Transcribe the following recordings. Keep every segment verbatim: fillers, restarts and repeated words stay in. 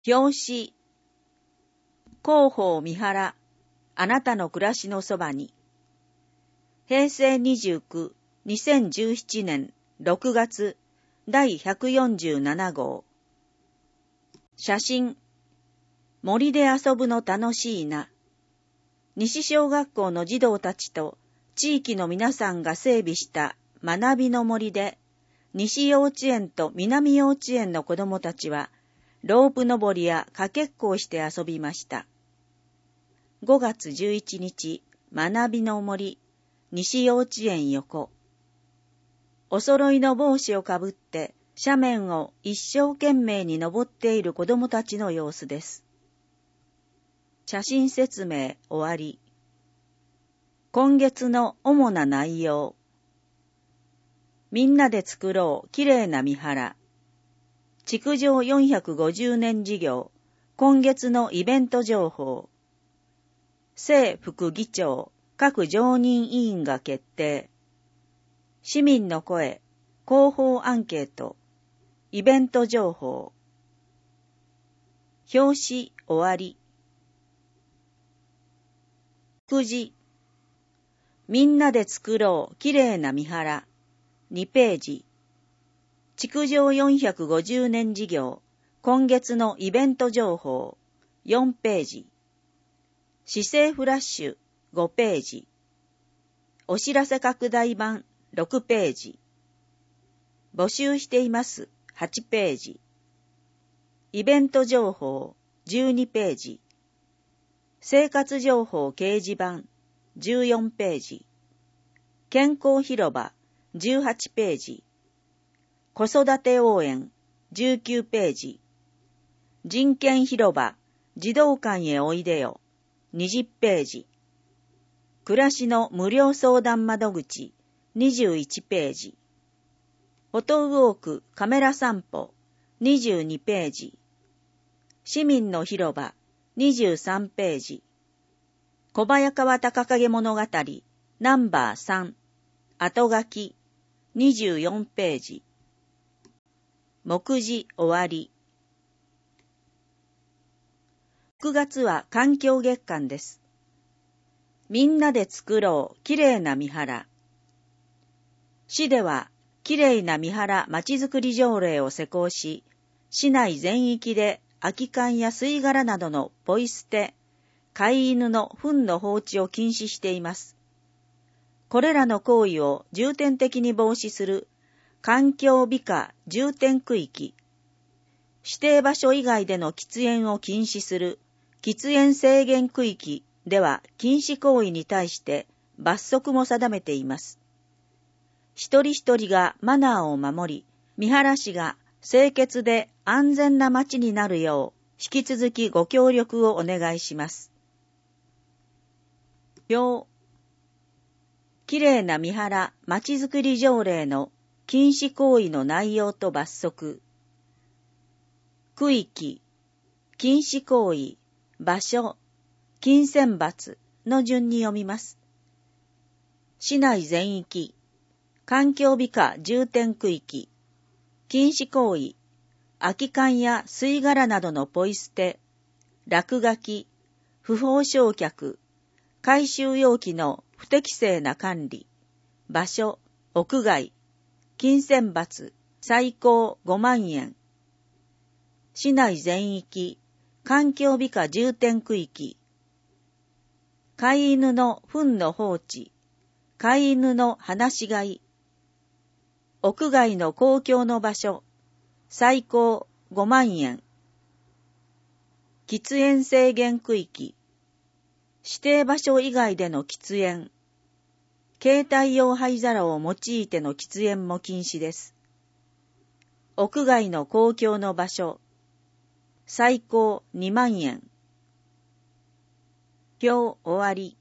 表紙、広報三原、あなたの暮らしのそばに。平成にじゅうく、にせんじゅうななねんろくがつ、だいひゃくよんじゅうななごう。写真、森で遊ぶの楽しいな。西小学校の児童たちと地域の皆さんが整備した学びの森で、西幼稚園と南幼稚園の子どもたちは、ロープ登りやかけっこをして遊びました。ごがつじゅういちにち、学びの森、西幼稚園横。お揃いの帽子をかぶって、斜面を一生懸命に登っている子どもたちの様子です。写真説明終わり。今月の主な内容。みんなで作ろうきれいな三原。築城よんひゃくごじゅうねん事業、今月のイベント情報。正副議長、各常任委員が決定。市民の声、広報アンケート、イベント情報。表紙終わり。くじ。みんなで作ろうきれいな三原。にページ。築城よんひゃくごじゅうねん事業、今月のイベント情報、よんページ。市政フラッシュ、ごページ。お知らせ拡大版、ろくページ。募集しています、はちページ。イベント情報、じゅうにページ。生活情報掲示板、じゅうよんページ。健康広場、じゅうはちページ。子育て応援、じゅうきゅうページ。人権広場、児童館へおいでよ、にじゅうページ。暮らしの無料相談窓口、にじゅういちページ。フォトウォークカメラ散歩、にじゅうにページ。市民の広場、にじゅうさんページ。小早川高影物語、ナンバーさん、後書き、にじゅうよんページ。目次終わり。くがつは環境月間です。みんなで作ろうきれいな三原。市ではきれいな三原まちづくり条例を施行し、市内全域で空き缶や吸い殻などのポイ捨て、飼い犬の糞の放置を禁止しています。これらの行為を重点的に防止する環境美化重点区域、指定場所以外での喫煙を禁止する喫煙制限区域では禁止行為に対して罰則も定めています。一人一人がマナーを守り、三原市が清潔で安全な街になるよう引き続きご協力をお願いします。表、きれいな三原まちづくり条例の禁止行為の内容と罰則。区域、禁止行為、場所、金銭罰の順に読みます。市内全域、環境美化重点区域、禁止行為、空き缶や吸い殻などのポイ捨て、落書き、不法焼却、回収容器の不適正な管理、場所、屋外、金銭罰、最高ごまんえん。市内全域、環境美化重点区域、飼い犬の糞の放置、飼い犬の放し飼い、屋外の公共の場所、最高ごまんえん。喫煙制限区域、指定場所以外での喫煙、携帯用灰皿を用いての喫煙も禁止です。屋外の公共の場所、最高にまんえん。表終わり。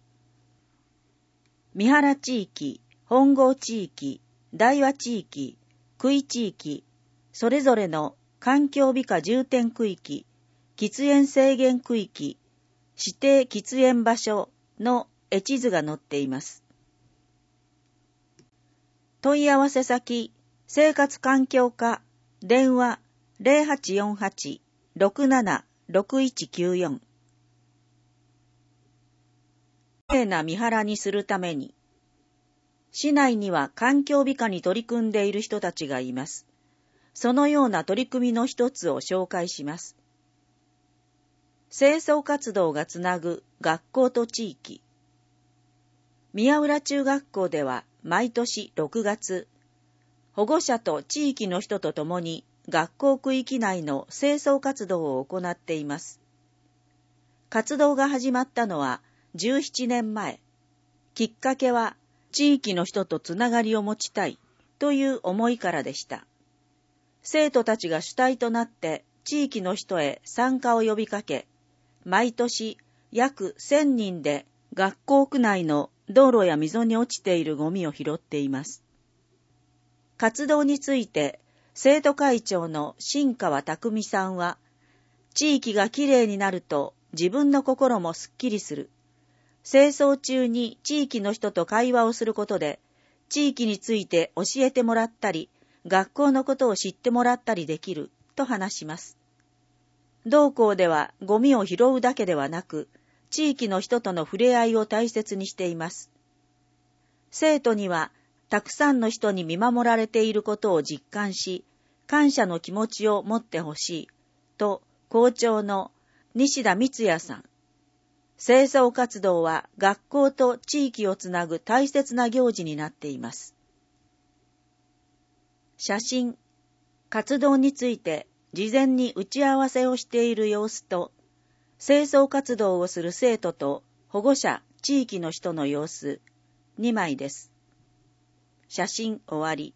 三原地域、本郷地域、大和地域、久井地域、それぞれの環境美化重点区域、喫煙制限区域、指定喫煙場所の絵地図が載っています。問い合わせ先、生活環境課、電話 ゼロはちよんはちろくななろくいちきゅうよん。きれいな見原にするために、市内には環境美化に取り組んでいる人たちがいます。そのような取り組みの一つを紹介します。清掃活動がつなぐ学校と地域。宮浦中学校では毎年ろくがつ、保護者と地域の人と共に学校区域内の清掃活動を行っています。活動が始まったのはじゅうななねんまえ。きっかけは地域の人とつながりを持ちたいという思いからでした。生徒たちが主体となって地域の人へ参加を呼びかけ、毎年約せんにんで学校区内の道路や溝に落ちているゴミを拾っています。活動について生徒会長の新川匠さんは、地域がきれいになると自分の心もすっきりする。清掃中に地域の人と会話をすることで、地域について教えてもらったり、学校のことを知ってもらったりできると話します。同校ではゴミを拾うだけではなく、地域の人との触れ合いを大切にしています。生徒には、たくさんの人に見守られていることを実感し、感謝の気持ちを持ってほしい、と校長の西田光也さん。清掃活動は学校と地域をつなぐ大切な行事になっています。写真、活動について事前に打ち合わせをしている様子と、清掃活動をする生徒と保護者、地域の人の様子、にまいです。写真終わり。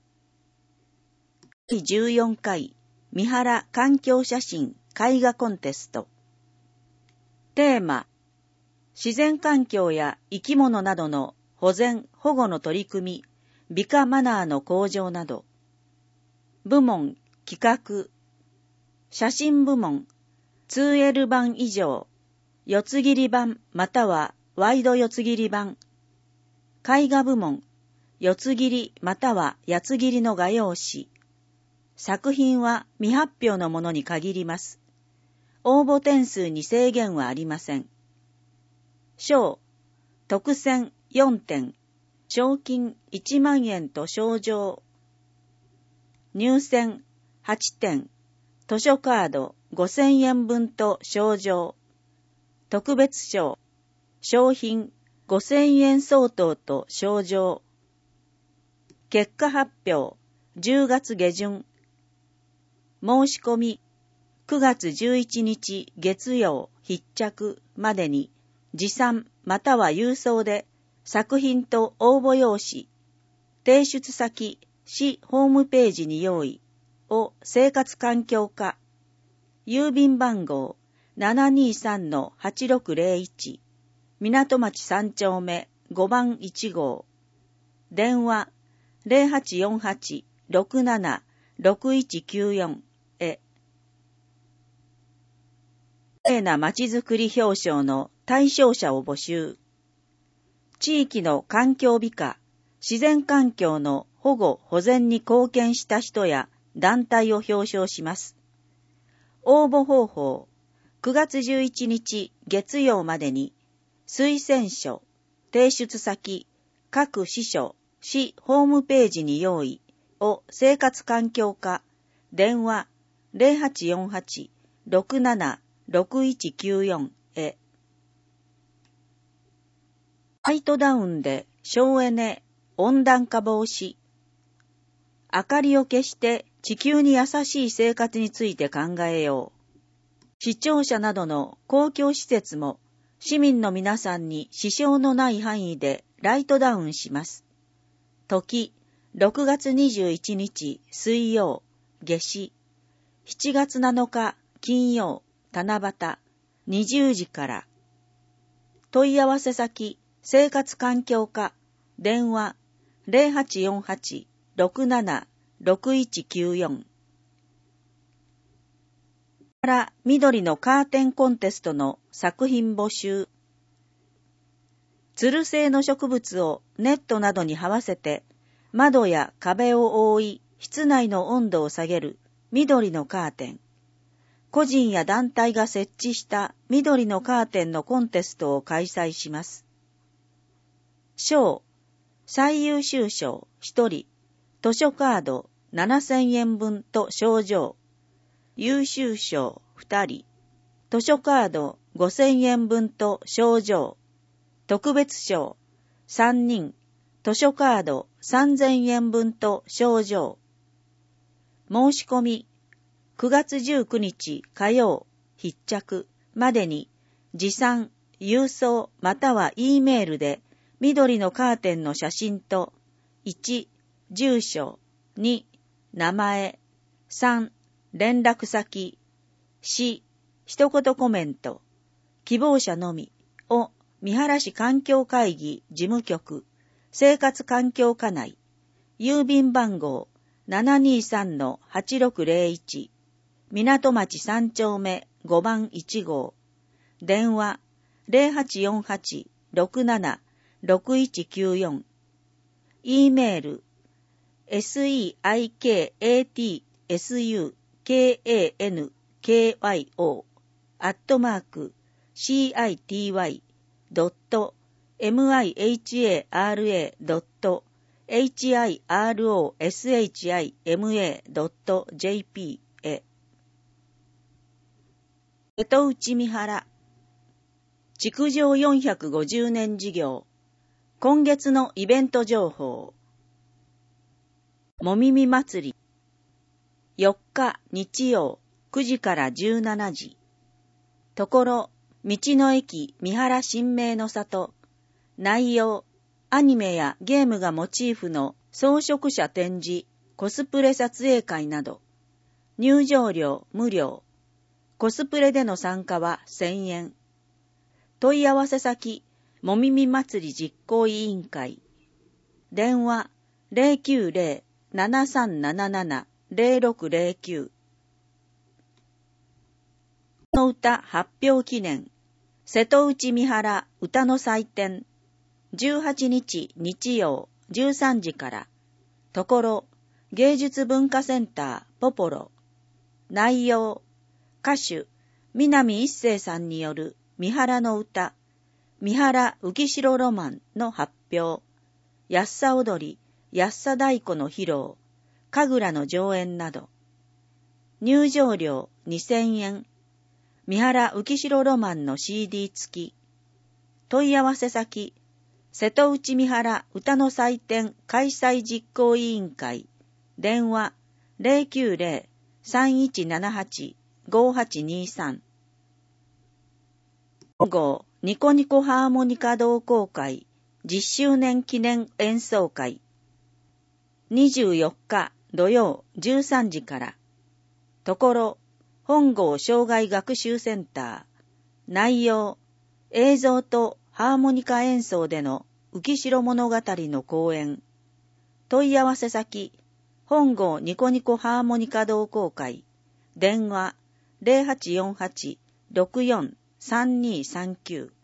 だいじゅうよんかい三原環境写真絵画コンテスト。テーマ、自然環境や生き物などの保全・保護の取り組み、美化マナーの向上など。部門、企画。写真部門、ツーエル 版以上、四つ切り版またはワイド四つ切り版。絵画部門、四つ切りまたは八つ切りの画用紙。作品は未発表のものに限ります。応募点数に制限はありません。賞、特選よんてん、賞金いちまんえんと賞状。入選はちてん、図書カードごせんえんぶんと賞状。特別賞、賞品ごせんえん相当と賞状。結果発表、じゅうがつげじゅん。申し込み、くがつじゅういちにち月曜必着までに、持参または郵送で、作品と応募用紙、提出先、市ホームページに用意を生活環境課、郵便番号 ななにさんのはちろくぜろいち、港町さんちょうめごばんいちごう、電話ゼロはちよんはち ろくなな ろくいちきゅうよんへ。きれいなまちづくり表彰の対象者を募集。地域の環境美化、自然環境の保護・保全に貢献した人や団体を表彰します。応募方法、くがつじゅういちにち月曜までに、推薦書、提出先、各支所、市ホームページに用意を生活環境課、電話ゼロはちよんはち ろくなな ろくいちきゅうよんへ。ライトダウンで省エネ、温暖化防止。明かりを消して地球に優しい生活について考えよう。市庁舎などの公共施設も市民の皆さんに支障のない範囲でライトダウンします。時、ろくがつにじゅういちにち水曜、夏至、しちがつなのか金曜、七夕、にじゅうじから。問い合わせ先、生活環境課、電話ゼロはちよんはち ろくなな ろくいちきゅうよん。から緑のカーテンコンテストの作品募集。つる製の植物をネットなどに這わせて窓や壁を覆い室内の温度を下げる緑のカーテン。 個人や団体が設置した緑のカーテンのコンテストを開催します。賞、最優秀賞ひとり、図書カードななせんえんぶんと賞状。優秀賞ふたり、図書カードごせんえんぶんと賞状。特別賞さんにん、図書カードさんぜんえんぶんと賞状。申し込み、くがつじゅうくにち火曜、必着までに、持参、郵送または E メールで、緑のカーテンの写真と、いち、住所、に、名前、さん、連絡先、よん、一言コメント、希望者のみを三原市環境会議事務局、生活環境課内、郵便番号 ななにさんのはちろくぜろいち、港町さん丁目ごばんいち号、電話 ゼロはちよんはち ろくなな ろくいちきゅうよん、E メール セイカトスユカンケーワイオー アットマーク シーアイティーワイ ドット ミハラ ドット ヒロシマ ドット ジェーピー へ。瀬戸内三原築城よんひゃくごじゅうねん事業、今月のイベント情報。もみみ祭り、よっか日曜くじからじゅうしちじ。ところ、道の駅三原神明の里。内容、アニメやゲームがモチーフの装飾者展示、コスプレ撮影会など。入場料無料。コスプレでの参加はせんえん。問い合わせ先、もみみ祭り実行委員会。電話 ゼロきゅうゼロ ななさんなななな ゼロろくゼロきゅう。の歌発表記念、瀬戸内三原歌の祭典、じゅうはちにち日曜じゅうさんじから、ところ、芸術文化センターポポロ。内容、歌手、南一世さんによる三原の歌、三原浮城ロマンの発表、安さ踊り、安さ太鼓の披露、神楽の上演など。入場料にせんえん。三原浮城ロマンの シーディー 付き。問い合わせ先、瀬戸内三原歌の祭典開催実行委員会。電話 ゼロきゅうゼロ さんいちななはち ごはちにさん。本郷ニコニコハーモニカ同好会じゅっしゅうねん記念演奏会。にじゅうよっか土曜じゅうさんじから。ところ、本郷障害学習センター。内容、映像とハーモニカ演奏での浮城物語の講演。問い合わせ先、本郷ニコニコハーモニカ同好会。電話ゼロはちよんはち ろくよん さんにさんきゅう。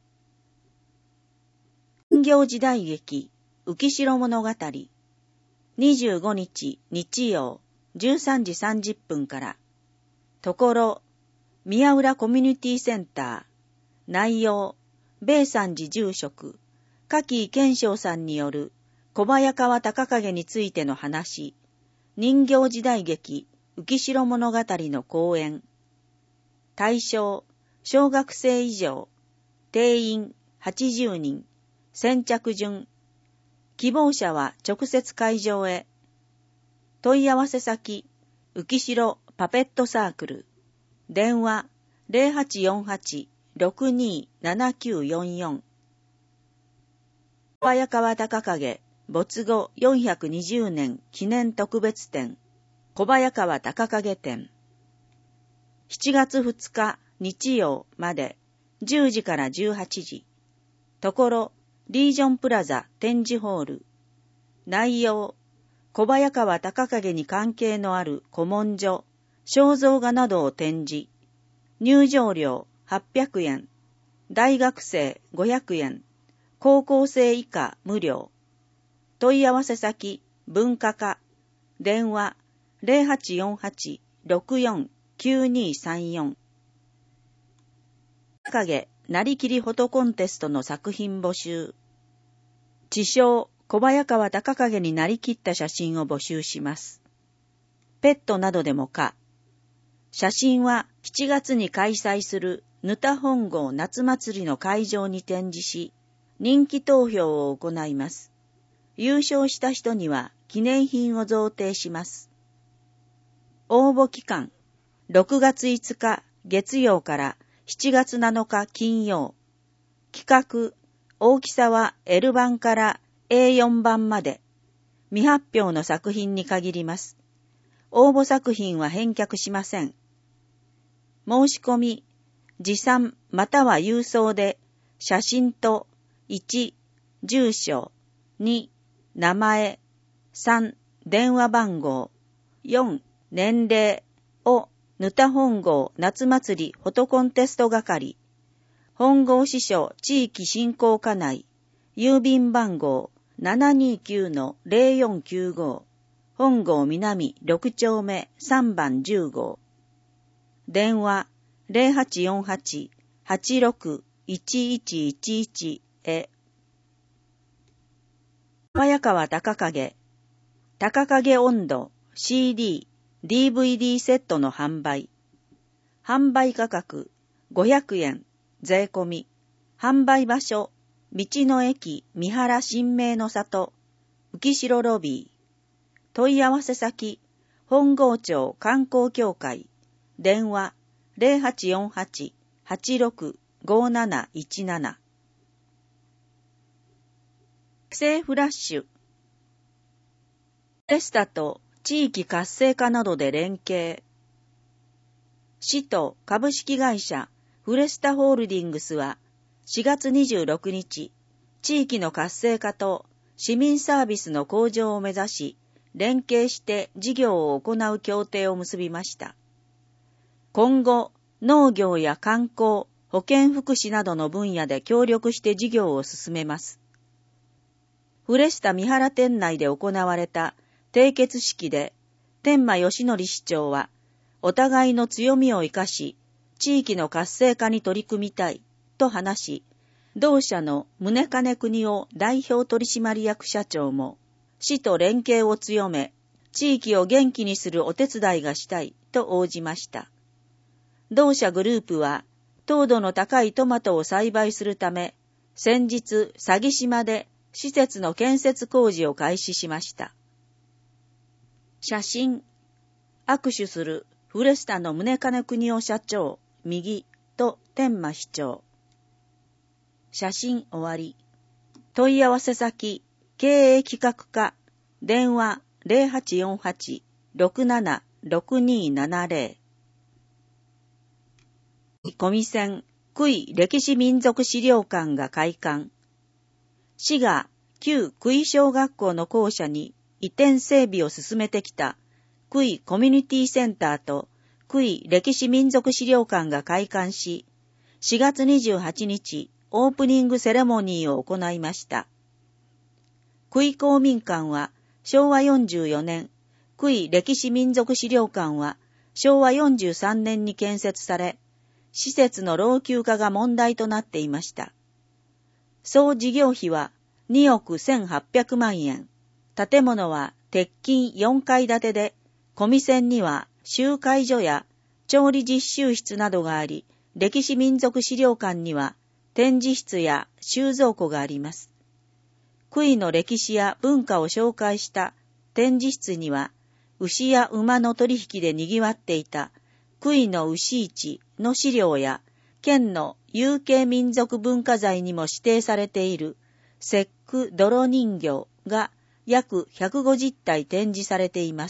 人形時代劇浮城物語。にじゅうごにち日曜じゅうさんじさんじゅっぷんから。ところ、宮浦コミュニティセンター。内容、米山寺住職、柿健章さんによる小早川隆景についての話、人形時代劇浮城物語の講演。対象、小学生以上、定員はちじゅうにん、先着順。希望者は直接会場へ。問い合わせ先、浮城パペットサークル。電話ゼロはちよんはち ろくにーななきゅうよんよん。小早川隆景没後よんひゃくにじゅうねん記念特別展、小早川隆景展。しちがつふつか日曜までじゅうじからじゅうはちじ。ところ、リージョンプラザ展示ホール。内容、小早川隆景に関係のある古文書、肖像画などを展示。入場料はっぴゃくえん。大学生ごひゃくえん。高校生以下無料。問い合わせ先、文化課。電話ゼロはちよんはち ろくよんきゅうにさんよん。影なりきりフォトコンテストの作品募集。知称小早川隆景になりきった写真を募集します。ペットなどでもか。写真はしちがつに開催するぬた本郷夏祭りの会場に展示し、人気投票を行います。優勝した人には記念品を贈呈します。応募期間、ろくがついつか月曜からしちがつなのか金曜。企画、大きさは エル 版から エーよん 版まで。未発表の作品に限ります。応募作品は返却しません。申し込み、持参または郵送で、写真といち、住所、に、名前、さん、電話番号、よん、年齢をぬた本郷夏祭りフォトコンテスト係、本郷支所地域振興課内、郵便番号 ななにきゅうのゼロよんきゅうご、本郷南ろく丁目さんばんじゅう号。電話 ゼロはちよんはち はちろく いちいちいちいち へ。早川隆景、隆景音頭 シーディー、ディーブイディー セットの販売。販売価格ごひゃくえん、税込み。販売場所、道の駅三原新名の里、浮城ロビー。問い合わせ先、本郷町観光協会。電話ゼロはちよんはち はちろく ごなないちなな。規制フラッシュ。フレスタと地域活性化などで連携。市と株式会社フレスタホールディングスはしがつにじゅうろくにち、地域の活性化と市民サービスの向上を目指し、連携して事業を行う協定を結びました。今後、農業や観光、保健福祉などの分野で協力して事業を進めます。フレスタ三原店内で行われた締結式で、天満義則市長は、お互いの強みを生かし、地域の活性化に取り組みたい、と話し、同社の宗金邦夫代表取締役社長も、市と連携を強め、地域を元気にするお手伝いがしたい、と応じました。同社グループは、糖度の高いトマトを栽培するため、先日、佐木島で施設の建設工事を開始しました。写真、握手するフレスタの宗金邦夫社長、右と天満市長。写真終わり。問い合わせ先、経営企画課、電話ゼロはちよんはち ろくなな ろくにななゼロ。小見線、久井歴史民族資料館が開館。市が旧久井小学校の校舎に移転整備を進めてきた久井コミュニティセンターと久井歴史民族資料館が開館し、しがつにじゅうはちにちオープニングセレモニーを行いました。久井公民館はしょうわよんじゅうよねん、久井歴史民族資料館はしょうわよんじゅうさんねんに建設され、施設の老朽化が問題となっていました。総事業費はにおくせんはっぴゃくまんえん。建物は鉄筋よんかい建てで、小見線には集会所や調理実習室などがあり、歴史民族資料館には展示室や収蔵庫があります。久井の歴史や文化を紹介した展示室には、牛や馬の取引で賑わっていた久井の牛市の資料や、県の有形民族文化財にも指定されている節句泥人形が約ひゃくごじゅったい展示されています。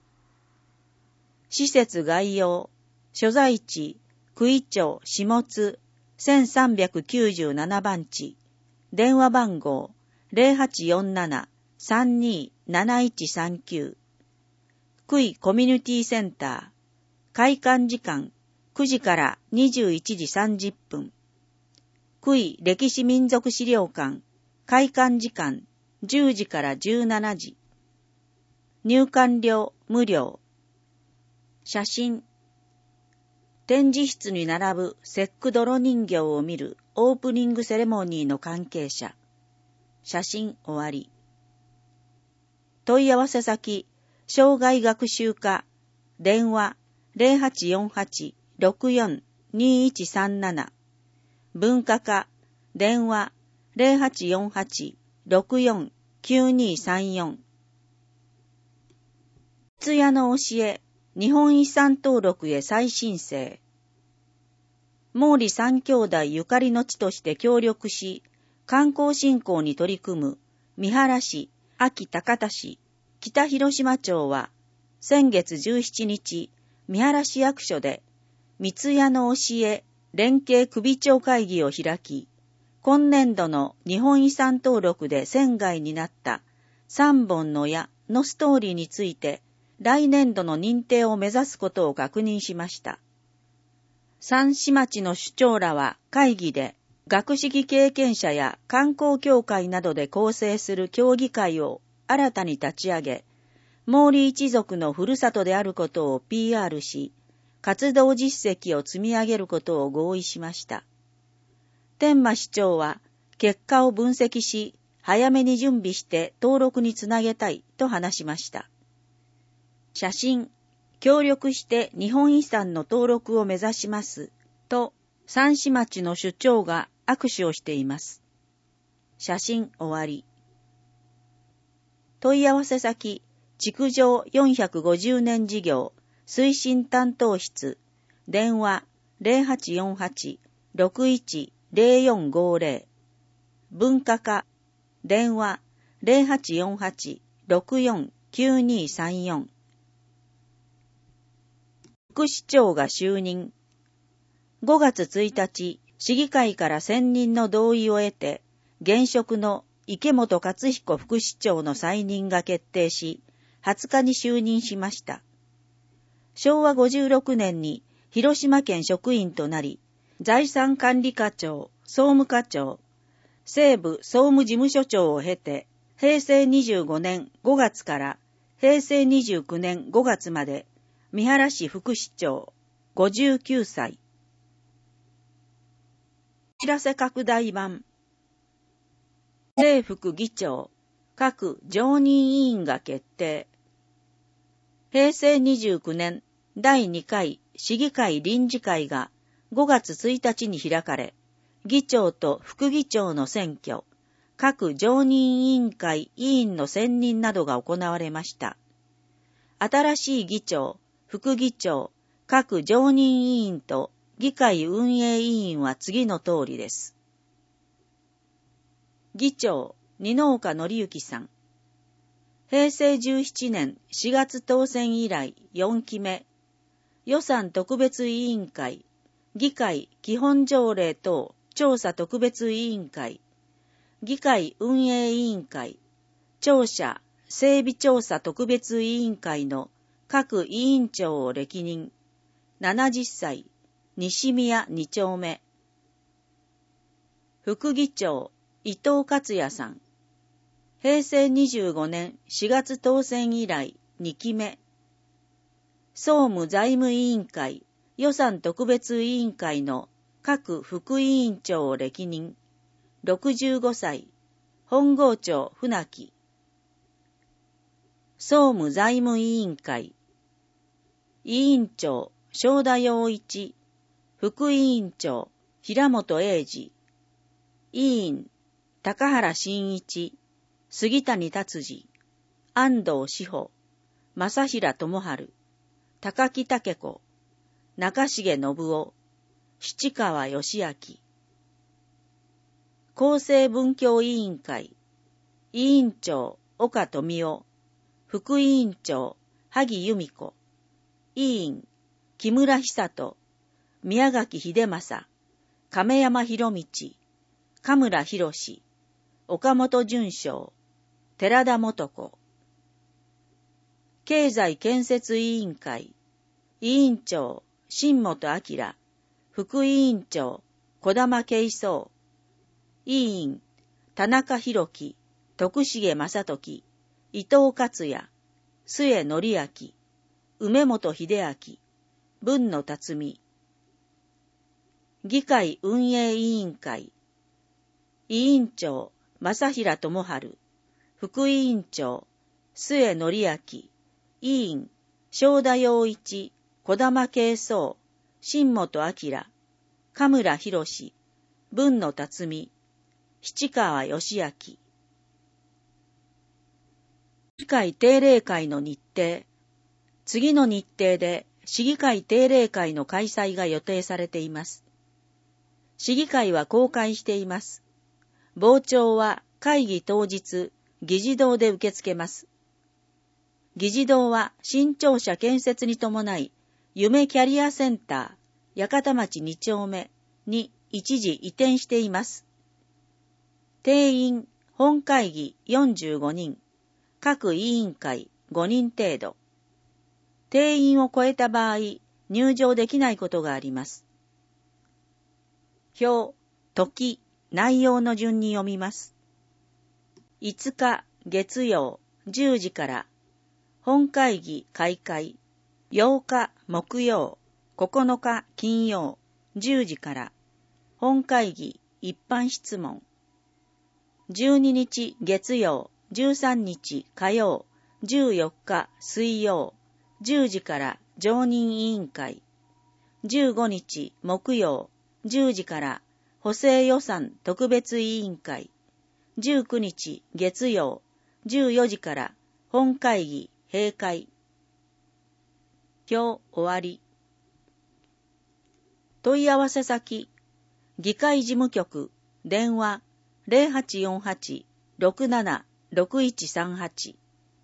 施設概要、所在地、久井町下津せんさんびゃくきゅうじゅうななばんち、電話番号ゼロはちよんなな さんにーなないちさんきゅう、久井コミュニティセンター、開館時間くじからにじゅういちじさんじゅっぷん、久井歴史民族資料館、開館時間じゅうじからじゅうしちじ、入館料無料、写真、 展示室に並ぶ節句泥人形を見るオープニングセレモニーの関係者。写真終わり。問い合わせ先、生涯学習課、電話 ゼロはちよんはち ろくよん にいちさんなな、文化課、電話 ゼロはちよんはち ろくよん きゅうにさんよん。三谷の教え、日本遺産登録へ再申請。毛利三兄弟ゆかりの地として協力し、観光振興に取り組む三原市、安芸高田市、北広島町は、先月じゅうしちにち、三原市役所で、三谷の教え連携首長会議を開き、今年度の日本遺産登録で選外になった三本の矢のストーリーについて、来年度の認定を目指すことを確認しました。三市町の首長らは会議で、学識経験者や観光協会などで構成する協議会を新たに立ち上げ、毛利一族のふるさとであることを ピーアール し、活動実績を積み上げることを合意しました。天満市長は、結果を分析し、早めに準備して登録につなげたいと話しました。写真、協力して日本遺産の登録を目指します、と三市町の首長が握手をしています。写真終わり。問い合わせ先、築城よんひゃくごじゅうねん事業推進担当室、電話 ゼロはちよんはち ろくいち ゼロよんごゼロ、文化課、電話 ゼロはちよんはち ろくよん きゅうにさんよん。副市長が就任。ごがつついたち、市議会から選任の同意を得て、現職の池本勝彦副市長の再任が決定し、はつかに就任しました。しょうわごじゅうろくねんに広島県職員となり、財産管理課長、総務課長、西部総務事務所長を経て、へいせいにじゅうごねんごがつからへいせいにじゅうきゅうねんごがつまで、三原市副市長、ごじゅうきゅうさい。知らせ拡大版。正副議長、各常任委員が決定。へいせいにじゅうきゅうねんだいにかい市議会臨時会がごがつついたちに開かれ、議長と副議長の選挙、各常任委員会委員の選任などが行われました。新しい議長、副議長、各常任委員と議会運営委員は次の通りです。議長、二之岡紀之さん。へいせいじゅうななねんしがつ当選以来よんきめ。予算特別委員会、議会基本条例等調査特別委員会、議会運営委員会、庁舎整備調査特別委員会の各委員長を歴任、ななじゅっさい、西宮に丁目。副議長、伊藤克也さん。へいせいにじゅうごねんしがつ当選以来にきめ。総務財務委員会、予算特別委員会の各副委員長を歴任、ろくじゅうごさい、本郷町船木。総務財務委員会、委員長、正田洋一、副委員長、平本英二、委員、高原真一、杉谷達治、安藤志保、正平智春、高木武子、中重信夫、七川義明。厚生文教委員会、委員長、岡富夫、副委員長、萩由美子、委員、木村久人、宮垣秀正、亀山博道、神村博士、岡本淳章、寺田元子。経済建設委員会、委員長、新本明、副委員長、児玉慶三、委員、田中裕樹、徳重正時、伊藤克也、末則明、梅本秀明、文野辰巳、 議会運営委員会、委員長、正平智春、副委員長、末則明、委員、正田洋一、児玉慶宗、新本明、神村博士、文野辰巳、七川義明。市議会定例会の日程。次の日程で市議会定例会の開催が予定されています。市議会は公開しています。傍聴は会議当日、議事堂で受け付けます。議事堂は新庁舎建設に伴い、夢キャリアセンター、八幡町に丁目に一時移転しています。定員、本会議よんじゅうごにん、各委員会ごにん程度。定員を超えた場合、入場できないことがあります。表、時、内容の順に読みます。いつか月曜じゅうじから本会議開会、ようか木曜、ここのか金曜じゅうじから本会議一般質問、じゅうににち月曜、じゅうさんにち火曜、じゅうよっか水曜、じゅうじから常任委員会、じゅうごにち木曜、じゅうじから補正予算特別委員会、じゅうくにち月曜、じゅうよじから本会議閉会。表終わり。問い合わせ先、議会事務局、電話 ゼロはちよんはち ろくなな ろくいちさんはち。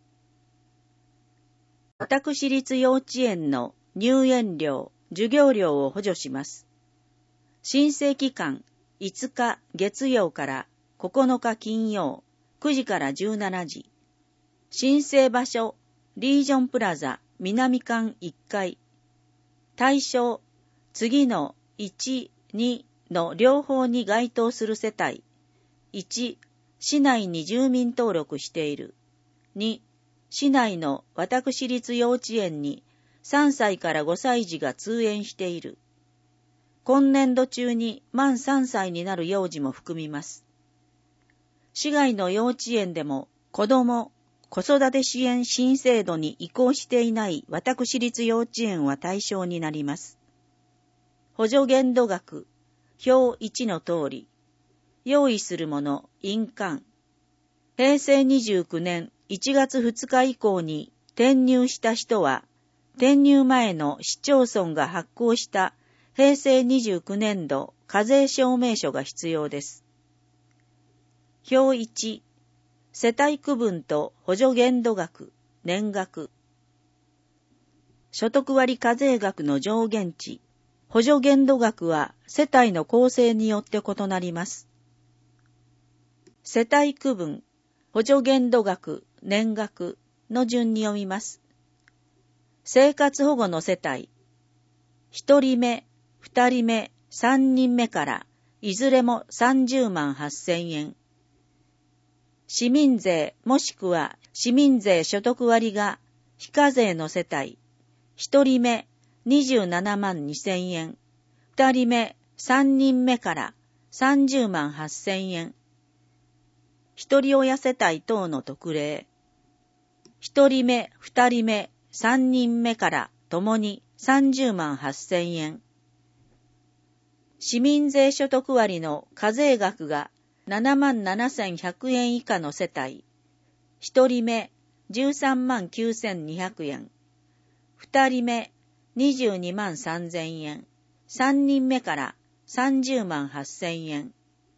私立幼稚園の入園料、授業料を補助します。申請期間いつか月曜からここのか金曜くじからじゅうしちじ。申請場所、リージョンプラザ南館いっかい。対象、次のいち、にの両方に該当する世帯。いち、市内に住民登録している。に、市内の私立幼稚園にさんさいからごさい児が通園している。今年度中に満さんさいになる幼児も含みます。市外の幼稚園でも子ども・子育て支援新制度に移行していない私立幼稚園は対象になります。補助限度額、表いちの通り、用意するもの、印鑑。平成にじゅうきゅうねんいちがつふつか以降に転入した人は、転入前の市町村が発行した平成にじゅうきゅうねん度課税証明書が必要です。表いち、世帯区分と補助限度額、年額。所得割課税額の上限値、補助限度額は世帯の構成によって異なります。世帯区分、補助限度額、年額の順に読みます。生活保護の世帯、一人目、二人目、三人目からいずれもさんじゅうまんはっせんえん。市民税もしくは市民税所得割が非課税の世帯、一人目にじゅうななまんにせんえん、二人目、三人目からさんじゅうまんはっせんえん。一人親世帯等の特例、一人目、二人目、三人目からともにさんじゅうまんはっせんえん。市民税所得割の課税額がななまんななせんひゃくえん以下の世帯、一人目じゅうさんまんきゅうせんにひゃくえん、二人目にじゅうにまんさんぜんえん、三人目からさんじゅうまんはっせんえん。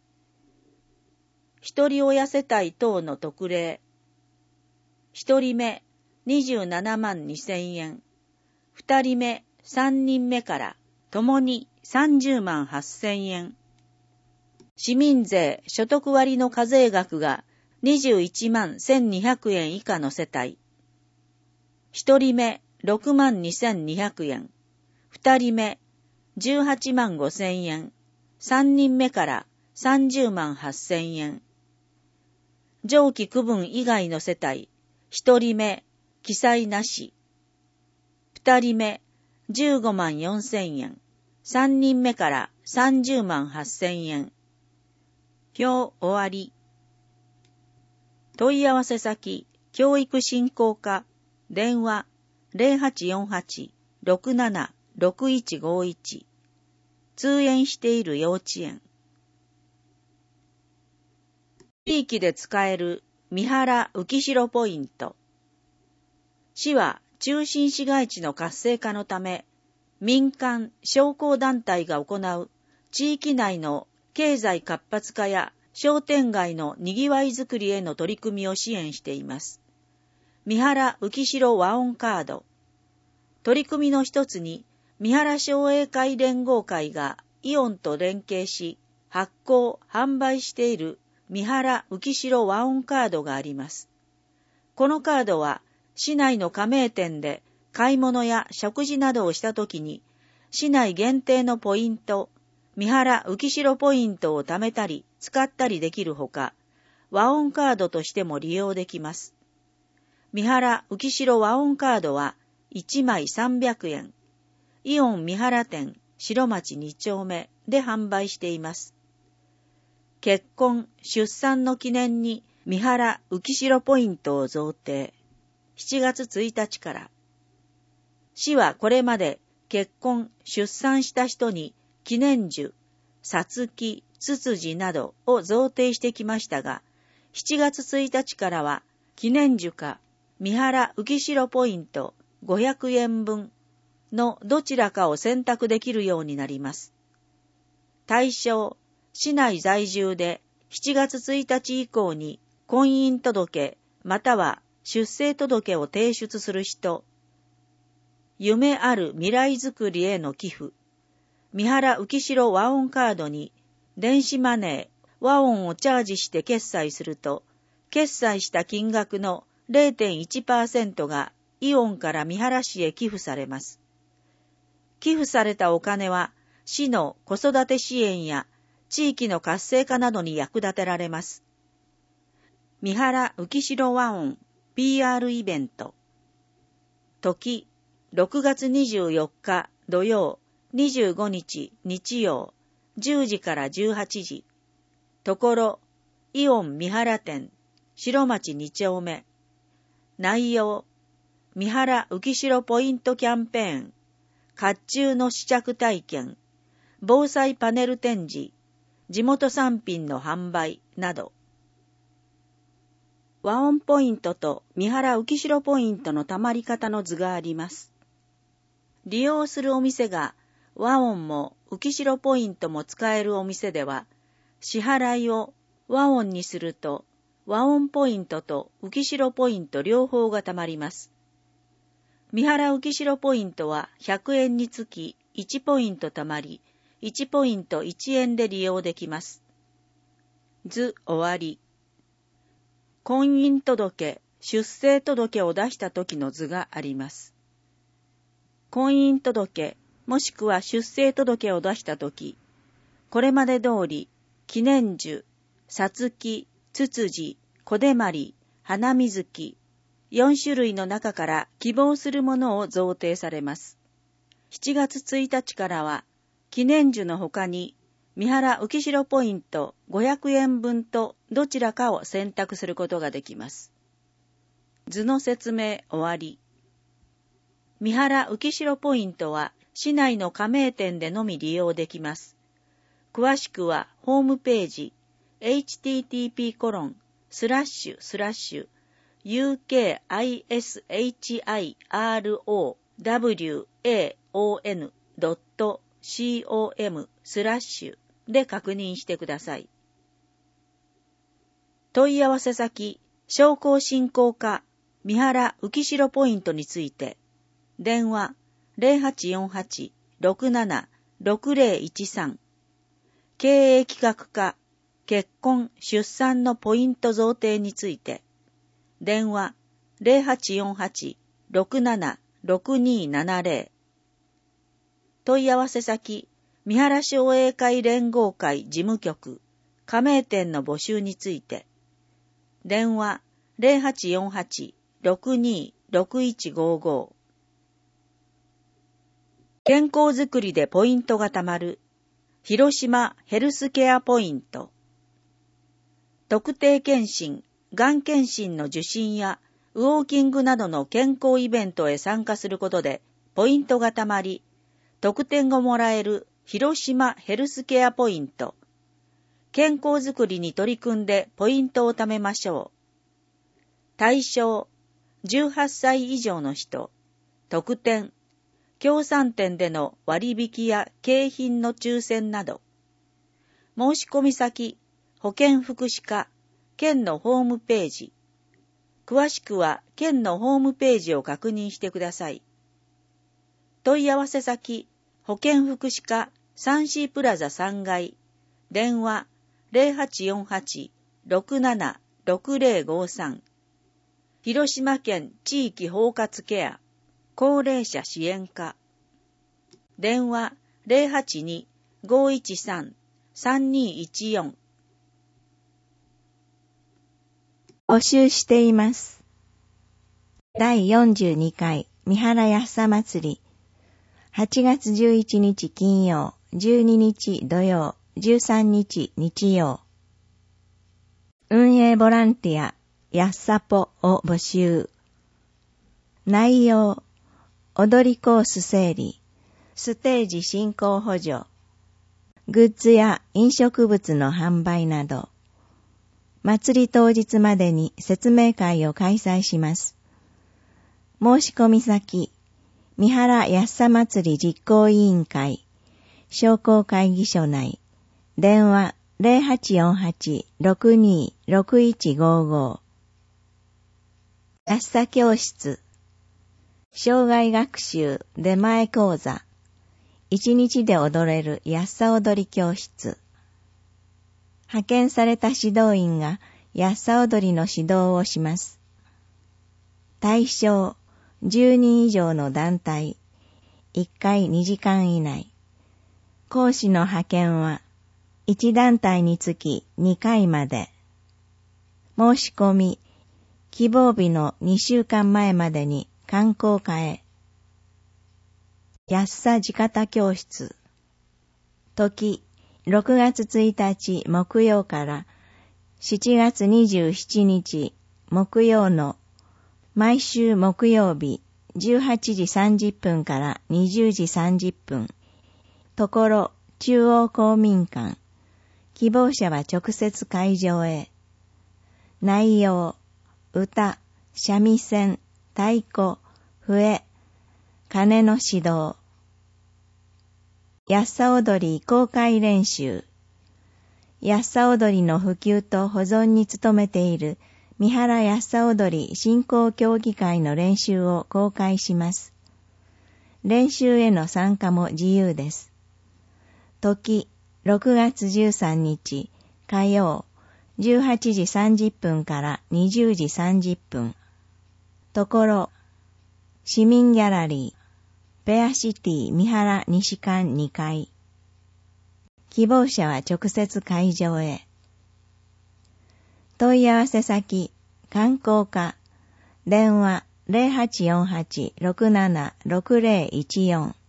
一人親世帯等の特例、一人目にじゅうななまんにせんえん、二人目、三人目からともにさんじゅうまんはっせんえん。市民税所得割の課税額がにじゅういちまんせんにひゃくえん以下の世帯、一人目ろくまんにせんにひゃくえん、二人目じゅうはちまんごせんえん、三人目からさんじゅうまんはっせんえん。上記区分以外の世帯、一人目記載なし、二人目じゅうごまんよんせんえん、 さんにんめからさんじゅうまんはっせんえん。表終わり。問い合わせ先、教育振興課、電話 ゼロはちよんはち ろくなな ろくいちごいち。通園している幼稚園。地域で使える三原浮代ポイント。市は中心市街地の活性化のため、民間商工団体が行う地域内の経済活発化や商店街の賑わいづくりへの取り組みを支援しています。三原浮代和音カード。取り組みの一つに、三原商栄会連合会がイオンと連携し、発行・販売している三原浮代和音カードがあります。このカードは、市内の加盟店で買い物や食事などをしたときに、市内限定のポイント、三原浮代ポイントを貯めたり使ったりできるほか、和音カードとしても利用できます。三原浮代和音カードはいちまいさんびゃくえん、イオン三原店白町に丁目で販売しています。結婚・出産の記念に三原浮代ポイントを贈呈。しちがつついたちから。市はこれまで結婚・出産した人に記念樹、さつき、つつじなどを贈呈してきましたが、しちがつついたちからは記念樹か三原浮代ポイントごひゃくえんぶんのどちらかを選択できるようになります。対象、市内在住でしちがつついたち以降に婚姻届または出生届を提出する人、夢ある未来づくりへの寄付、三原浮代和音カードに電子マネー、和音をチャージして決済すると、決済した金額の れいてんいちパーセント がイオンから三原市へ寄付されます。寄付されたお金は市の子育て支援や地域の活性化などに役立てられます。三原浮代和音 ピーアール イベント。時、ろくがつにじゅうよっか土曜、にじゅうごにち日曜、じゅうじからじゅうはちじ。ところ、イオン三原店、白町に丁目。内容、三原浮代ポイントキャンペーン、甲冑の試着体験、防災パネル展示、地元産品の販売など。和音ポイントと三原浮代ポイントの貯まり方の図があります。利用するお店が和音も浮代ポイントも使えるお店では、支払いを和音にすると和音ポイントと浮代ポイント両方が貯まります。三原浮代ポイントはひゃくえんにつきいちポイント貯まり、いちポイントいちえんで利用できます。図終わり。婚姻届、出生届を出した時の図があります。婚姻届、もしくは出生届を出した時、これまで通り、記念樹、さつき、つつじ、こでまり、花水木、よんしゅるいの中から希望するものを贈呈されます。しちがつついたちからは、記念樹の他に、三原浮代ポイントごひゃくえんぶんとどちらかを選択することができます。図の説明終わり。三原浮代ポイントは市内の加盟店でのみ利用できます。詳しくはホームページ エイチティーティーピーコロンスラッシュスラッシュユーケーアイエスエイチアイアールオーダブリューエーオーエヌドットコム スラッシュで確認してください。問い合わせ先、商工振興課三原浮代ポイントについて、電話 ゼロはちよんはち ろくなな ろくゼロいちさん、経営企画課結婚・出産のポイント贈呈について、電話 ゼロはちよんはち ろくなな ろくにななゼロ、問い合わせ先、三原商栄会連合会事務局、加盟店の募集について、電話 ゼロはちよんはち ろくにろくいちごご健康づくりでポイントがたまる広島ヘルスケアポイント。特定健診、がん検診の受診やウォーキングなどの健康イベントへ参加することでポイントがたまり、特典がもらえる広島ヘルスケアポイント。健康づくりに取り組んでポイントを貯めましょう。対象、じゅうはっさい以上の人、特典、協賛店での割引や景品の抽選など。申し込み先、保健福祉課、県のホームページ。詳しくは県のホームページを確認してください。問い合わせ先、保健福祉課サンシープラザさんがい、電話 ゼロはちよんはち ろくなな ろくゼロごさん。広島県地域包括ケア高齢者支援課、電話 ゼロはちに ごいちさん さんにいちよん。 募集しています。だいよんじゅうにかい三原安佐祭り、はちがつじゅういちにち金曜、じゅうににち土曜、じゅうさんにち日曜。運営ボランティア、やっさぽを募集。内容、踊りコース整理、ステージ進行補助、グッズや飲食物の販売など。祭り当日までに説明会を開催します。申し込み先、三原安佐祭り実行委員会、商工会議所内、電話 ゼロはちよんはち ろくにろくいちごご。安佐教室、障害学習出前講座、一日で踊れる安佐踊り教室。派遣された指導員が安佐踊りの指導をします。対象、じゅうにん以上の団体、いっかいにじかん以内。講師の派遣はいち団体につきにかいまで。申し込み、希望日のにしゅうかんまえまでに観光課へ。安佐地方教室。時、ろくがつついたち木曜からしちがつにじゅうしちにち木曜の毎週木曜日じゅうはちじさんじゅっぷんからにじゅうじさんじゅっぷん。ところ中央公民館。希望者は直接会場へ。内容、歌、三味線、太鼓、笛、鐘の指導。安佐踊り公開練習。安佐踊りの普及と保存に努めている三原安佐踊り振興協議会の練習を公開します。練習への参加も自由です。時、ろくがつじゅうさんにち火曜、じゅうはちじさんじゅっぷんからにじゅうじさんじゅっぷん。ところ、市民ギャラリー、ペアシティ三原西館にかい。希望者は直接会場へ。問い合わせ先、観光課、電話 ゼロはちよんはち ろくなな ろくゼロいちよん。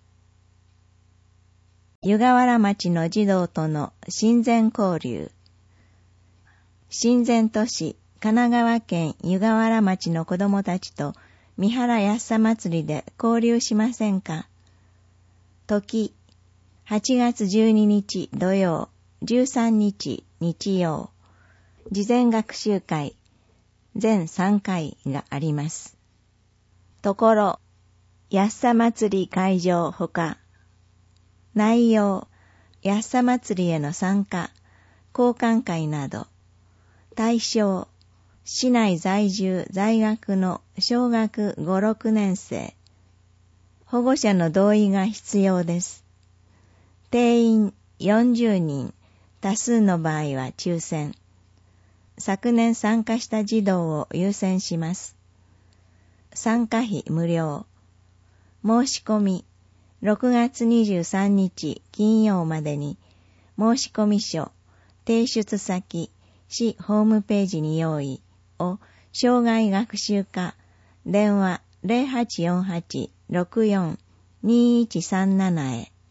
湯河原町の児童との親善交流。親善都市、神奈川県湯河原町の子どもたちと三原安佐祭りで交流しませんか。時、はちがつじゅうににち土曜、じゅうさんにち日曜。事前学習会、全さんかいがあります。ところ、安佐祭り会場ほか、内容、安佐祭りへの参加、交換会など、対象、市内在住在学の小学ご、ろくねんせい。保護者の同意が必要です。定員よんじゅうにん、多数の場合は抽選。昨年参加した児童を優先します。参加費無料。申し込み、ろくがつにじゅうさんにち金曜までに、申込書、提出先、市ホームページに用意を、障害学習課、電話 ゼロはちよんはち ろくよんにいちさんなな へ。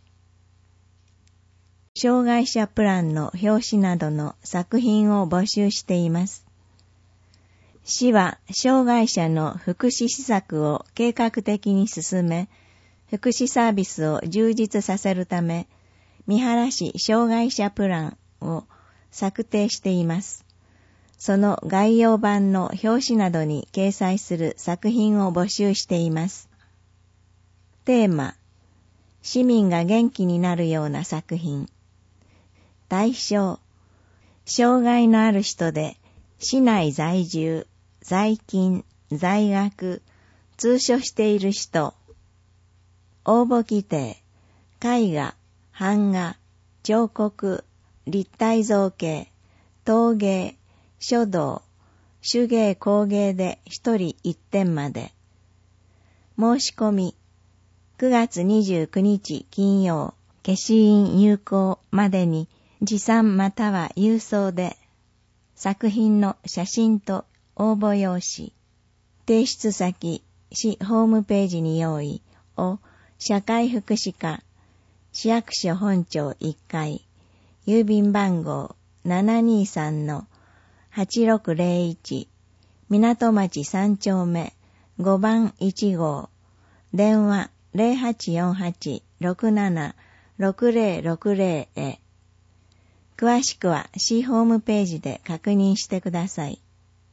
障害者プランの表紙などの作品を募集しています。市は障害者の福祉施策を計画的に進め、福祉サービスを充実させるため、三原市障害者プランを策定しています。その概要版の表紙などに掲載する作品を募集しています。テーマ、市民が元気になるような作品。対象、障害のある人で、市内在住、在勤、在学、通所している人。応募規定、絵画、版画、彫刻、立体造形、陶芸、書道、手芸工芸で一人一点まで。申し込み、くがつにじゅうくにち金曜、消印有効までに持参または郵送で、作品の写真と応募用紙、提出先、市ホームページに用意を、社会福祉課、市役所本庁いっかい、郵便番号 ななにさんのはちろくぜろいち、港町さんちょうめごばんいちごう、電話ゼロはちよんはち ろくなな ろくぜろろくぜろ へ。詳しくは市ホームページで確認してください。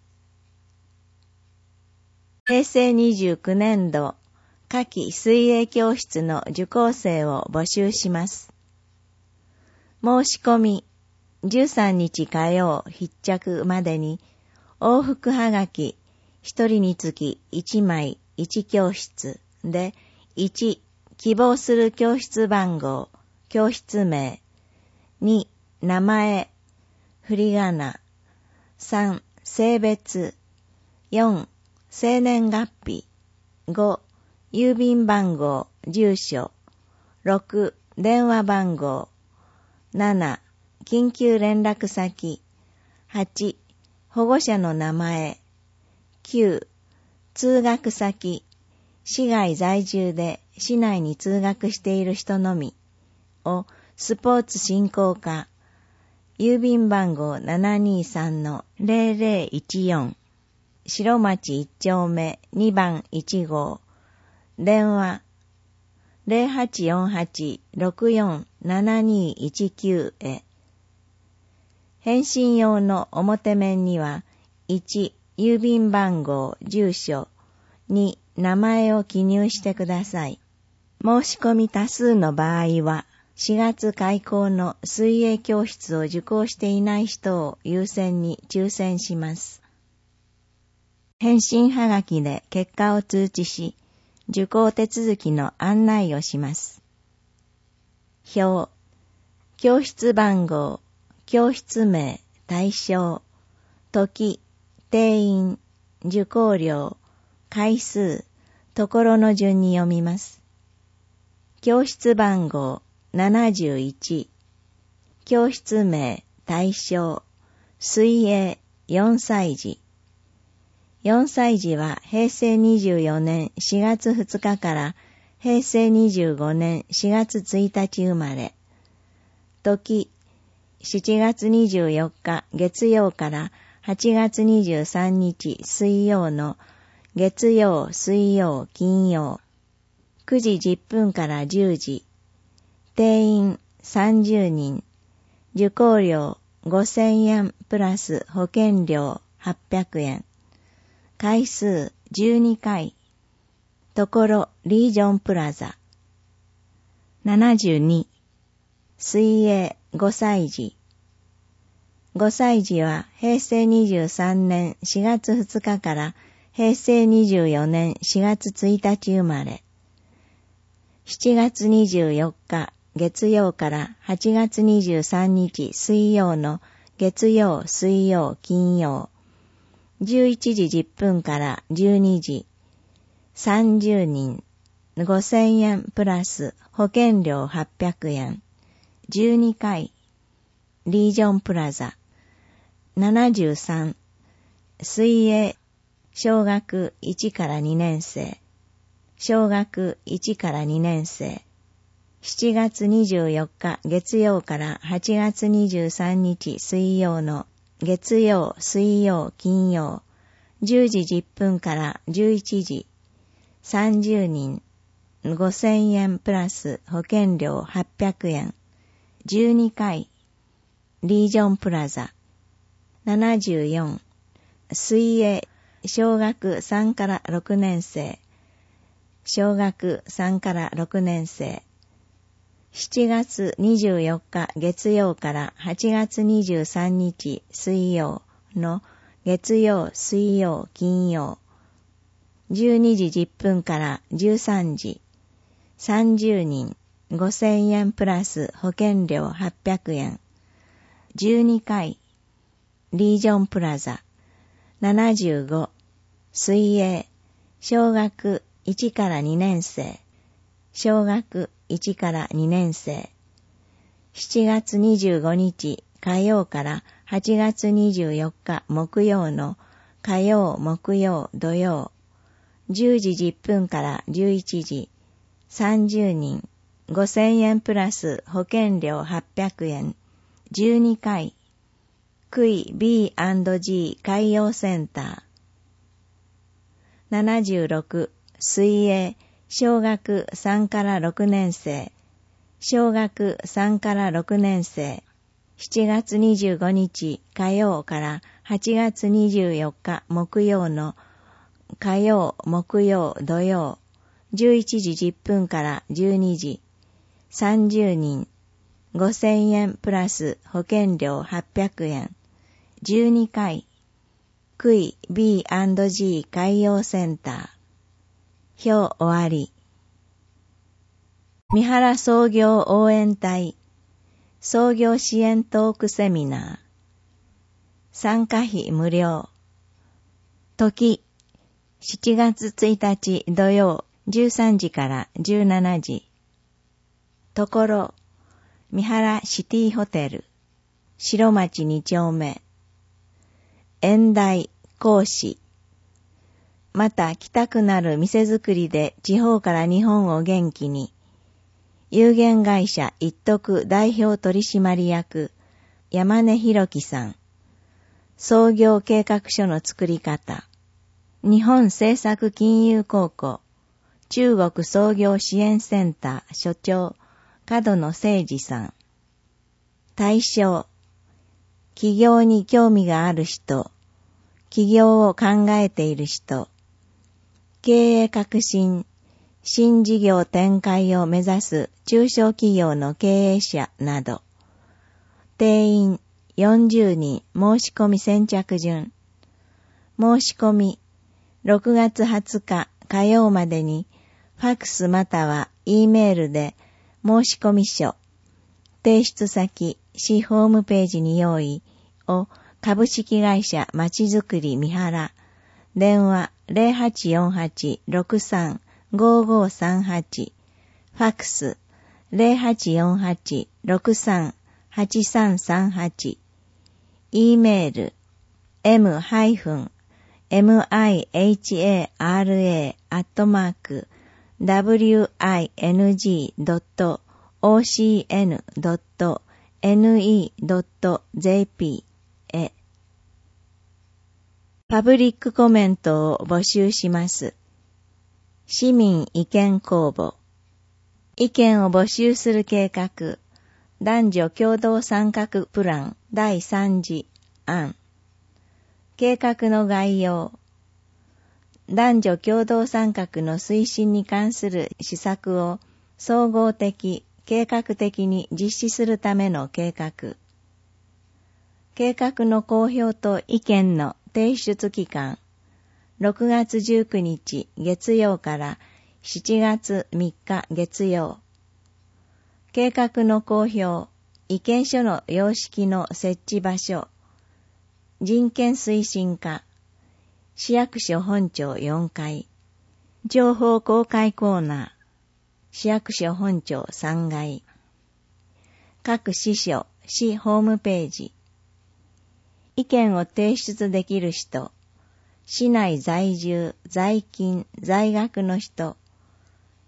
へいせいにじゅうきゅうねんど、夏季水泳教室の受講生を募集します。申し込み、じゅうさんにち火曜必着までに、往復はがき、一人につきいちまいいち教室で、いち、希望する教室番号、教室名、に、名前、振り仮名、さん、性別、よん、生年月日、ご、郵便番号、住所、ろく、電話番号、なな、緊急連絡先、はち、保護者の名前、きゅう、通学先、市外在住で市内に通学している人のみをスポーツ振興課、郵便番号 ななにさんのぜろぜろいちよん、白町いっちょうめにばんいちごう、電話ゼロはちよんはち ろくよん ななにいちきゅう へ。返信用の表面には、いち、郵便番号、住所、に、名前を記入してください。申し込み多数の場合は、しがつ開講の水泳教室を受講していない人を優先に抽選します。返信はがきで結果を通知し、受講手続きの案内をします。表、教室番号、教室名、対象、時、定員、受講料、回数、ところの順に読みます。教室番号ななじゅういち、教室名、対象、水泳、よんさいじ。よんさいじはへいせいにじゅうよねんしがつふつかからへいせいにじゅうごねんしがつついたち生まれ。時、しちがつにじゅうよっか月曜からはちがつにじゅうさんにち水曜の月曜、水曜、金曜。くじじゅっぷんからじゅうじ。定員さんじゅうにん。受講料ごせんえんプラス保険料はっぴゃくえん。回数じゅうにかい。ところリージョンプラザ。ななじゅうに。水泳ごさいじ。ごさいじはへいせいにじゅうさんねんしがつふつかからへいせいにじゅうよねんしがつついたち生まれ。しちがつにじゅうよっか月曜からはちがつにじゅうさんにち水曜の月曜、水曜、金曜。じゅういちじじゅっぷんからじゅうにじ。さんじゅうにん。ごせんえんプラス保険料はっぴゃくえん。じゅうにかい。リージョンプラザ。ななじゅうさん。水泳小学いちからにねんせい。 小学いちからにねん生。しちがつにじゅうよっか月曜からはちがつにじゅうさんにち水曜の月曜、水曜、金曜、じゅうじじゅっぷんからじゅういちじ、さんじゅうにん、ごせんえんプラス保険料はっぴゃくえん、じゅうにかい、リージョンプラザ、ななじゅうよん、水泳、小学さんからろくねん生、小学さんからろくねん生、しちがつにじゅうよっか月曜からはちがつにじゅうさんにち水曜の月曜、水曜、金曜、じゅうにじじゅっぷんからじゅうさんじ、さんじゅうにん、ごせんえんプラス保険料はっぴゃくえん、じゅうにかい、リージョンプラザ、ななじゅうご、水泳、小学いちからにねん生、小学いちからにねん生、しちがつにじゅうごにち火曜からはちがつにじゅうよっか木曜の火曜、木曜、土曜、じゅうじじゅっぷんからじゅういちじ、さんじゅうにん、ごせんえんプラス保険料はっぴゃくえん、じゅうにかい、クイ ビーアンドジー 海洋センター、ななじゅうろく、水泳、小学さんからろくねん生、小学さんからろくねん生、しちがつにじゅうごにち火曜からはちがつにじゅうよっか木曜の火曜、木曜、土曜、じゅういちじじゅっぷんからじゅうにじ、さんじゅうにん、ごせんえんプラス保険料はっぴゃくえん、じゅうにかい、クイ ビーアンドジー 海洋センター。表終わり。三原創業応援隊創業支援トークセミナー。参加費無料。時、しちがつついたち土曜じゅうさんじからじゅうしちじ。ところ、三原シティホテル、白町に丁目。演題、講師。また来たくなる店づくりで地方から日本を元気に。有限会社一徳代表取締役、山根弘樹さん。創業計画書の作り方。日本政策金融高校、中国創業支援センター所長、角野誠二さん。対象。起業に興味がある人、起業を考えている人、経営革新、新事業展開を目指す中小企業の経営者など、定員よんじゅうにん申し込み先着順、申し込みろくがつはつか火曜までにファックスまたは E メールで申し込み書、提出先、市ホームページに用意を株式会社まちづくり三原、電話 ゼロはちよんはち ろくさん ごごさんはち、ファックス ゼロはちよんはち ろくさん はちさんさんはち、E メール エム ミハラ アットマーク ダブリューアイエヌジー ドット オーシーエヌ ドット エヌイー ドット ジェーピー へ。パブリックコメントを募集します。市民意見公募。意見を募集する計画。男女共同参画プランだいさん次案。計画の概要。男女共同参画の推進に関する施策を総合的、計画的に実施するための計画。計画の公表と意見の提出期間。ろくがつじゅうくにち月曜からしちがつみっか月曜。計画の公表、意見書の様式の設置場所。人権推進課。市役所本庁よんかい。情報公開コーナー。市役所本庁さんがい。各支所、市ホームページ。意見を提出できる人。市内在住、在勤、在学の人。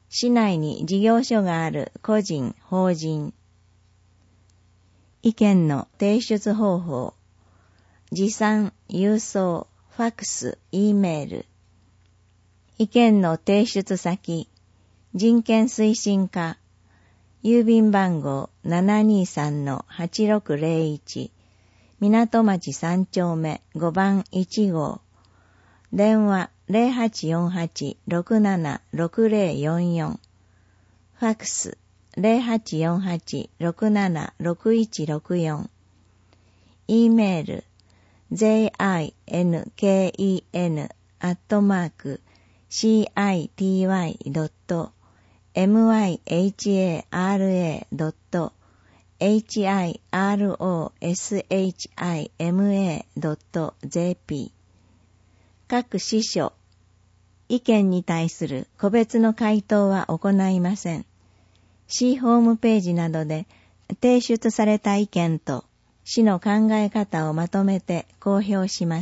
市内に事業所がある個人、法人。意見の提出方法。持参、郵送、ファックス、Eメール。意見の提出先。人権推進課。郵便番号 ななにさんのはちろくぜろいち。港町さん丁目ごばんいち号。電話 ゼロはちよんはち ろくなな ろくぜろよんよん。ファックス ゼロはちよんはち ろくなな ろくいちろくよん。Eメール ジンケン アットマーク シーアイティーワイ ドット ミハラ ドット ヒロシマ ドット ジェーピー。各支所、意見に対する個別の回答は行いません。市ホームページなどで提出された意見と市の考え方をまとめて公表します。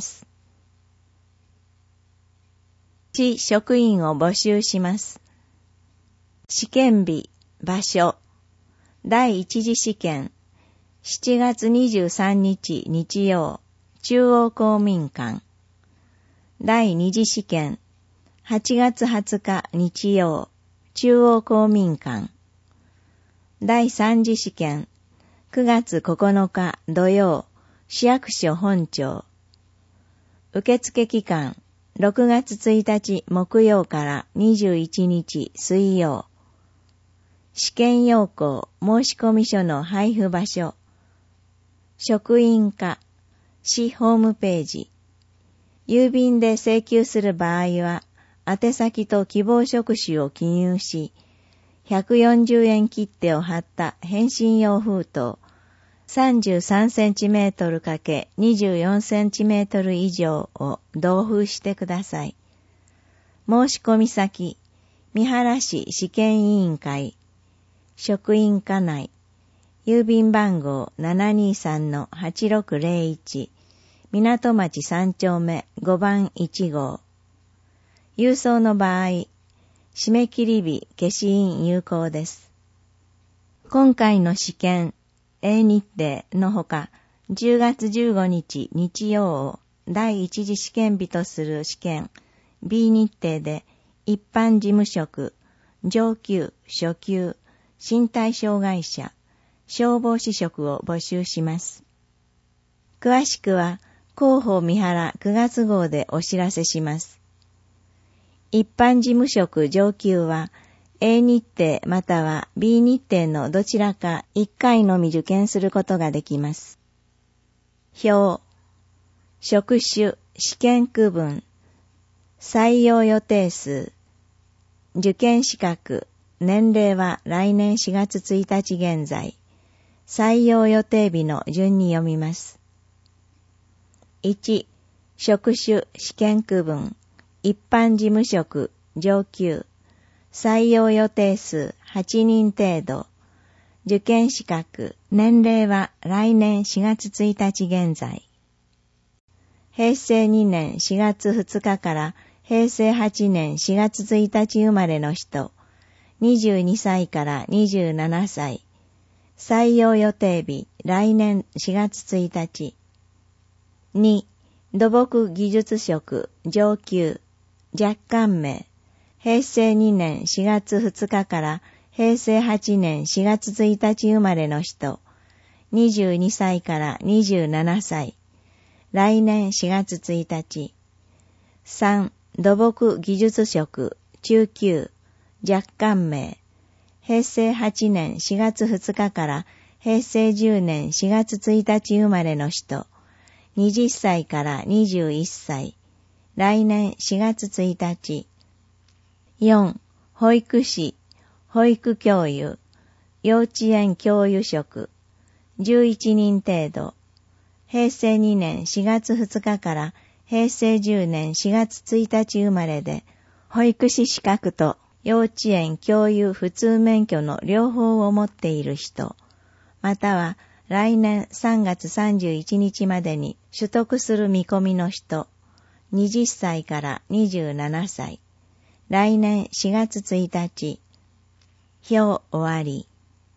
市職員を募集します。試験日、場所、第一次試験、しちがつにじゅうさんにち日曜、中央公民館。第二次試験、はちがつはつか日曜、中央公民館。第三次試験、くがつここのか土曜、市役所本庁。受付期間、ろくがつついたち木曜からにじゅういちにち水曜。試験要項申込書の配布場所。職員課、市ホームページ。郵便で請求する場合は、宛先と希望職種を記入し、ひゃくよんじゅうえん切手を貼った返信用封筒、さんじゅうさんセンチメートルかけるにじゅうよんセンチメートル以上を同封してください。申し込み先、三原市試験委員会、職員課内、郵便番号 ななにさんのはちろくぜろいち、港町さん丁目ごばんいち号。郵送の場合、締め切り日消印有効です。今回の試験、A 日程のほか、じゅうがつじゅうごにち日曜を第一次試験日とする試験、B 日程で一般事務職、上級、初級、身体障害者、消防士職を募集します。詳しくは、広報三原くがつ号でお知らせします。一般事務職上級は、A 日程または B 日程のどちらかいっかいのみ受験することができます。表、職種、試験区分、採用予定数、受験資格、年齢は来年しがつついたち現在、採用予定日の順に読みます。いち、職種、試験区分、一般事務職、上級、採用予定数はちにん程度、受験資格、年齢は来年しがつついたち現在。へいせいにねんしがつふつかからへいせいはちねんしがつついたち生まれの人、にじゅうにさいからにじゅうななさい。採用予定日、来年しがつついたち。に、土木技術職、上級、若干名。へいせいにねんしがつふつかからへいせいはちねんしがつついたち生まれの人、にじゅうにさいからにじゅうななさい。来年しがつついたち。さん、土木技術職、中級、若干名。へいせいはちねんしがつふつかからへいせいじゅうねんしがつついたち生まれの人、はたちからにじゅういっさい。来年しがつついたち。よん、保育士、保育教諭、幼稚園教諭職、じゅういちにん程度。へいせいにねんしがつふつかからへいせいじゅうねんしがつついたち生まれで、保育士資格と幼稚園教諭普通免許の両方を持っている人、または来年さんがつさんじゅういちにちまでに取得する見込みの人、はたちからにじゅうななさい。来年しがつついたち。 表終わり。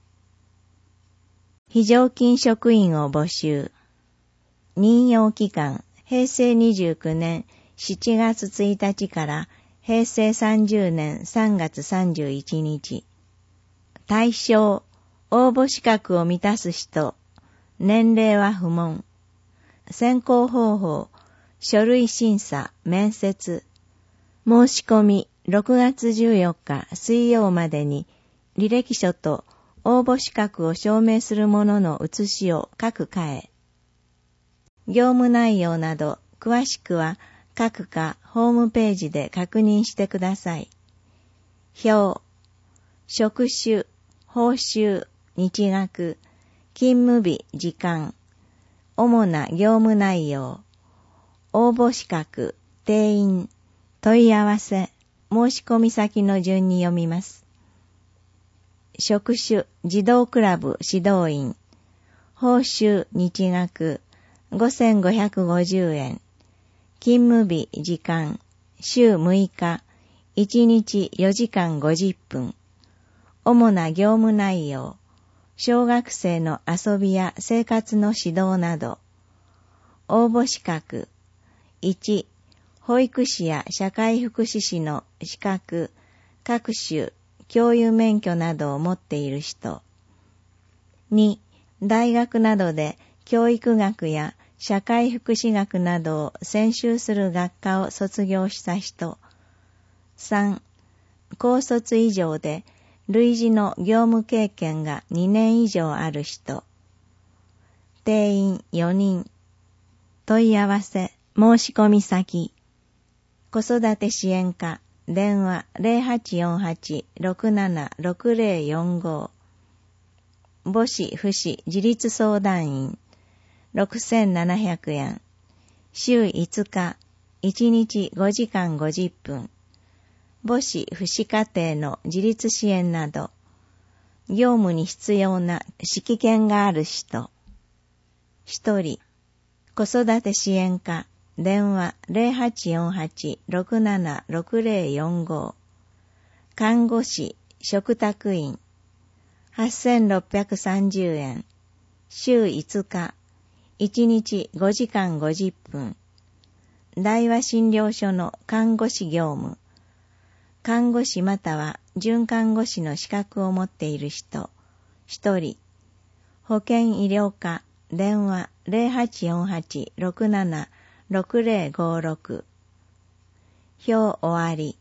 非常勤職員を募集。任用期間、へいせいにじゅうきゅうねんしちがつついたちからへいせいさんじゅうねんさんがつさんじゅういちにち。対象、応募資格を満たす人。年齢は不問。選考方法、書類審査、面接。申し込み、ろくがつじゅうよっか水曜までに、履歴書と応募資格を証明するものの写しを各課へ。業務内容など詳しくは各課ホームページで確認してください。表、職種、報酬、日額、勤務日、時間、主な業務内容、応募資格、定員、問い合わせ、申し込み先の順に読みます。職種、児童クラブ指導員、報酬、日額、ごせんごひゃくごじゅうえん、勤務日、時間、週むいか、いちにちよじかんごじゅっぷん、主な業務内容、小学生の遊びや生活の指導など、応募資格、いち、保育士や社会福祉士の資格、各種、教諭免許などを持っている人。に、大学などで教育学や社会福祉学などを専修する学科を卒業した人。さん、高卒以上で類似の業務経験がにねん以上ある人。定員よにん。問い合わせ、申し込み先。子育て支援課、電話 ゼロはちよんはち ろくなな ろくゼロよんご。母子父子自立相談員、ろくせんななひゃくえん。週いつか、いちにちごじかんごじゅっぷん。母子父子家庭の自立支援など、業務に必要な指揮権がある人。一人、子育て支援課、電話 ゼロはちよんはち ろくなな ろくゼロよんご。看護師、嘱託員、はっせんろっぴゃくさんじゅうえん。週いつか、いちにちごじかんごじゅっぷん。大和診療所の看護師業務。看護師または准看護師の資格を持っている人、一人。保健医療課、電話 ゼロはちよんはち ろくなな ろくゼロごろく。表終わり。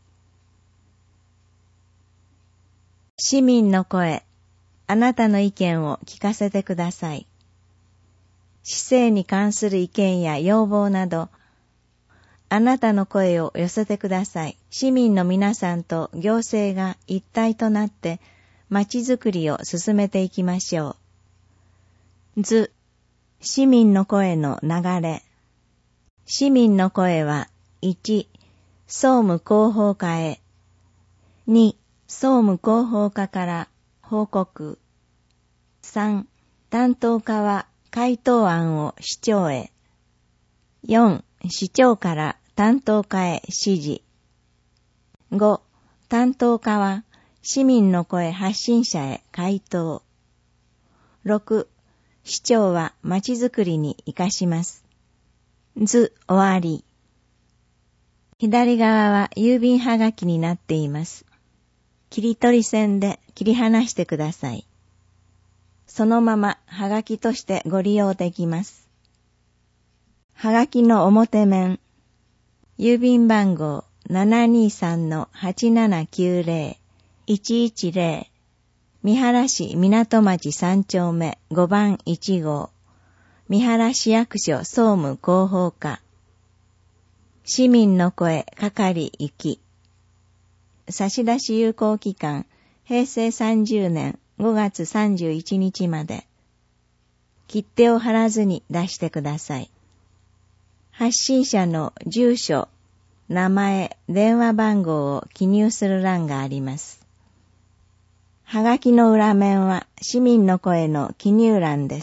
市民の声、あなたの意見を聞かせてください。市政に関する意見や要望など、あなたの声を寄せてください。市民の皆さんと行政が一体となって街づくりを進めていきましょう。図、市民の声の流れ。市民の声は、いち、総務広報課へ。に、総務広報課から報告。さん、担当課は回答案を市長へ。よん、市長から担当課へ指示。ご、担当課は市民の声発信者へ回答。ろく、市長は街づくりに生かします。図終わり。左側は郵便はがきになっています。切り取り線で切り離してください。そのままはがきとしてご利用できます。はがきの表面、郵便番号 ななにさん はちななきゅうゼロ いちいちゼロ 三原市港町さんちょうめごばんいちごう三原市役所総務広報課市民の声係行き差出有効期間へいせいさんじゅうねんごがつさんじゅういちにちまで切手を貼らずに出してください。発信者の住所、名前、電話番号を記入する欄があります。はがきの裏面は市民の声の記入欄です。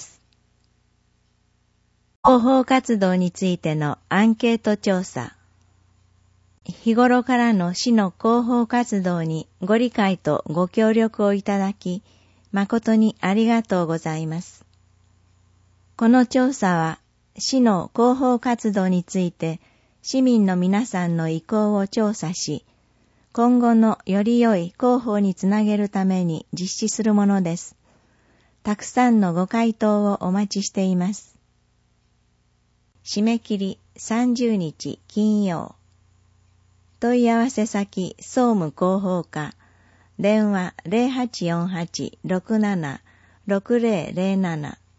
広報活動についてのアンケート調査。 日頃からの市の広報活動にご理解とご協力をいただき、誠にありがとうございます。この調査は、市の広報活動について、市民の皆さんの意向を調査し、今後のより良い広報につなげるために実施するものです。たくさんのご回答をお待ちしています。締め切りさんじゅうにち金曜。問い合わせ先総務広報課、電話 ゼロはちよんはち ろくなな ろくゼロゼロなな。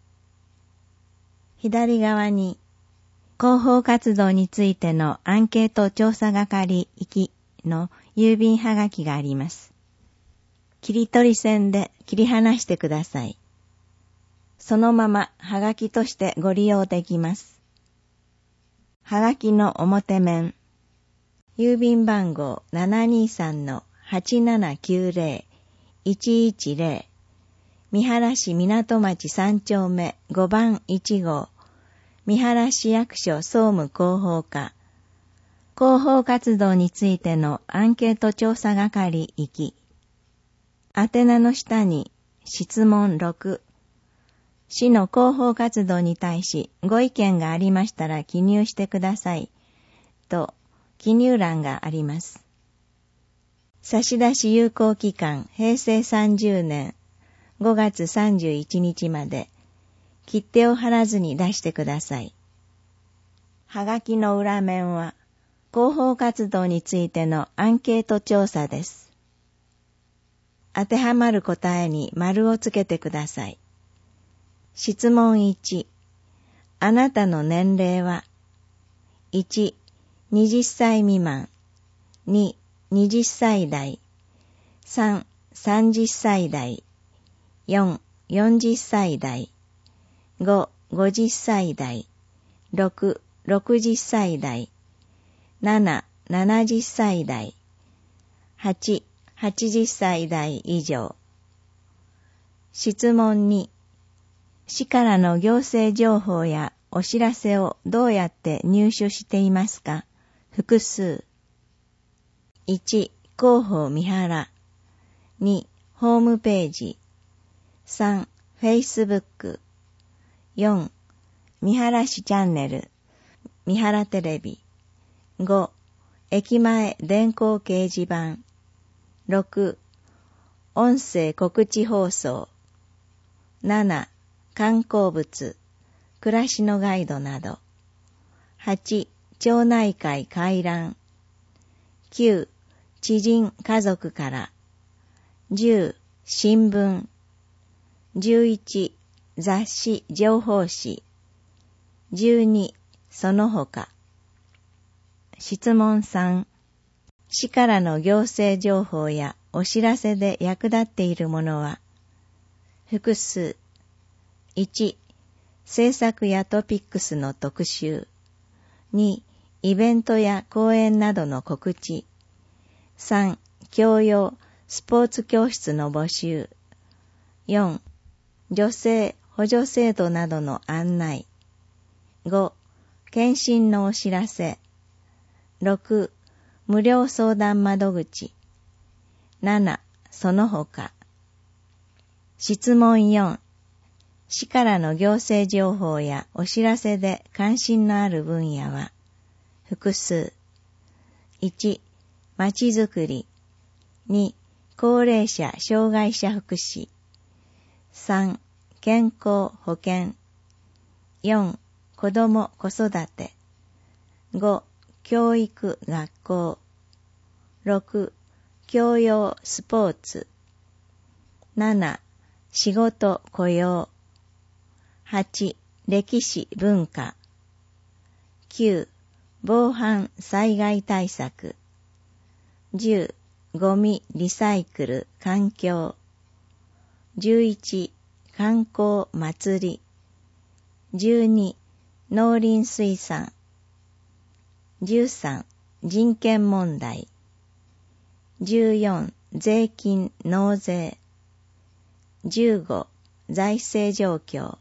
左側に広報活動についてのアンケート調査係行きの郵便はがきがあります。切り取り線で切り離してください。そのままはがきとしてご利用できます。はがきの表面、郵便番号 ななにさんのはちななきゅうゼロ いちいちゼロ、三原市港町さん丁目ごばんいち号、三原市役所総務広報課、広報活動についてのアンケート調査係行き。宛名の下に質問ろく、市の広報活動に対しご意見がありましたら記入してくださいと記入欄があります。差出有効期間へいせいさんじゅうねんごがつさんじゅういちにちまで、切手を貼らずに出してください。はがきの裏面は広報活動についてのアンケート調査です。当てはまる答えに丸をつけてください。質問いち、あなたの年齢は？ いち、にじゅっさい未満。に、にじゅっさい代。さん、さんじゅっさい代。よん、よんじゅっさい代。ご、ごじゅっさい代。ろく、ろくじゅっさい代。なな、ななじゅっさい代。はち、はちじゅっさい代以上。質問に、市からの行政情報やお知らせをどうやって入手していますか？複数。いち、広報三原。に、ホームページ。さん、フェイスブック。よん、三原市チャンネル。三原テレビ。ご、駅前電光掲示板。ろく、音声告知放送。なな、観光物、暮らしのガイドなど。はち、町内会回覧。きゅう、知人家族から。じゅう、新聞。じゅういち、雑誌情報誌。じゅうに、その他。質問さん、市からの行政情報やお知らせで役立っているものは？複数。いち、政策やトピックスの特集。に、イベントや講演などの告知。さん、教養、スポーツ教室の募集。よん、女性補助制度などの案内。ご、検診のお知らせ。ろく、無料相談窓口。なな、その他。質問よん、市からの行政情報やお知らせで関心のある分野は？複数。いち、まちづくり。に、高齢者障害者福祉。さん、健康保険。よん、子ども子育て。ご、教育学校。ろく、教養スポーツ。なな、仕事雇用。はち、歴史文化。きゅう、防犯災害対策。じゅう、ゴミリサイクル環境。じゅういち、観光祭り。じゅうに、農林水産。じゅうさん、人権問題。じゅうよん、税金納税。じゅうご、財政状況。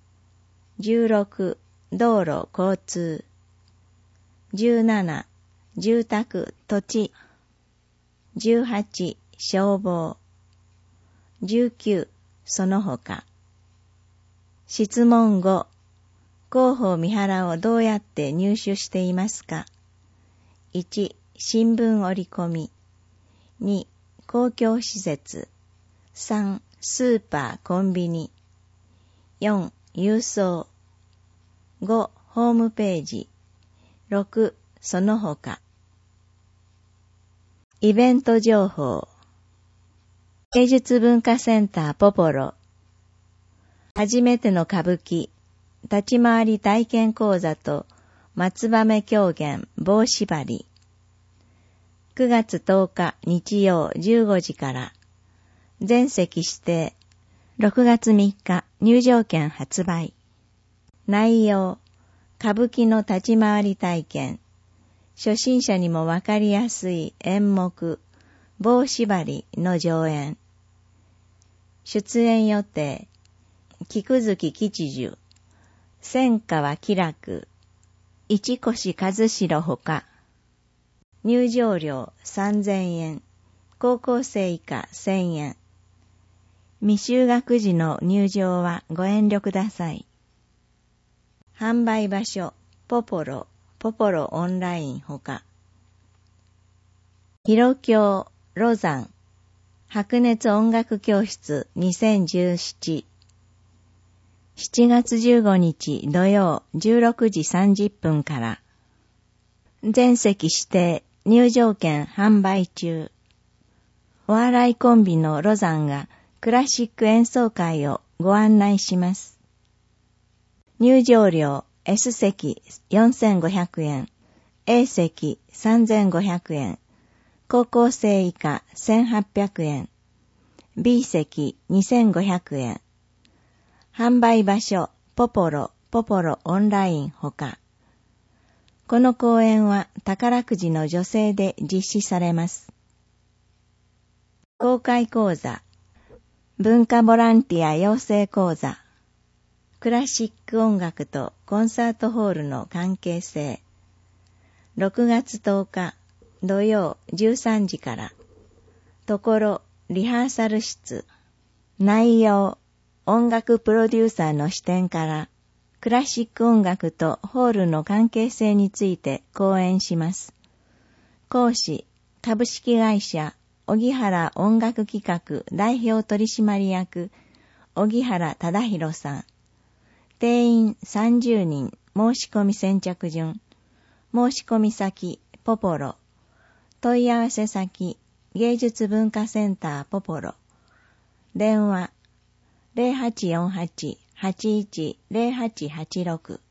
じゅうろく、道路交通。じゅうなな、 住宅、土地。じゅうはち、消防。じゅうきゅう、その他。質問ご、広報三原をどうやって入手していますか？いち、新聞折り込み。に、公共施設。さん、スーパー、コンビニ。よん、郵送。ご、ホームページ。ろく、その他。イベント情報。芸術文化センターポポロ。初めての歌舞伎、立ち回り体験講座と松羽狂言棒縛り。くがつとおか日曜じゅうごじから。全席指定。ろくがつみっか入場券発売。内容、歌舞伎の立ち回り体験。初心者にもわかりやすい演目、棒縛りの上演。出演予定、菊月吉寿、千川喜楽、市越和代ほか。入場料さんぜんえん、高校生以下せんえん。未就学時の入場はご遠慮ください。販売場所、ポポロ、ポポロオンラインほか。広京、ロザン、白熱音楽教室にせんじゅうなな。しちがつじゅうごにち土曜じゅうろくじさんじゅっぷんから。全席指定、入場券販売中。お笑いコンビのロザンがクラシック演奏会をご案内します。入場料 S 席よんせんごひゃくえん、A 席さんぜんごひゃくえん、高校生以下せんはっぴゃくえん、B 席にせんごひゃくえん。販売場所、ポポロ、ポポロオンラインほか。この公演は宝くじの助成で実施されます。公開講座、文化ボランティア養成講座、クラシック音楽とコンサートホールの関係性。ろくがつとおか土曜じゅうさんじから。ところリハーサル室。内容、音楽プロデューサーの視点からクラシック音楽とホールの関係性について講演します。講師、株式会社荻原音楽企画代表取締役荻原忠弘さん。定員さんじゅうにん、申し込み先着順。申し込み先、ポポロ。問い合わせ先、芸術文化センターポポロ。電話、ゼロはちよんはち はちいちゼロはちはちろく。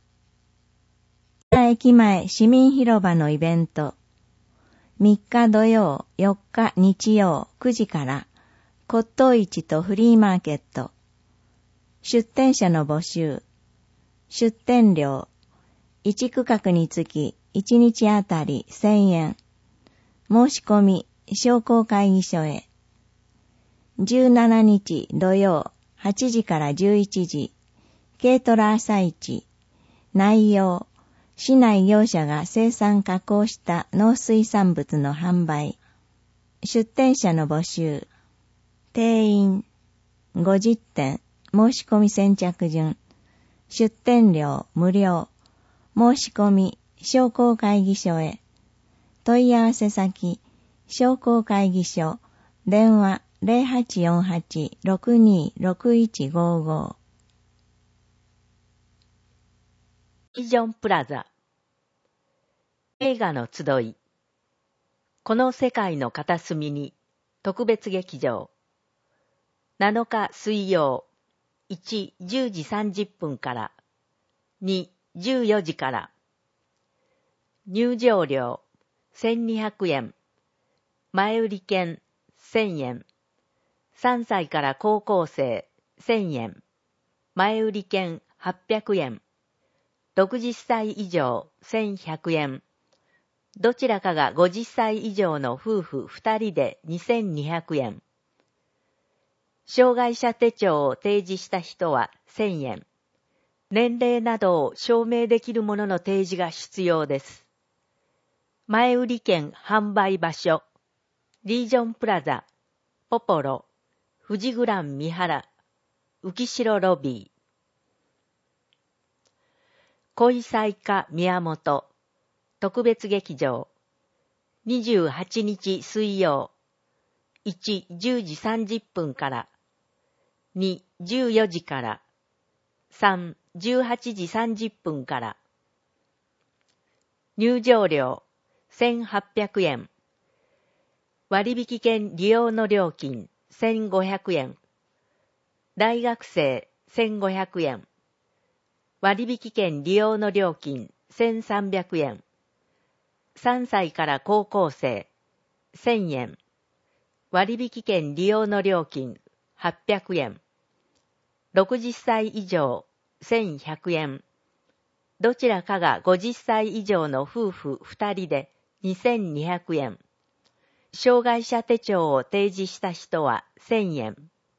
駅前市民広場のイベント。みっか土曜、よっか日曜くじから骨董市とフリーマーケット。出店者の募集。出店料。いち区画につきいちにちあたりせんえん。申し込み、商工会議所へ。じゅうしちにち土曜はちじからじゅういちじ。軽トラ朝市。内容。市内業者が生産加工した農水産物の販売。出店者の募集。定員。ごじってん。申し込み先着順。出店料無料。申し込み、商工会議所へ。問い合わせ先、商工会議所。電話ゼロはちよんはち ろくにろくいちごご。 ビジョンプラザ。映画の集い。この世界の片隅に特別劇場。なのか水曜。いち、じゅうじさんじゅっぷんから。に、じゅうよじから。入場料せんにひゃくえん。前売り券せんえん。さんさいから高校生せんえん。前売り券はっぴゃくえん。ろくじゅっさい以上せんひゃくえん。どちらかがごじゅっさい以上の夫婦ふたりでにせんにひゃくえん。障害者手帳を提示した人はせんえん。年齢などを証明できるものの提示が必要です。 前売券販売場所、リージョンプラザ、ポポロ、富士グラン三原、浮城ロビー。恋妻家宮本、特別劇場、にじゅうはちにち水曜、いち、じゅうじさんじゅっぷんから、に、じゅうよじから、さん、じゅうはちじさんじゅっぷんから。入場料、せんはっぴゃくえん。割引券利用の料金、せんごひゃくえん。大学生、せんごひゃくえん。割引券利用の料金、せんさんびゃくえん。さんさいから高校生、せんえん。割引券利用の料金、はっぴゃくえん。ろくじゅっさい以上、せんひゃくえん。どちらかがごじゅっさい以上の夫婦ふたりでにせんにひゃくえん。障害者手帳を提示した人はせんえん。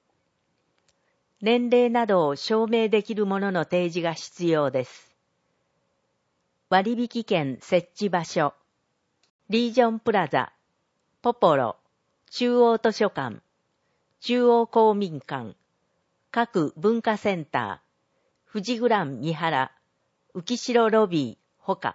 年齢などを証明できるものの提示が必要です。割引券設置場所、リージョンプラザ、ポポロ、中央図書館、中央公民館、各文化センター、富士グラン三原、浮城ロビー、ほか。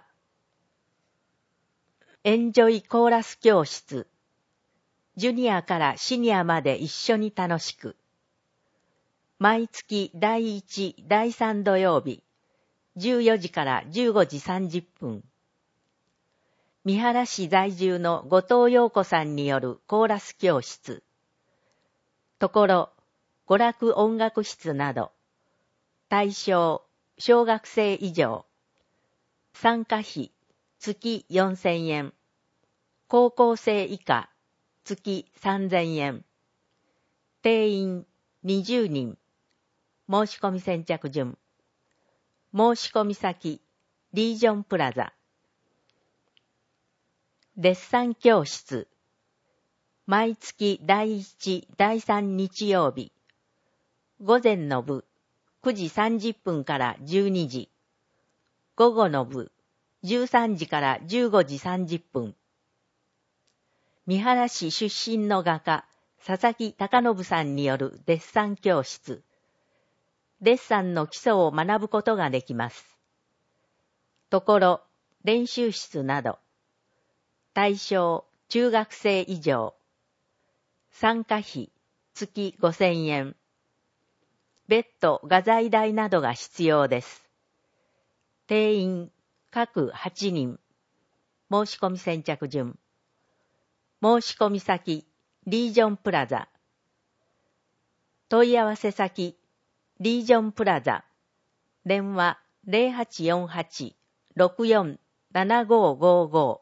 エンジョイコーラス教室、ジュニアからシニアまで一緒に楽しく。毎月だいいち、だいさん土曜日、じゅうよじからじゅうごじさんじゅっぷん。三原市在住の後藤陽子さんによるコーラス教室。ところ、娯楽音楽室など。対象、小学生以上。参加費、月よんせんえん。高校生以下、月さんぜんえん。定員にじゅうにん。申し込み先着順。申し込み先、リージョンプラザ。デッサン教室。毎月だいいち、だいさん日曜日。午前の部、くじさんじゅっぷんからじゅうにじ。午後の部、じゅうさんじからじゅうごじさんじゅっぷん。三原市出身の画家、佐々木隆信さんによるデッサン教室。デッサンの基礎を学ぶことができます。ところ、練習室など。対象、中学生以上。参加費、月ごせんえん。別途画材代などが必要です。定員、各はちにん。申し込み先着順。申し込み先、リージョンプラザ。問い合わせ先、リージョンプラザ。電話 ゼロはちよんはち ろくよん ななごごご。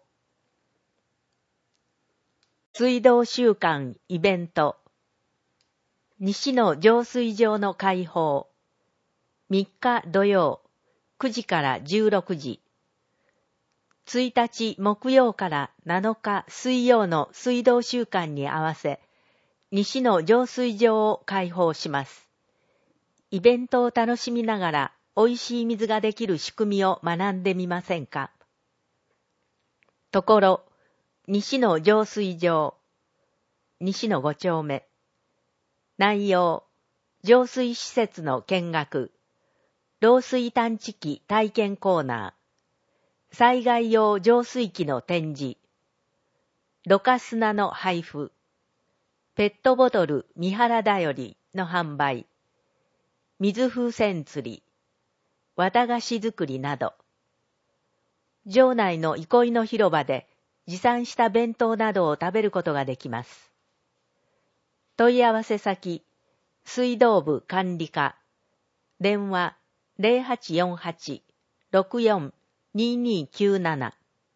水道週間イベント。西の浄水場の開放。みっか土曜、くじからじゅうろくじ。ついたち木曜からなのか水曜の水道週間に合わせ、西の浄水場を開放します。イベントを楽しみながら、美味しい水ができる仕組みを学んでみませんか。ところ、西の浄水場、西のご丁目。内容、浄水施設の見学、漏水探知機体験コーナー、災害用浄水器の展示、ろ過砂の配布、ペットボトル三原だよりの販売、水風船釣り、綿菓子作りなど、場内の憩いの広場で持参した弁当などを食べることができます。問い合わせ先、水道部管理課、電話 ゼロはちよんはち ろくよん ににきゅうなな。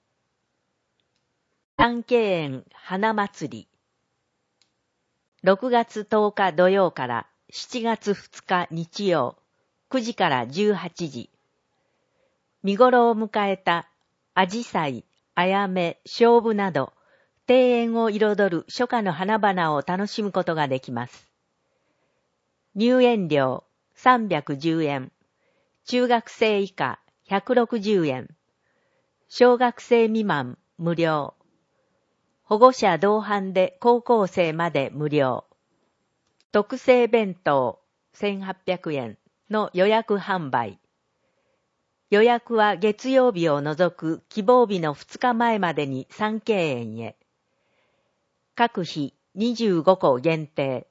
三景園花祭り。ろくがつとおか土曜からしちがつふつか日曜、くじからじゅうはちじ。見頃を迎えたアジサイ、アヤメ、ショウブなど、庭園を彩る初夏の花々を楽しむことができます。入園料さんびゃくじゅうえん、中学生以下ひゃくろくじゅうえん、小学生未満無料。保護者同伴で高校生まで無料。特製弁当せんはっぴゃくえんの予約販売。予約は月曜日を除く希望日のふつかまえまでに三溪園へ。各日にじゅうごこ限定。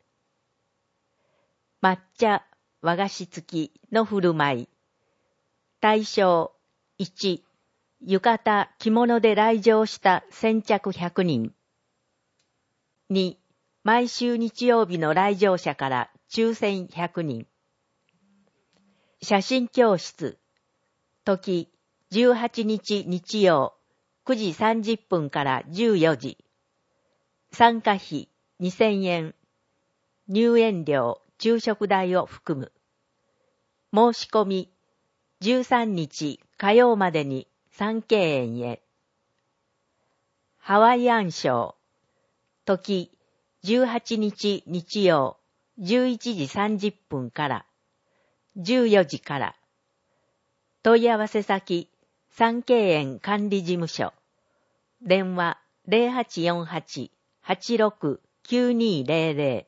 抹茶、和菓子付きの振る舞い。対象いち、浴衣、着物で来場した先着ひゃくにん。に、毎週日曜日の来場者から抽選ひゃくにん。写真教室。時、じゅうはちにち日曜、くじさんじゅっぷんからじゅうよじ。参加費にせんえん。入園料、昼食代を含む。申し込み、じゅうさんにち火曜までに三溪園へ。ハワイアンショー。時、じゅうはちにち日曜、じゅういちじさんじゅっぷんからじゅうよじから。問い合わせ先、三溪園管理事務所。電話ゼロはちよんはち はちろく きゅうにゼロゼロ。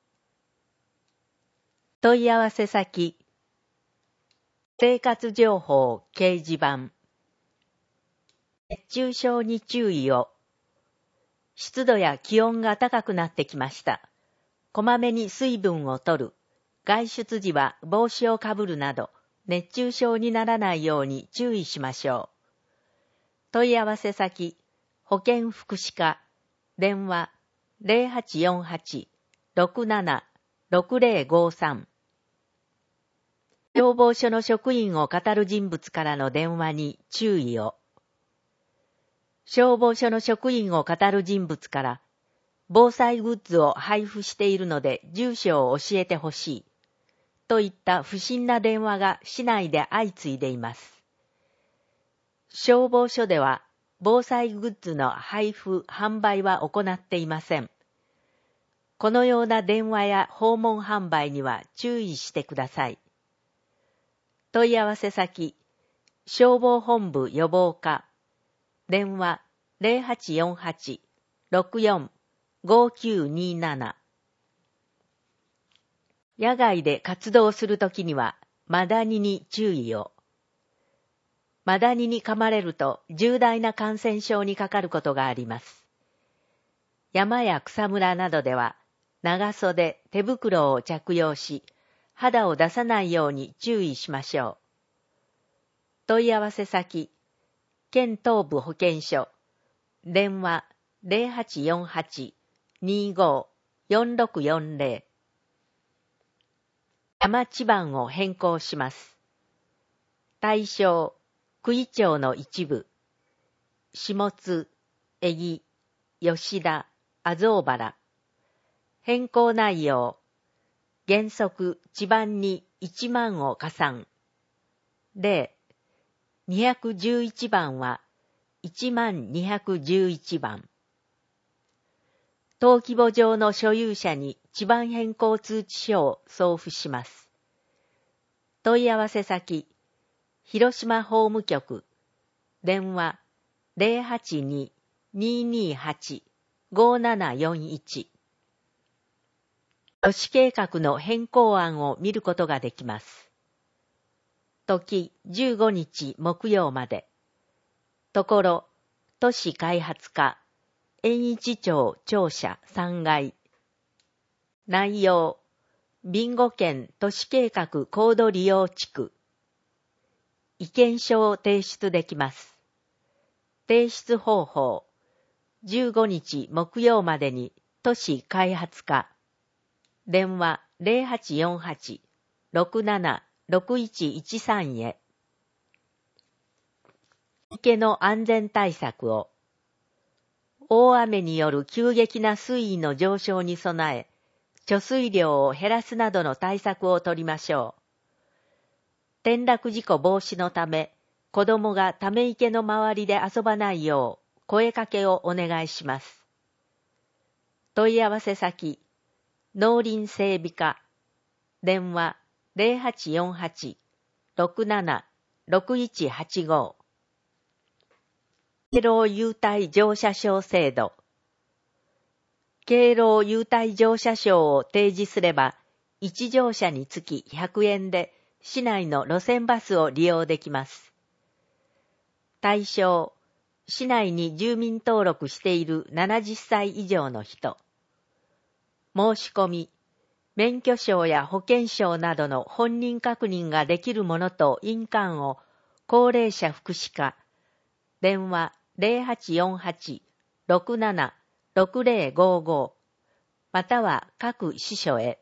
問い合わせ先、生活情報掲示板。熱中症に注意を。湿度や気温が高くなってきました。こまめに水分を取る。外出時は帽子をかぶるなど、熱中症にならないように注意しましょう。問い合わせ先、保健福祉課。電話ゼロはちよんはち ろくなな ろくゼロごさん。消防署の職員を語る人物からの電話に注意を。消防署の職員を語る人物から、防災グッズを配布しているので住所を教えてほしい。といった不審な電話が市内で相次いでいます。消防署では、防災グッズの配布・販売は行っていません。このような電話や訪問販売には注意してください。問い合わせ先、消防本部予防課。電話ゼロはちよんはち ろくよん ごきゅうになな。野外で活動するときには、マダニに注意を。マダニに噛まれると重大な感染症にかかることがあります。山や草むらなどでは、長袖、手袋を着用し、肌を出さないように注意しましょう。問い合わせ先、県東部保健所。電話ゼロはちよんはち にご よんろくよんゼロ。山地番を変更します。対象、九井町の一部。下津、江木、吉田、阿蔵原。変更内容。原則、地番にいちまんを加算。例、にひゃくじゅういちばんはいちまんにひゃくじゅういちばん。登記簿上の所有者に地番変更通知書を送付します。問い合わせ先、広島法務局。電話ゼロはちに にーにーはち ごななよんいち。都市計画の変更案を見ることができます。時じゅうごにち木曜まで。ところ、都市開発課、延一町庁舎さんがい。内容、備後県都市計画高度利用地区。意見書を提出できます。提出方法、じゅうごにち木曜までに都市開発課。電話ゼロはちよんはち ろくなな ろくいちいちさんへ。池の安全対策を。大雨による急激な水位の上昇に備え、貯水量を減らすなどの対策を取りましょう。転落事故防止のため、子供がため池の周りで遊ばないよう声かけをお願いします。問い合わせ先、農林整備課。電話ゼロはちよんはち ろくなな ろくいちはちご。 敬老優待乗車証制度。敬老優待乗車証を提示すれば、いち乗車につきひゃくえんで市内の路線バスを利用できます。対象、市内に住民登録しているななじゅっさい以上の人。申し込み、免許証や保険証などの本人確認ができるものと印鑑を高齢者福祉課、電話 ゼロはちよんはち ろくなな ろくゼロごご または各支所へ。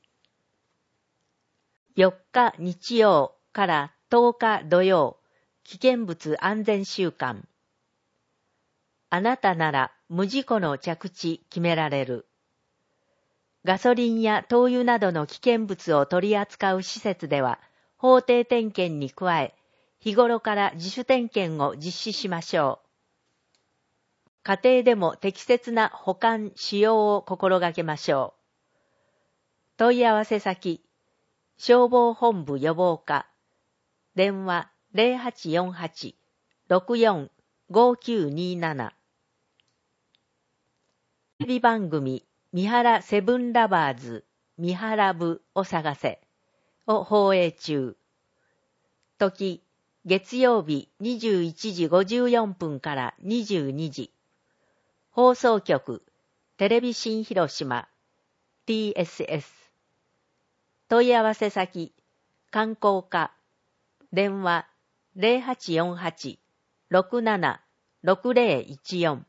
よっか日曜からとおか土曜、危険物安全週間。あなたなら無事故の着地決められる。ガソリンや灯油などの危険物を取り扱う施設では、法定点検に加え、日頃から自主点検を実施しましょう。家庭でも適切な保管・使用を心がけましょう。問い合わせ先、消防本部予防課、電話 ゼロはちよんはち ろくよん ごきゅうになな。テレビ番組、三原セブンラバーズ、三原部を探せを放映中。時、月曜日にじゅういちじごじゅうよんぷんからにじゅうにじ。放送局、テレビ新広島、ティーエスエス。問い合わせ先、観光課、電話 ゼロはちよんはち ろくなな ろくゼロいちよん。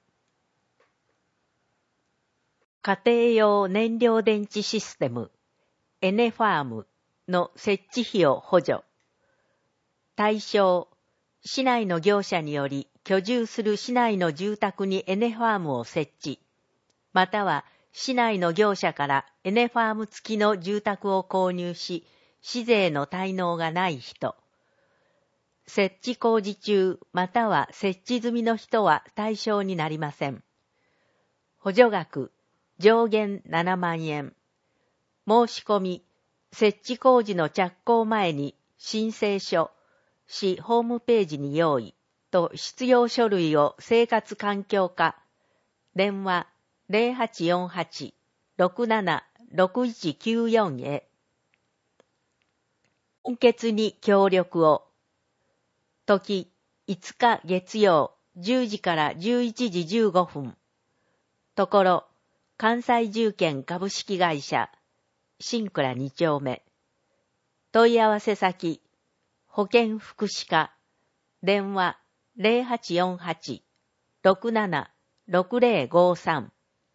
家庭用燃料電池システム、エネファームの設置費用補助。対象、市内の業者により居住する市内の住宅にエネファームを設置、または市内の業者からエネファーム付きの住宅を購入し、市税の滞納がない人。設置工事中または設置済みの人は対象になりません。補助額、上限ななまんえん。申し込み、設置工事の着工前に申請書、市ホームページに用意と必要書類を生活環境課、電話 ゼロはちよんはち ろくなな ろくいちきゅうよん へ。献血に協力を。時、いつか月曜じゅうじからじゅういちじじゅうごふん。ところ、関西重建株式会社、新倉に丁目。問い合わせ先、保健福祉課、電話 ゼロはちよんはち ろくなな ろくゼロごさん。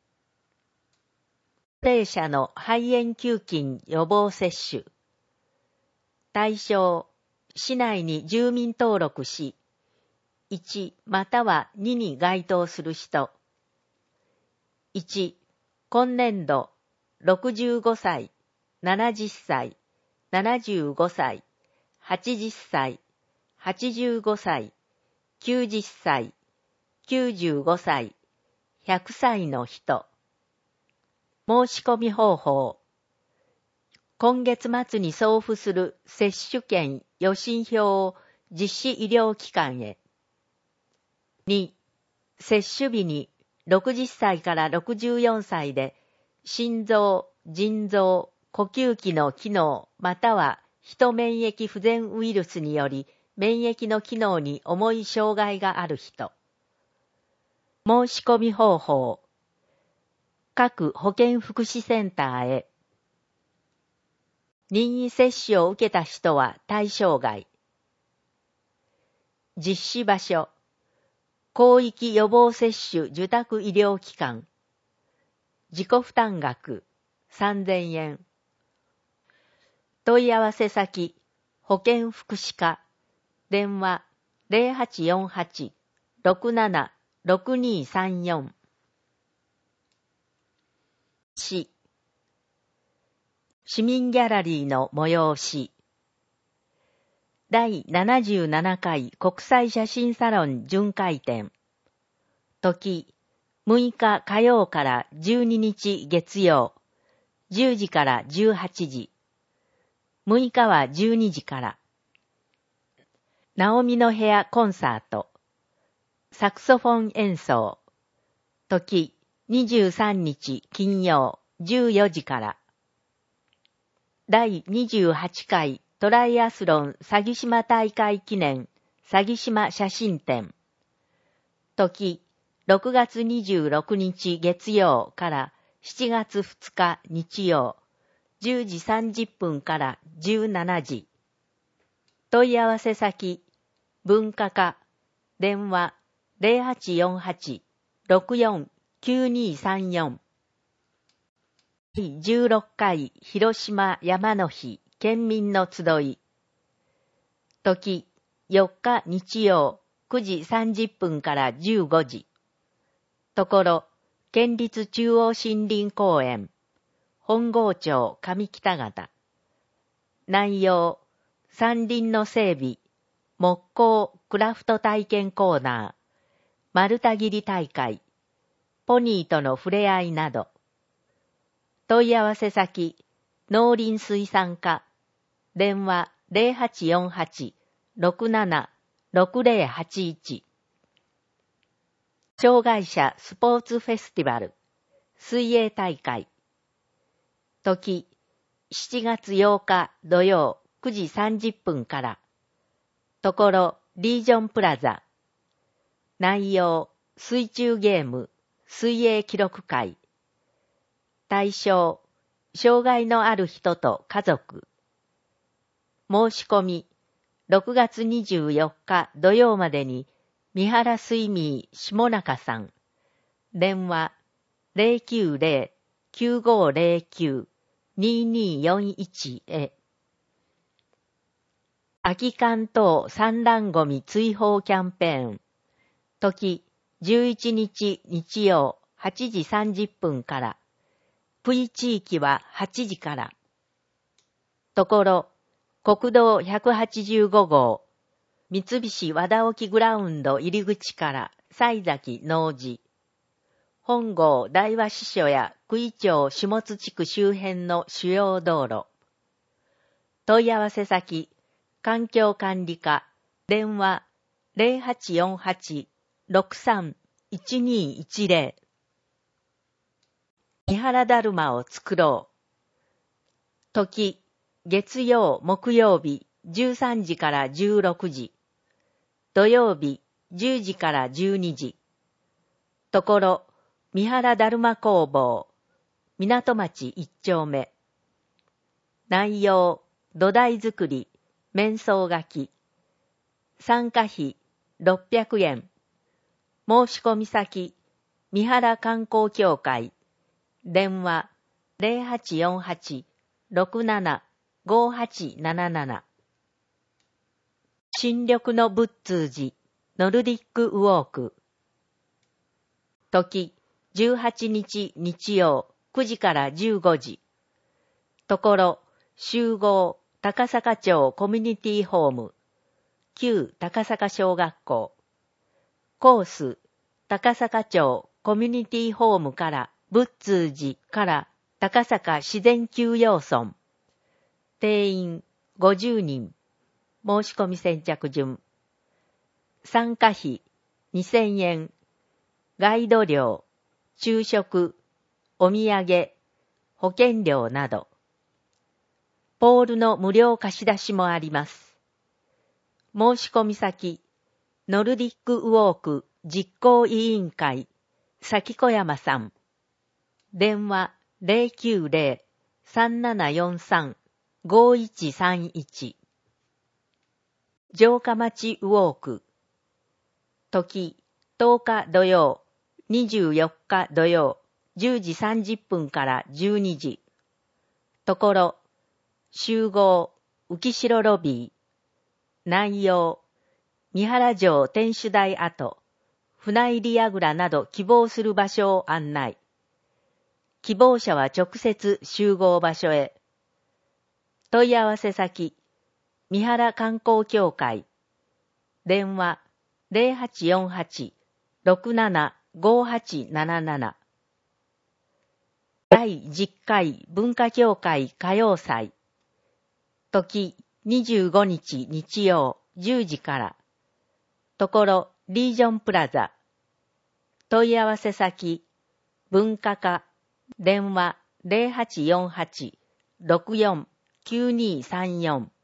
高齢者の肺炎球菌予防接種。対象、市内に住民登録し、いちまたはにに該当する人。いち、今年度、ろくじゅうごさい、ななじゅっさい、ななじゅうごさい、はちじゅっさい、はちじゅうごさい、きゅうじゅっさい、きゅうじゅうごさい、ひゃくさいの人。申し込み方法。今月末に送付する接種券予診票を実施医療機関へ。に、接種日にろくじゅっさいからろくじゅうよんさいで心臓、腎臓、呼吸器の機能またはヒ免疫不全ウイルスにより免疫の機能に重い障害がある人。申し込み方法。各保健福祉センターへ。任意接種を受けた人は対象外。実施場所。広域予防接種受託医療機関。自己負担額さんぜんえん。問い合わせ先、保健福祉課、電話 ゼロはちよんはち ろくなな ろくにさんよん。市、市民ギャラリーの催し。だいななじゅうななかい国際写真サロン巡回展。時、むいか火曜からじゅうににち月曜、じゅうじからじゅうはちじ。むいかはじゅうにじから。ナオミの部屋コンサート。 サクソフォン演奏。時にじゅうさんにち金曜じゅうよじから。第にじゅうはちかいトライアスロン鷺島大会記念鷺島写真展。時ろくがつにじゅうろくにち月曜からしちがつふつか日曜じゅうじさんじゅっぷんからじゅうしちじ。問い合わせ先文化課電話 ゼロはちよんはち ろくよん きゅうにさんよん。第じゅうろっかい広島山の日県民の集い。時よっか日曜くじさんじゅっぷんからじゅうごじ。ところ県立中央森林公園本郷町上北方。内容山林の整備、木工クラフト体験コーナー、丸太切り大会、ポニーとの触れ合いなど。問い合わせ先、農林水産課、電話 ゼロはちよんはち ろくなな ろくゼロはちいち。障害者スポーツフェスティバル、水泳大会。時、しちがつようか土曜くじさんじゅっぷんから。ところ、リージョンプラザ。内容、水中ゲーム、水泳記録会。対象、障害のある人と家族。申し込み、ろくがつにじゅうよっか土曜までに、三原スイミー下中さん。電話、ゼロきゅうゼロ きゅうごゼロきゅう にーにーよんいち へ。空き缶等産卵ゴミ追放キャンペーン。時、じゅういちにち日曜はちじさんじゅっぷんから。プイ地域ははちじから。ところ、国道ひゃくはちじゅうごごう、三菱和田沖グラウンド入り口から西崎農事。本郷大和支所や九井町下津地区周辺の主要道路。問い合わせ先、環境管理課、電話 ゼロはちよんはち ろくさん いちにーいちゼロ。三原だるまを作ろう。時、月曜木曜日じゅうさんじからじゅうろくじ。土曜日じゅうじからじゅうにじ。ところ、三原だるま工房、港町一丁目。内容、土台作り、面相書き。参加費ろっぴゃくえん。申し込み先、三原観光協会。電話ゼロはちよんはち ろくなな ごはちなななな。新緑の仏通寺、ノルディックウォーク。時、じゅうはちにち日曜くじからじゅうごじ。ところ、集合高坂町コミュニティホーム、旧高坂小学校。コース、高坂町コミュニティホームから仏通寺から高坂自然休養村。定員ごじゅうにん。申し込み先着順。参加費にせんえん。ガイド料、昼食、お土産、保険料など。ポールの無料貸し出しもあります。申し込み先、ノルディックウォーク実行委員会、崎小山さん。電話ゼロきゅうゼロ さんななよんさん ごいちさんいち。城下町ウォーク。時、とおか土曜、にじゅうよっか土曜、じゅうじさんじゅっぷんからじゅうにじ。ところ、集合、浮城ロビー。内容、三原城天守台跡、船入櫓など希望する場所を案内。希望者は直接集合場所へ。問い合わせ先、三原観光協会。電話ゼロはちよんはち ろくなな ごはちなななな。だいじゅっかい文化協会歌謡祭。時にじゅうごにち日曜じゅうじから。ところリージョンプラザ。問い合わせ先、文化課、電話 ゼロはちよんはち ろくよん きゅうにさんよん。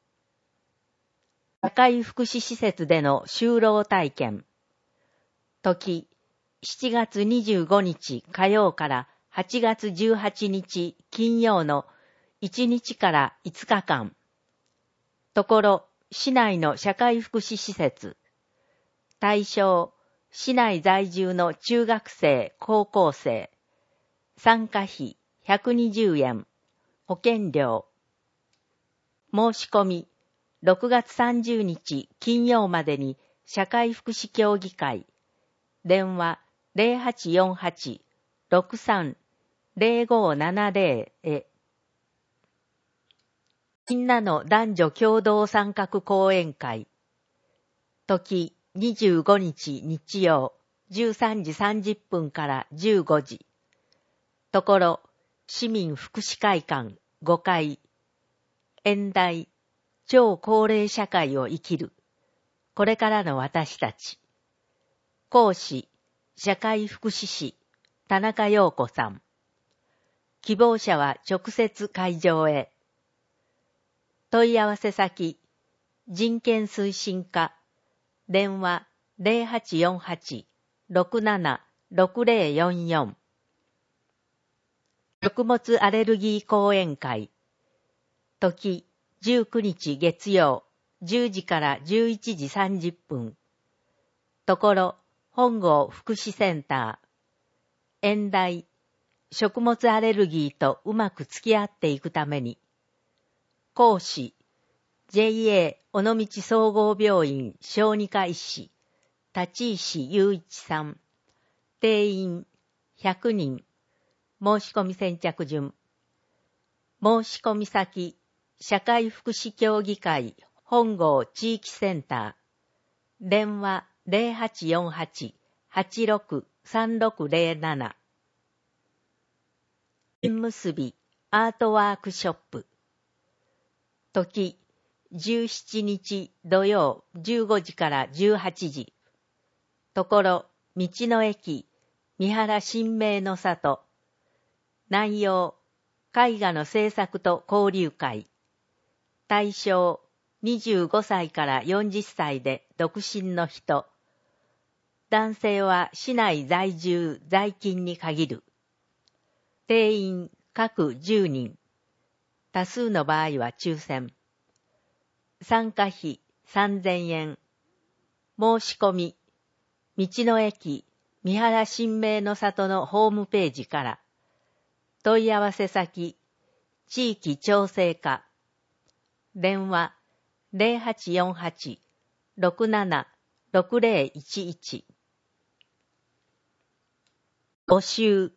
社会福祉施設での就労体験。時、しちがつにじゅうごにち火曜からはちがつじゅうはちにち金曜のいちにちからいつかかん。ところ、市内の社会福祉施設。対象、市内在住の中学生、高校生。参加費ひゃくにじゅうえん。保険料。申し込み、ろくがつさんじゅうにち金曜までに社会福祉協議会。電話 ゼロはちよんはち ろくさん ゼロごななゼロ へ。みんなの男女共同参画講演会。時にじゅうごにち日曜じゅうさんじさんじゅっぷんからじゅうごじ。ところ、市民福祉会館ごかい。演題、超高齢社会を生きる。これからの私たち。講師、社会福祉士、田中陽子さん。希望者は直接会場へ。問い合わせ先、人権推進課、電話 ゼロはちよんはち ろくなな ろくゼロよんよん。食物アレルギー講演会。時、じゅうくにち月曜、じゅうじからじゅういちじさんじゅっぷん。ところ、本郷福祉センター。演題、食物アレルギーとうまく付き合っていくために。講師、ジェイエー 尾道総合病院小児科医師、立石雄一さん。定員ひゃくにん。申し込み先着順。申し込み先、社会福祉協議会本郷地域センター。電話 ゼロはちよんはち はちろく さんろくゼロなな。縁結びアートワークショップ。時、じゅうしちにち土曜じゅうごじからじゅうはちじ。ところ、道の駅、三原新明の里。内容、絵画の制作と交流会。対象、にじゅうごさいからよんじゅっさいで独身の人。男性は市内在住在勤に限る。定員各じゅうにん。多数の場合は抽選。参加費さんぜんえん。申し込み、道の駅、三原新明の里のホームページから。問い合わせ先、地域調整課。電話ゼロはちよんはち ろくなな ろくゼロいちいち。募集。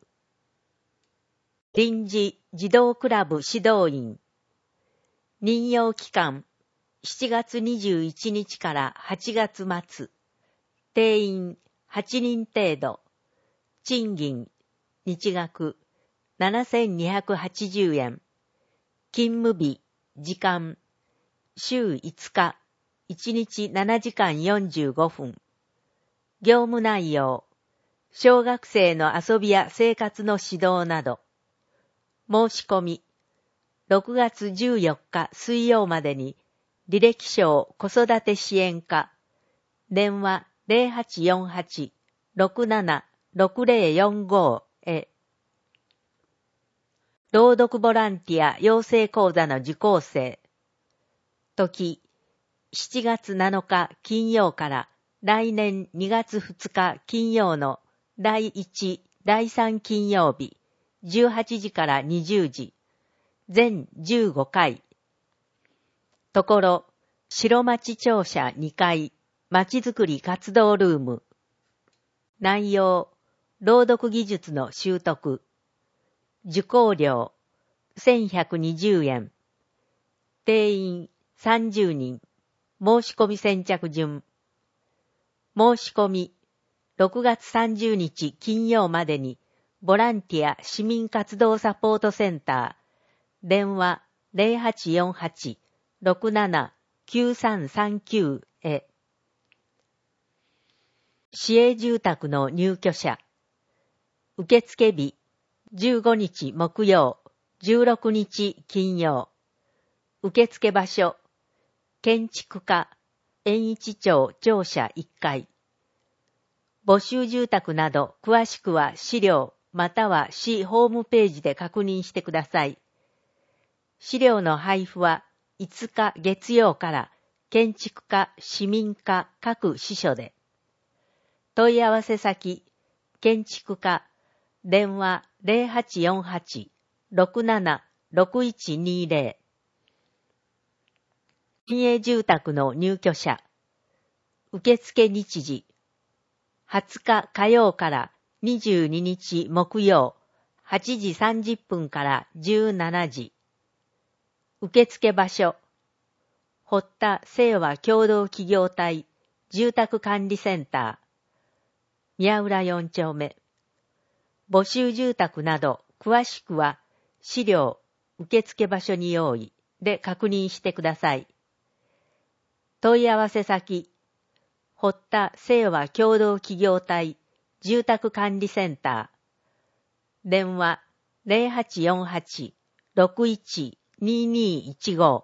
臨時児童クラブ指導員。任用期間、しちがつにじゅういちにちからはちがつ末。定員はちにん程度。賃金、日額ななせんにひゃくはちじゅうえん。勤務日、時間、週いつか、いちにちななじかんよんじゅうごふん。業務内容、小学生の遊びや生活の指導など。申し込み、ろくがつじゅうよっか水曜までに、履歴書子育て支援課、電話ゼロはちよんはち ろくなな ろくゼロよんご へ。朗読ボランティア養成講座の受講生。時、しちがつなのか金曜から来年にがつふつか金曜のだいいち、だいさん金曜日、じゅうはちじからにじゅうじ、全じゅうごかい。ところ、白町庁舎にかい、まちづくり活動ルーム。内容、朗読技術の習得。受講料、せんひゃくにじゅうえん。定員さんじゅうにん。申し込み先着順。申し込み、ろくがつさんじゅうにち金曜までに、ボランティア市民活動サポートセンター、電話ゼロはちよんはち ろくなな きゅうさんさんきゅう へ。 市営住宅の入居者。受付日、じゅうごにち木曜、じゅうろくにち金曜。受付場所、建築課、延一町庁舎いっかい。募集住宅など詳しくは資料または市ホームページで確認してください。資料の配布はいつか月曜から建築課、市民課各支所で。問い合わせ先、建築課、電話 ゼロはちよんはち ろくなな ろくいちにゼロ。市営住宅の入居者。受付日時。はつか火曜からにじゅうににち木曜、はちじさんじゅっぷんからじゅうしちじ。受付場所。堀田清和共同企業体住宅管理センター。宮浦よんちょうめ。募集住宅など詳しくは資料受付場所に用意で確認してください。問い合わせ先。堀田清和共同企業体住宅管理センター。電話 ゼロはちよんはち ろくいちににいちご。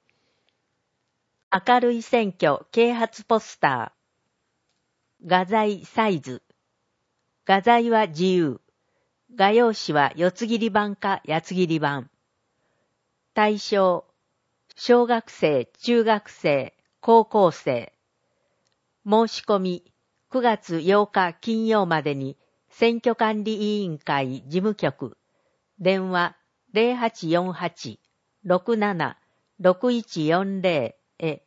明るい選挙啓発ポスター。画材サイズ。画材は自由。画用紙は四つ切り版か八つ切り版。対象。小学生、中学生、高校生。申し込み、くがつようか金曜までに、選挙管理委員会事務局、電話 ゼロはちよんはち ろくなな ろくいちよんゼロ へ。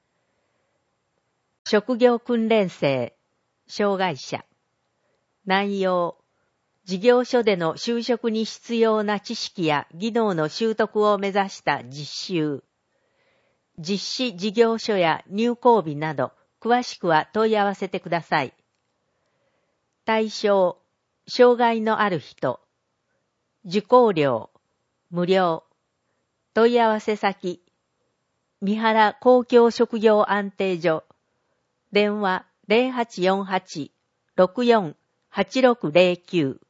職業訓練生、障害者。内容、事業所での就職に必要な知識や技能の習得を目指した実習。実施事業所や入校日など、詳しくは問い合わせてください。対象、障害のある人。受講料、無料。問い合わせ先、三原公共職業安定所。電話 ゼロはちよんはち ろくよん はちろくゼロきゅう。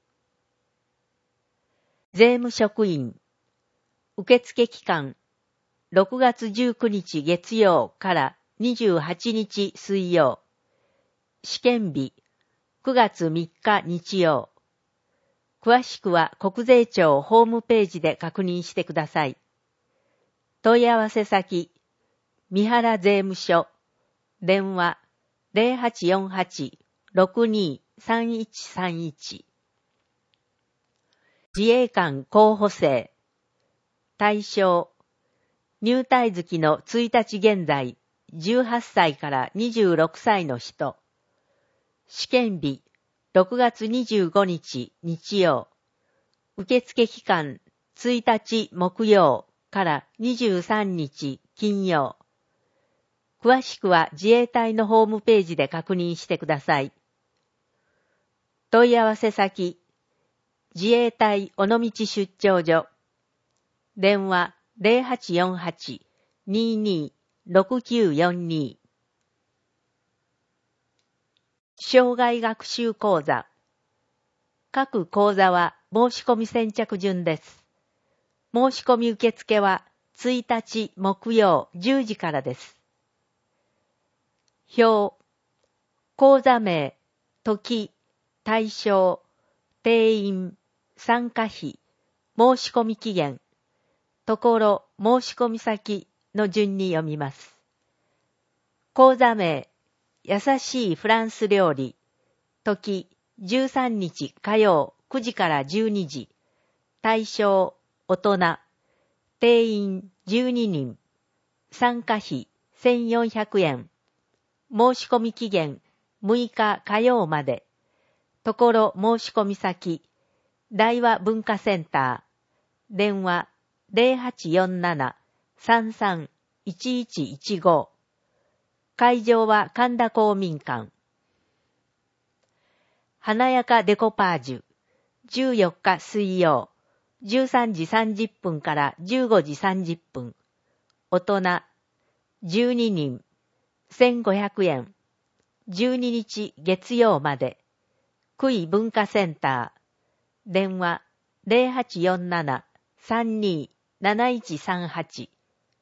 税務職員。受付期間、ろくがつじゅうくにち月曜からにじゅうはちにち水曜。試験日、くがつみっか日曜。詳しくは国税庁ホームページで確認してください。問い合わせ先、三原税務署。電話 ゼロはちよんはち ろくにさんいちさんいち。自衛官候補生。対象、入隊月のついたち現在、じゅうはっさいからにじゅうろくさいの人。試験日、ろくがつにじゅうごにち日曜。受付期間、ついたち木曜からにじゅうさんにち金曜。詳しくは自衛隊のホームページで確認してください。問い合わせ先、自衛隊尾道出張所。電話ゼロはちよんはち ににろくきゅうよんに。生涯学習講座。各講座は申し込み先着順です。申し込み受付はついたち木曜じゅうじからです。表、講座名、時、対象、定員、参加費、申し込み期限、ところ、申し込み先の順に読みます。講座名、優しいフランス料理、時、じゅうさんにち火曜くじからじゅうにじ、対象、大人、定員じゅうににん、参加費せんよんひゃくえん、申し込み期限むいか火曜まで、ところ申し込み先、大和文化センター、電話ゼロはちよんなな さんさん いちいちいちご。会場は神田公民館。華やかデコパージュ、じゅうよっか水曜、じゅうさんじさんじゅっぷんからじゅうごじさんじゅっぷん。大人、じゅうににん、せんごひゃくえん。 じゅうににち月曜まで、クイ文化センター、電話 ゼロはちよんなな さんにー なないちさんはち。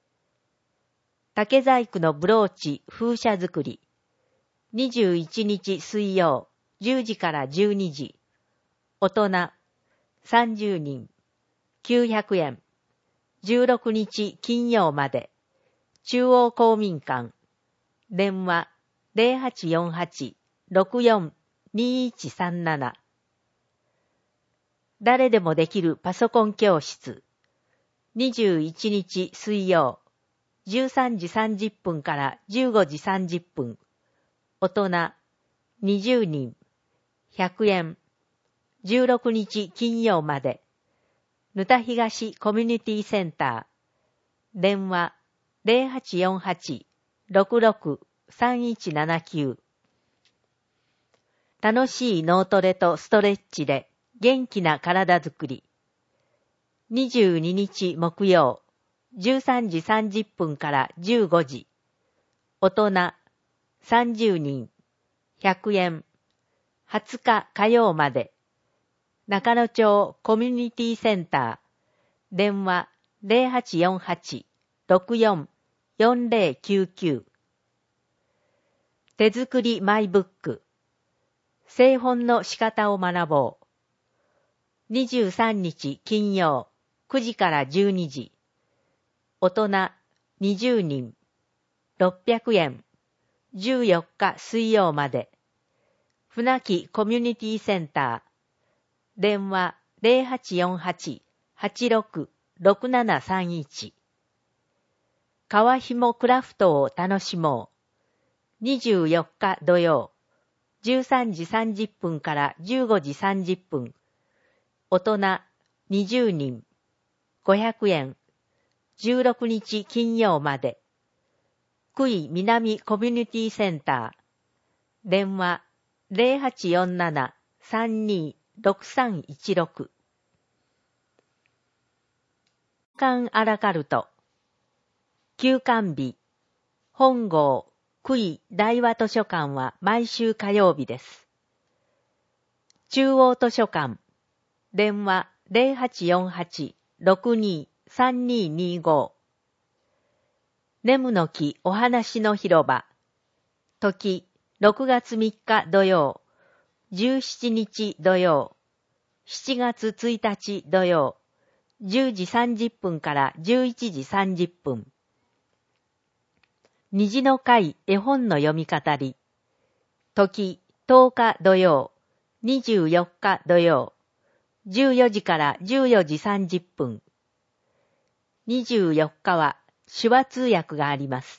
竹細工のブローチ風車作り、にじゅういちにち水曜、じゅうじからじゅうにじ、大人さんじゅうにん、きゅうひゃくえん、じゅうろくにち金曜まで、中央公民館、電話 ゼロはちよんはち ろくよん にいちさんなな。誰でもできるパソコン教室、にじゅういちにち水曜、じゅうさんじさんじゅっぷんからじゅうごじさんじゅっぷん、大人にじゅうにん、ひゃくえん、じゅうろくにち金曜まで、ぬた東コミュニティセンター、電話 ゼロはちよんはち ろくろく さんいちななきゅう。楽しい脳トレとストレッチで元気な体づくり。にじゅうににち木曜、じゅうさんじさんじゅっぷんからじゅうごじ、大人さんじゅうにん、ひゃくえん、はつか火曜まで、中野町コミュニティセンター、電話 ゼロはちよんはち ろくよん よんゼロきゅうきゅう。手作りマイブック、製本の仕方を学ぼう。にじゅうさんにち金曜、くじからじゅうにじ、大人にじゅうにん、ろっぴゃくえん、じゅうよっか水曜まで、船木コミュニティセンター、電話 ゼロはちよんはち はちろく ろくななさんいち。革紐クラフトを楽しもう。にじゅうよっか土曜、じゅうさんじさんじゅっぷんからじゅうごじさんじゅっぷん、大人にじゅうにん、ごひゃくえん、じゅうろくにち金曜まで、久井南コミュニティセンター、電話 ゼロはちよんなな さんにー ろくさんいちろく。カンアラカルト、休館日、本郷久井大和図書館は毎週火曜日です。中央図書館、電話 ゼロはちよんはち ろくにー さんにーにーご。ネムの木お話の広場、時ろくがつみっか土曜、じゅうしちにち土曜、しちがつついたち土曜、じゅうじさんじゅっぷんからじゅういちじさんじゅっぷん。虹の会絵本の読み語り、時とおか土曜、にじゅうよっか土曜、じゅうよじからじゅうよじさんじゅっぷん。にじゅうよっかは手話通訳があります。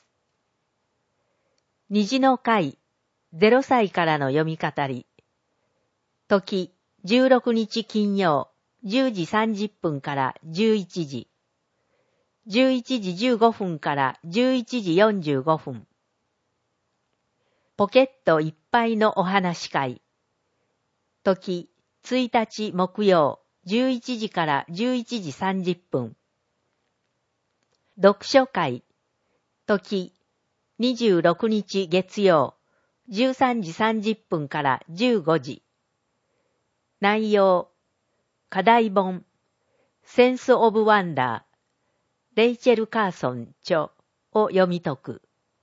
虹の会ゼロさいからの読み語り、時じゅうろくにち金曜、じゅうじさんじゅっぷんからじゅういちじ、じゅういちじじゅうごふんからじゅういちじよんじゅうごふん。ポケットいっぱいのお話会、時ついたち木曜、じゅういちじからじゅういちじさんじゅっぷん。読書会、時にじゅうろくにち月曜、じゅうさんじさんじゅっぷんからじゅうごじ。内容、課題本、センスオブワンダー、レイチェル・カーソン著を読み解く。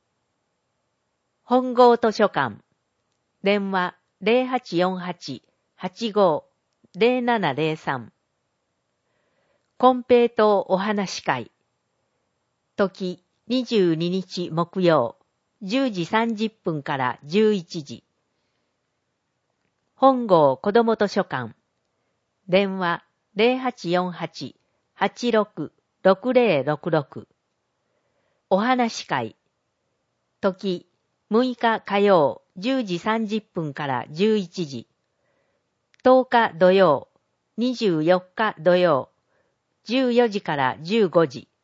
本郷図書館、電話 ゼロはちよんはち はちごー ゼロななゼロさん。金平糖お話会、時にじゅうににち木曜、じゅうじさんじゅっぷんからじゅういちじ。本郷子ども図書館、電話 ゼロはちよんはち はちろく ろくゼロろくろく。お話会、時むいか火曜、じゅうじさんじゅっぷんからじゅういちじ。とおか土曜、にじゅうよっか土曜、じゅうよじからじゅうごじ。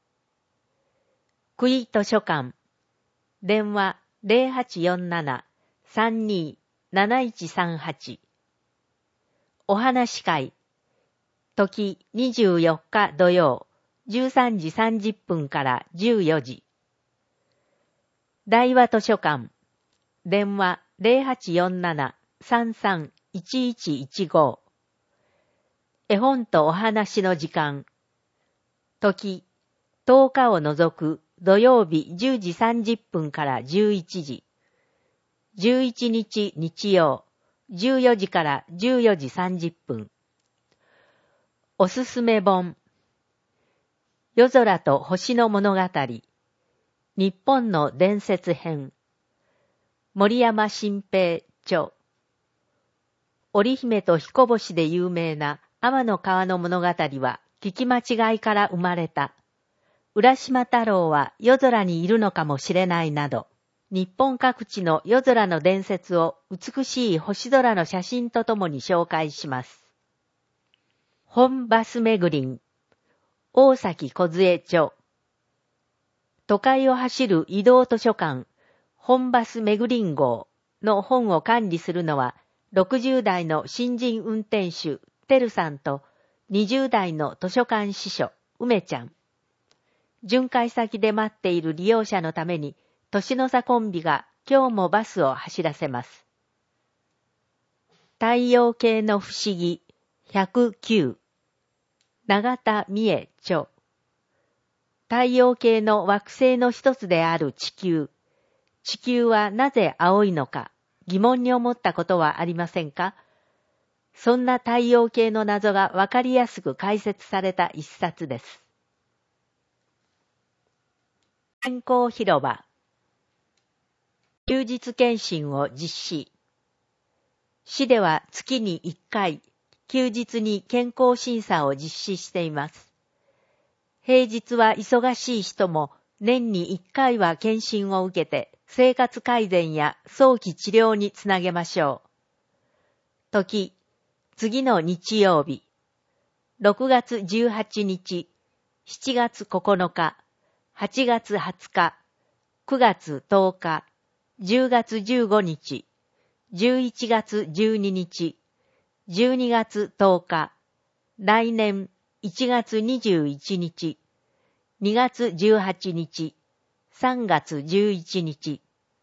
久井図書館、電話 ゼロはちよんなな さんにー なないちさんはち。お話会、時にじゅうよっか土曜、じゅうさんじさんじゅっぷんからじゅうよじ。大和図書館、 電話 ゼロはちよんなな さんさん いちいちいちご。絵本とお話の時間。時、とおかを除く土曜日じゅうじさんじゅっぷんからじゅういちじ。じゅういちにち日曜、じゅうよじからじゅうよじさんじゅっぷん。おすすめ本。夜空と星の物語。日本の伝説編。森山新平著。織姫と彦星で有名な天の川の物語は聞き間違いから生まれた。浦島太郎は夜空にいるのかもしれないなど、日本各地の夜空の伝説を美しい星空の写真とともに紹介します。本バスめぐりん。大崎梢著。都会を走る移動図書館、本バスめぐりん号の本を管理するのは、ろくじゅうだいの新人運転手、てるさんとにじゅうだいの図書館司書、梅ちゃん。巡回先で待っている利用者のために、年の差コンビが今日もバスを走らせます。太陽系の不思議ひゃくきゅう。永田美恵著。太陽系の惑星の一つである地球。地球はなぜ青いのか疑問に思ったことはありませんか？そんな太陽系の謎がわかりやすく解説された一冊です。健康広場。休日検診を実施。市では月にいっかい、休日に健康審査を実施しています。平日は忙しい人も年にいっかいは検診を受けて生活改善や早期治療につなげましょう。時、次の日曜日、ろくがつじゅうはちにち、しちがつここのか、はちがつはつか、くがつとおか、じゅうがつじゅうごにち、じゅういちがつじゅうににち、じゅうにがつとおか、来年いちがつにじゅういちにち、にがつじゅうはちにち、さんがつじゅういちにち。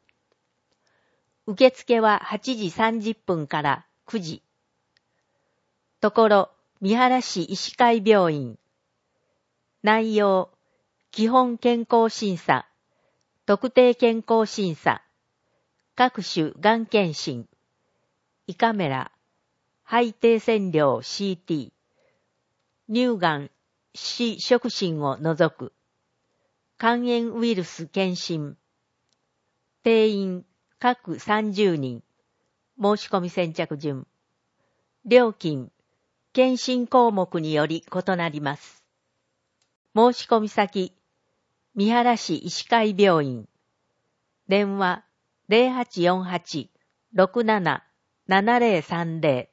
受付ははちじさんじゅっぷんからくじ。ところ、三原市医師会病院。内容、基本健康審査、特定健康審査、各種がん検診、胃カメラ、肺低線量 シーティー、乳がん、死触診を除く、肝炎ウイルス検診、定員各さんじゅうにん、申し込み先着順、料金、検診項目により異なります。申し込み先、三原市医師会病院、電話ゼロはちよんはち ろくなな ななゼロさんゼ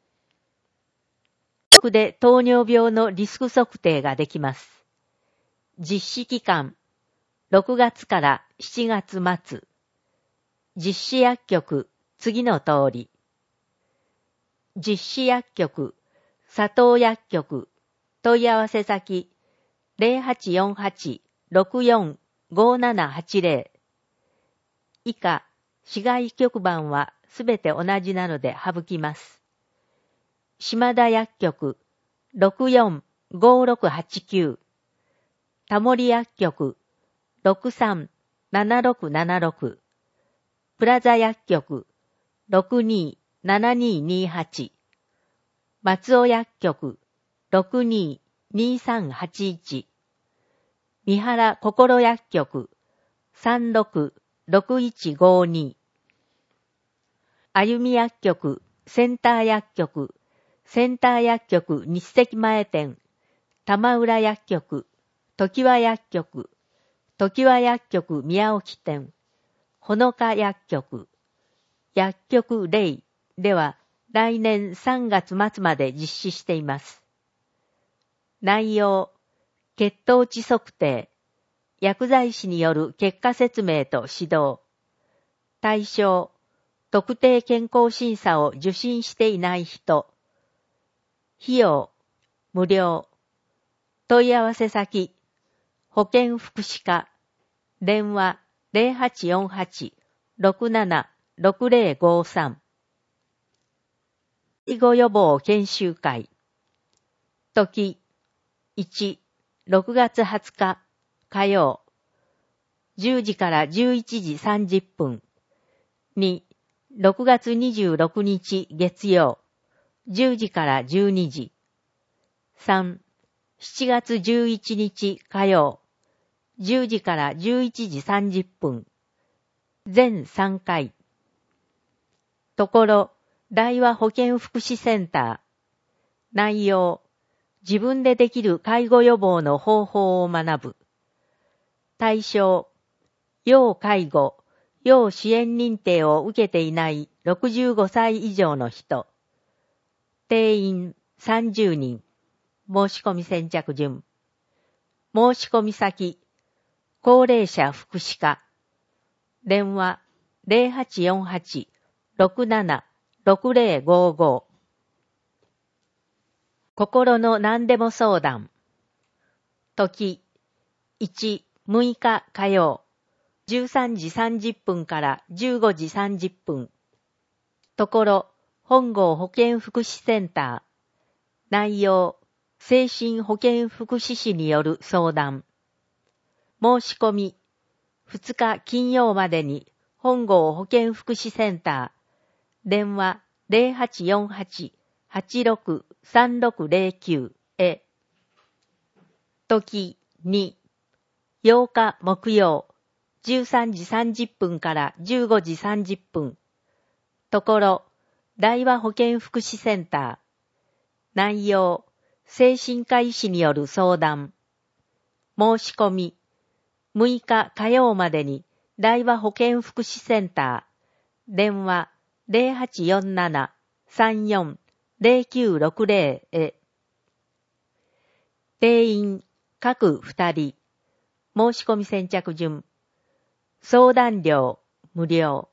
ロ。で糖尿病のリスク測定ができます。実施期間、ろくがつからしちがつ末。実施薬局、次の通り。実施薬局、佐藤薬局、問い合わせ先、ゼロはちよんはち ろくよん ごななはちゼロ。以下、市外局番はすべて同じなので省きます。島田薬局 ろくよん ごろくはちきゅう、田森薬局 ろくさん ななろくななろく、プラザ薬局 ろくに ななににはち、松尾薬局 ろくに にさんはちいち、三原心薬局 さんろく ろくいちごに、あゆみ薬局センター薬局センター薬局日赤前店、玉浦薬局、常盤薬局、常盤薬局宮沖店、ほのか薬局、薬局レイでは来年さんがつ末まで実施しています。内容、血糖値測定、薬剤師による結果説明と指導。対象、特定健康審査を受診していない人。費用、無料。問い合わせ先、保健福祉課。電話ゼロはちよんはち ろくななろくぜろごさん。介護予防研修会。時、いち、ろくがつはつか火曜、じゅうじからじゅういちじさんじゅっぷん。に、ろくがつにじゅうろくにち月曜、じゅうじからじゅうにじ。さん、しちがつじゅういちにち火曜、じゅうじからじゅういちじさんじゅっぷん。全さんかい。ところ、大和保健福祉センター。内容、自分でできる介護予防の方法を学ぶ。対象、要介護、要支援認定を受けていないろくじゅうごさい以上の人。定員さんじゅうにん。申し込み先着順。申し込み先、高齢者福祉課。電話 ゼロはちよんはち ろくなな ろくぜろごご。心の何でも相談。時、いち、むいか火曜、じゅうさんじさんじゅっぷんからじゅうごじさんじゅっぷん。ところ、本郷保健福祉センター。内容、精神保健福祉士による相談。申し込み、ふつか金曜までに本郷保健福祉センター、電話 ゼロはちよんはち はちろく さんろくゼロきゅう へ。時に、ようか木曜、じゅうさんじさんじゅっぷんからじゅうごじさんじゅっぷん。ところ、大和保健福祉センター。内容、精神科医師による相談。申し込み、むいか火曜までに大和保健福祉センター、電話 ゼロはちよんなな さんよん ゼロきゅうろくゼロ へ。定員、各ふたり。申し込み先着順。相談料、無料。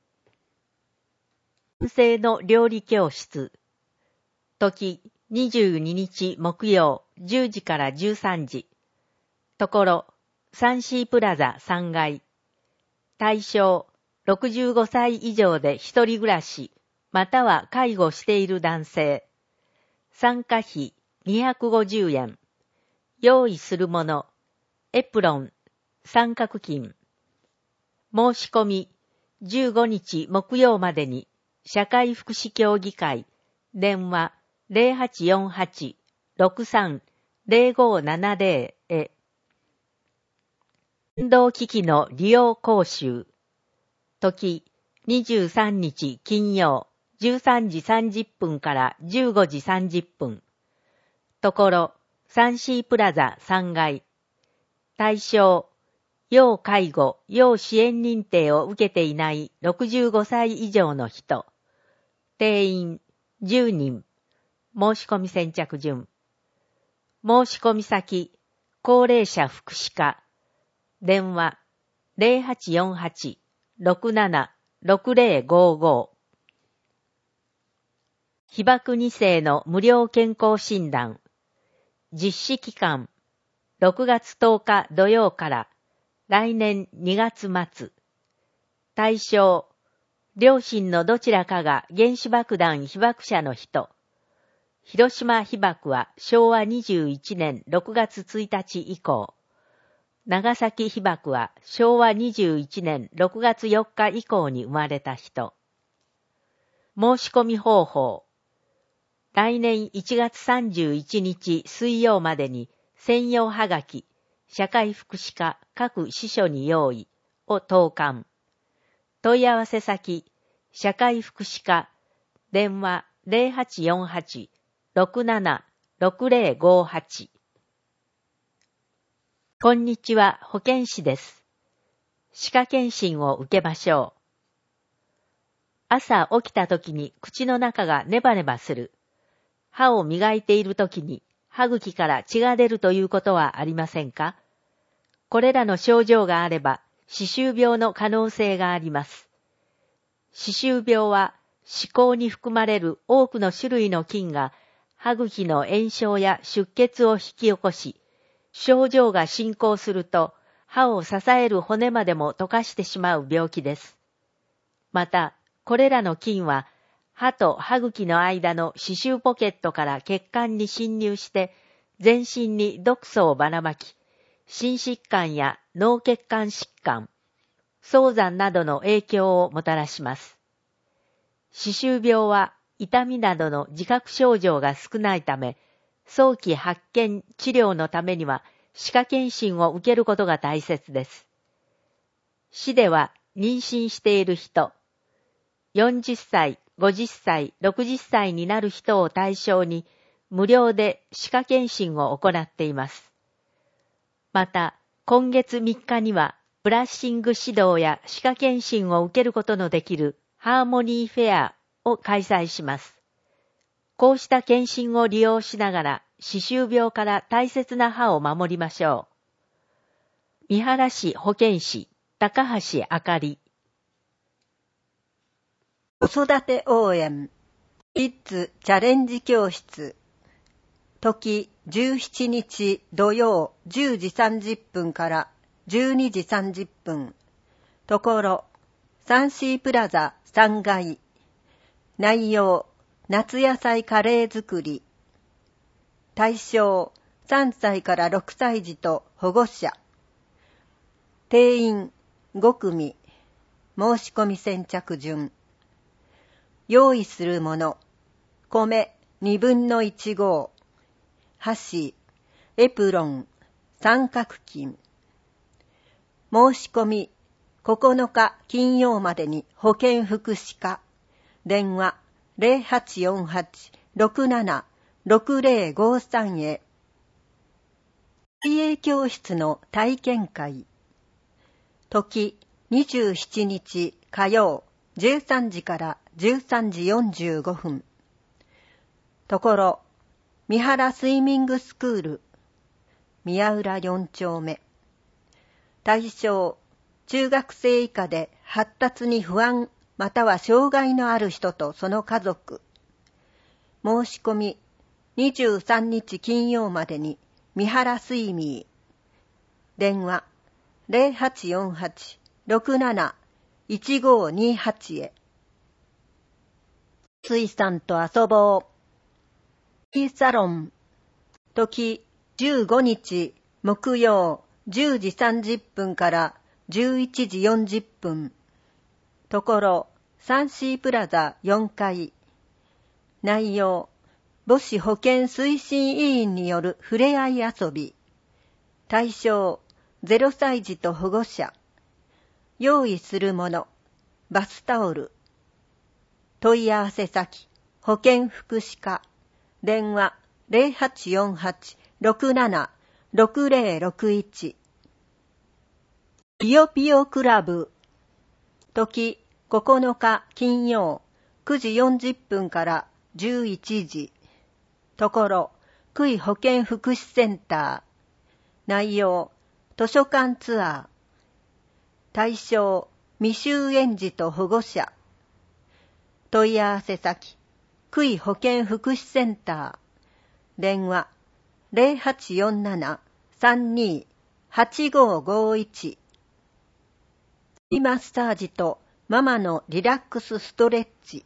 無制の料理教室。時、にじゅうににち木曜、じゅうじからじゅうさんじ。ところ、サンシープラザさんがい。対象、ろくじゅうごさい以上で一人暮らし、または介護している男性。参加費にひゃくごじゅうえん。用意するもの、エプロン、三角巾。申し込み、じゅうごにち木曜までに、社会福祉協議会、電話 ゼロはちよんはち ろくさん ゼロごななゼロ へ。電動機器の利用講習。時、にじゅうさんにち金曜、じゅうさんじさんじゅっぷんからじゅうごじさんじゅっぷん。ところ、サンシープラザさんがい。対象、要介護、要支援認定を受けていないろくじゅうごさい以上の人。定員じゅうにん。申し込み先着順。申し込み先、高齢者福祉課。電話 ゼロはちよんはち ろくなな ろくゼロごご。被爆にせいの無料健康診断。実施期間、ろくがつとおか土曜から来年にがつまつ。対象、両親のどちらかが原子爆弾被爆者の人。広島被爆はしょうわにじゅういちねんろくがつついたち以降。長崎被爆はしょうわにじゅういちねんろくがつよっか以降に生まれた人。申し込み方法。来年いちがつさんじゅういちにち水曜までに専用はがき、社会福祉課各支所に用意を投函。問い合わせ先、社会福祉課、電話 ゼロはちよんはち ろくなな ろくゼロごはち。こんにちは、保健師です。歯科検診を受けましょう。朝起きた時に口の中がネバネバする。歯を磨いている時に歯茎から血が出るということはありませんか？これらの症状があれば、歯周病の可能性があります。歯周病は歯垢に含まれる多くの種類の菌が歯茎の炎症や出血を引き起こし、症状が進行すると歯を支える骨までも溶かしてしまう病気です。 また、これらの菌は、歯と歯茎の間の歯周ポケットから血管に侵入して、全身に毒素をばらまき、心疾患や脳血管疾患、早産などの影響をもたらします。歯周病は痛みなどの自覚症状が少ないため、早期発見治療のためには歯科検診を受けることが大切です。市では妊娠している人、よんじゅっさい、ごじゅっさい、ろくじゅっさいになる人を対象に無料で歯科検診を行っています。また、今月みっかにはブラッシング指導や歯科検診を受けることのできるハーモニーフェアを開催します。こうした検診を利用しながら歯周病から大切な歯を守りましょう。三原市保健師、高橋あかり。 子育て応援、キッズチャレンジ教室。時じゅうしちにち土曜じゅうじさんじゅっぷんからじゅうにじさんじゅっぷん。ところ、サンシープラザさんがい。内容、夏野菜カレー作り。対象、さんさいからろくさい児と保護者。定員、ごくみ。申し込み先着順。用意するもの、米にぶんのいちごう。箸、エプロン、三角巾。申し込み、ここのか金曜までに保健福祉課。電話、ゼロはちよんはち ろくなな ろくゼロごさん へ。水泳教室の体験会。時、にじゅうしちにち火曜、じゅうさんじからじゅうさんじよんじゅうごふん。ところ、三原スイミングスクール、宮浦よんちょうめ。対象、中学生以下で発達に不安または障害のある人とその家族。申し込み、にじゅうさんにち金曜までに三原スイミー。電話、ゼロはちよんはち ろくなな いちごにはち へ。水さんと遊ぼう。ティーサロン。時じゅうごにち木曜じゅうじさんじゅっぷんからじゅういちじよんじゅっぷん。ところ、サンシープラザよんかい。内容、母子保健推進委員によるふれあい遊び。対象、ゼロさい児と保護者。用意するもの、バスタオル。問い合わせ先、保健福祉課。電話、ゼロはちよんはち ろくなな ろくゼロろくいち。ピヨピヨクラブ。時、ここのか金曜、くじよんじゅっぷんからじゅういちじ。ところ、区医保健福祉センター。内容、図書館ツアー。対象、未就園児と保護者。問い合わせ先、区医保健福祉センター。電話、ゼロはちよんなな さんに はちごごいち。マッサージとママのリラックスストレッチ。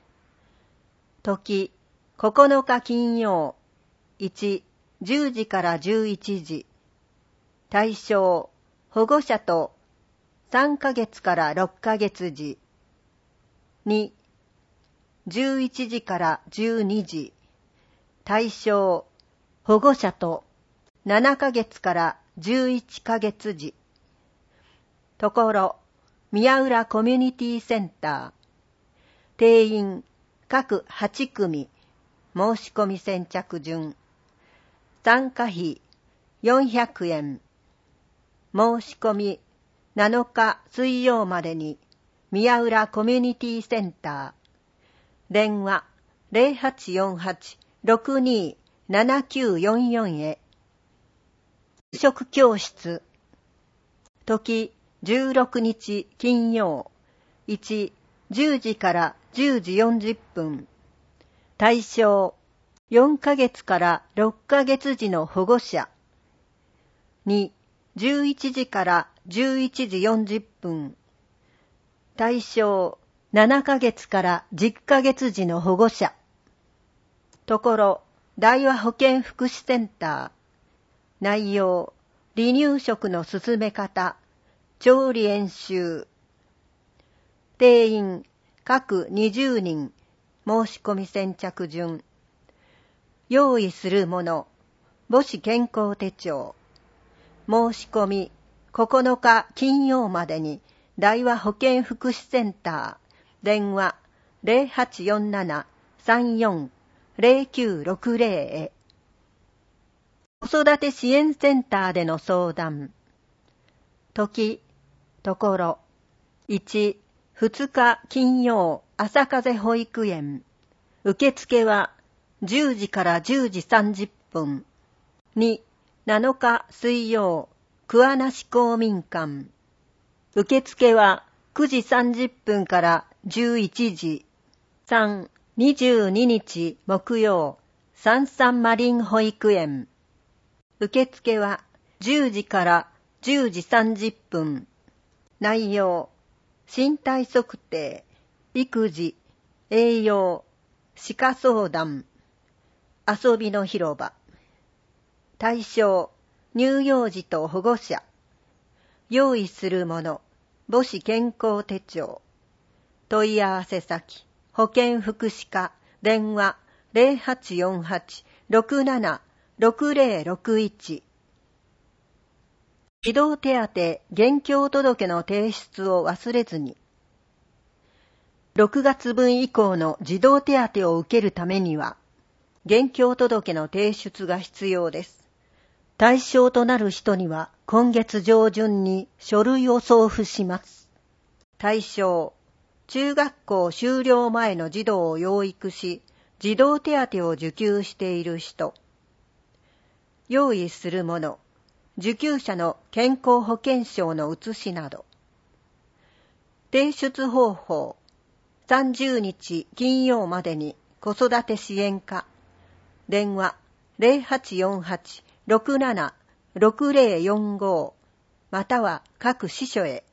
時、ここのか金曜、いち、じゅうじからじゅういちじ。対象、保護者とさんかげつからろっかげつ児。に、じゅういちじからじゅうにじ。対象、保護者とななかげつからじゅういっかげつ児。ところ、宮浦コミュニティセンター。定員、各はちくみ。申し込み先着順。参加費、よんひゃくえん。申し込み、なのか水曜までに、宮浦コミュニティセンター。電話、ゼロはちよんはち ろくに ななきゅうよんよん へ。食教室。時、じゅうろくにち金曜、いち、じゅうじからじゅうじよんじゅっぷん。対象、よんかげつからろっかげつ児の保護者。に、じゅういちじからじゅういちじよんじゅっぷん。対象、 ななかげつからじゅっかげつ児の保護者。ところ、大和保健福祉センター。内容、離乳食の進め方、調理演習。定員、各にじゅうにん、申し込み先着順。用意するもの、母子健康手帳。申し込み、ここのか金曜までに、大和保健福祉センター、電話 ゼロはちよんなな さんよん ゼロきゅうろくゼロ へ。子育て支援センターでの相談。時、ところ。いち、ふつか金曜朝風保育園。受付はじゅうじからじゅうじさんじゅっぷん。に、なのか水曜桑名市公民館。受付はくじさんじゅっぷんからじゅういちじ。さん、にじゅうににち木曜さんさんマリン保育園。受付はじゅうじからじゅうじさんじゅっぷん。内容、身体測定、育児、栄養、歯科相談、遊びの広場。対象、乳幼児と保護者。用意するもの、母子健康手帳。問い合わせ先、保健福祉課、電話 ゼロはちよんはち ろくなな ろくゼロろくいち。児童手当現況届の提出を忘れずに。ろくがつぶん以降の児童手当を受けるためには、現況届の提出が必要です。対象となる人には今月上旬に書類を送付します。対象、中学校修了前の児童を養育し、児童手当を受給している人。用意するもの、受給者の健康保険証の写しなど。提出方法、さんじゅうにち金曜までに子育て支援課、電話 ゼロはちよんはち ろくなな ろくゼロよんご または各支所へ。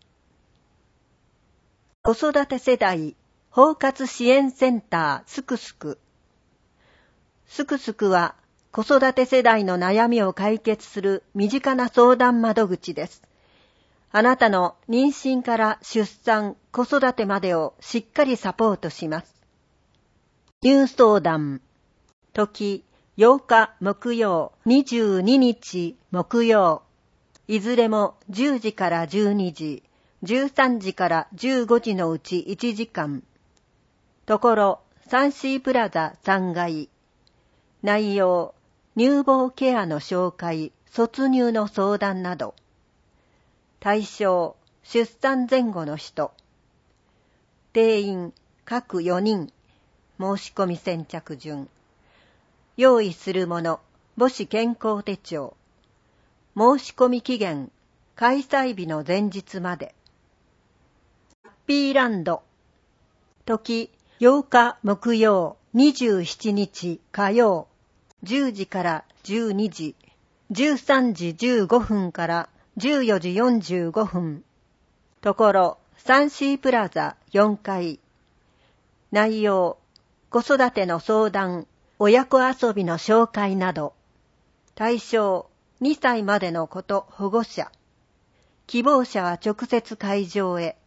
子育て世代包括支援センターすくすく。すくすくは子育て世代の悩みを解決する身近な相談窓口です。あなたの妊娠から出産、子育てまでをしっかりサポートします。入相談。時、ようか木曜、にじゅうににち木曜。いずれもじゅうじからじゅうにじ、じゅうさんじからじゅうごじのうちいちじかん。ところ、サンシープラザさんがい。内容、乳房ケアの紹介、卒乳の相談など。対象、出産前後の人。定員、各よにん。申し込み先着順。用意するもの、母子健康手帳。申し込み期限、開催日の前日まで。ハッピーランド。時、ようか木曜、にじゅうしちにち火曜。じゅうじからじゅうにじ、じゅうさんじじゅうごふんからじゅうよじよんじゅうごふん。ところ、サンシープラザよんかい。内容、子育ての相談、親子遊びの紹介など。対象、にさいまでの子と保護者。希望者は直接会場へ。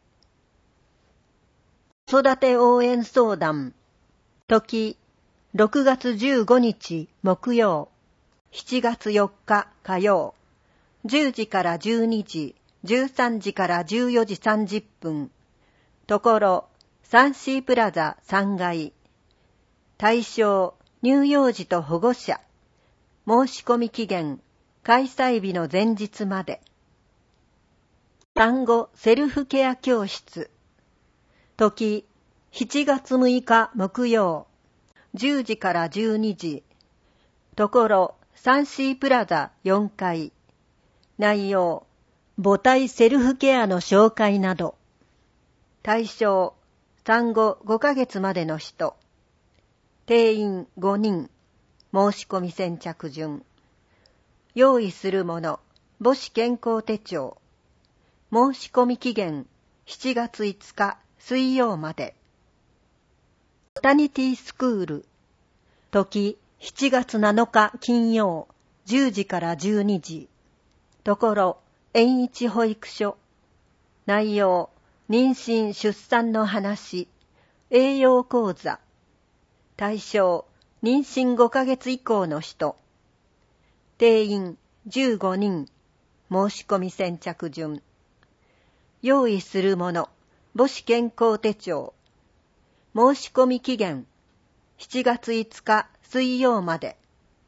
子育て応援相談。時、ろくがつじゅうごにち木曜、しちがつよっか火曜。じゅうじからじゅうにじ、じゅうさんじからじゅうよじさんじゅっぷん。ところ、サンシープラザさんがい。対象、乳幼児と保護者。申し込み期限、開催日の前日まで。産後セルフケア教室。時、しちがつむいか木曜、じゅうじからじゅうにじ。ところ、サンシープラザよんかい。内容、母体セルフケアの紹介など。対象、産後ごかげつまでの人。定員ごにん。申し込み先着順。用意するもの、母子健康手帳。申し込み期限、しちがついつか水曜まで。 タニティスクール。時しちがつなのか金曜、じゅうじからじゅうにじ。ところ、園一保育所。内容、妊娠出産の話。栄養講座。対象、妊娠ごかげつ以降の人。定員じゅうごにん。申し込み先着順。用意するもの、母子健康手帳。申し込み期限、しちがついつか水曜まで。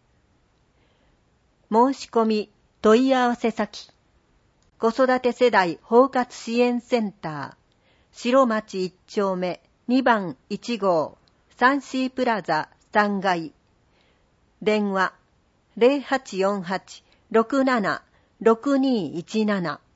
申し込み問い合わせ先、子育て世代包括支援センター、白町いち丁目にばんいち号、サンシープラザさん階。電話 ゼロはちよんはち ろくなな ろくにいちなな。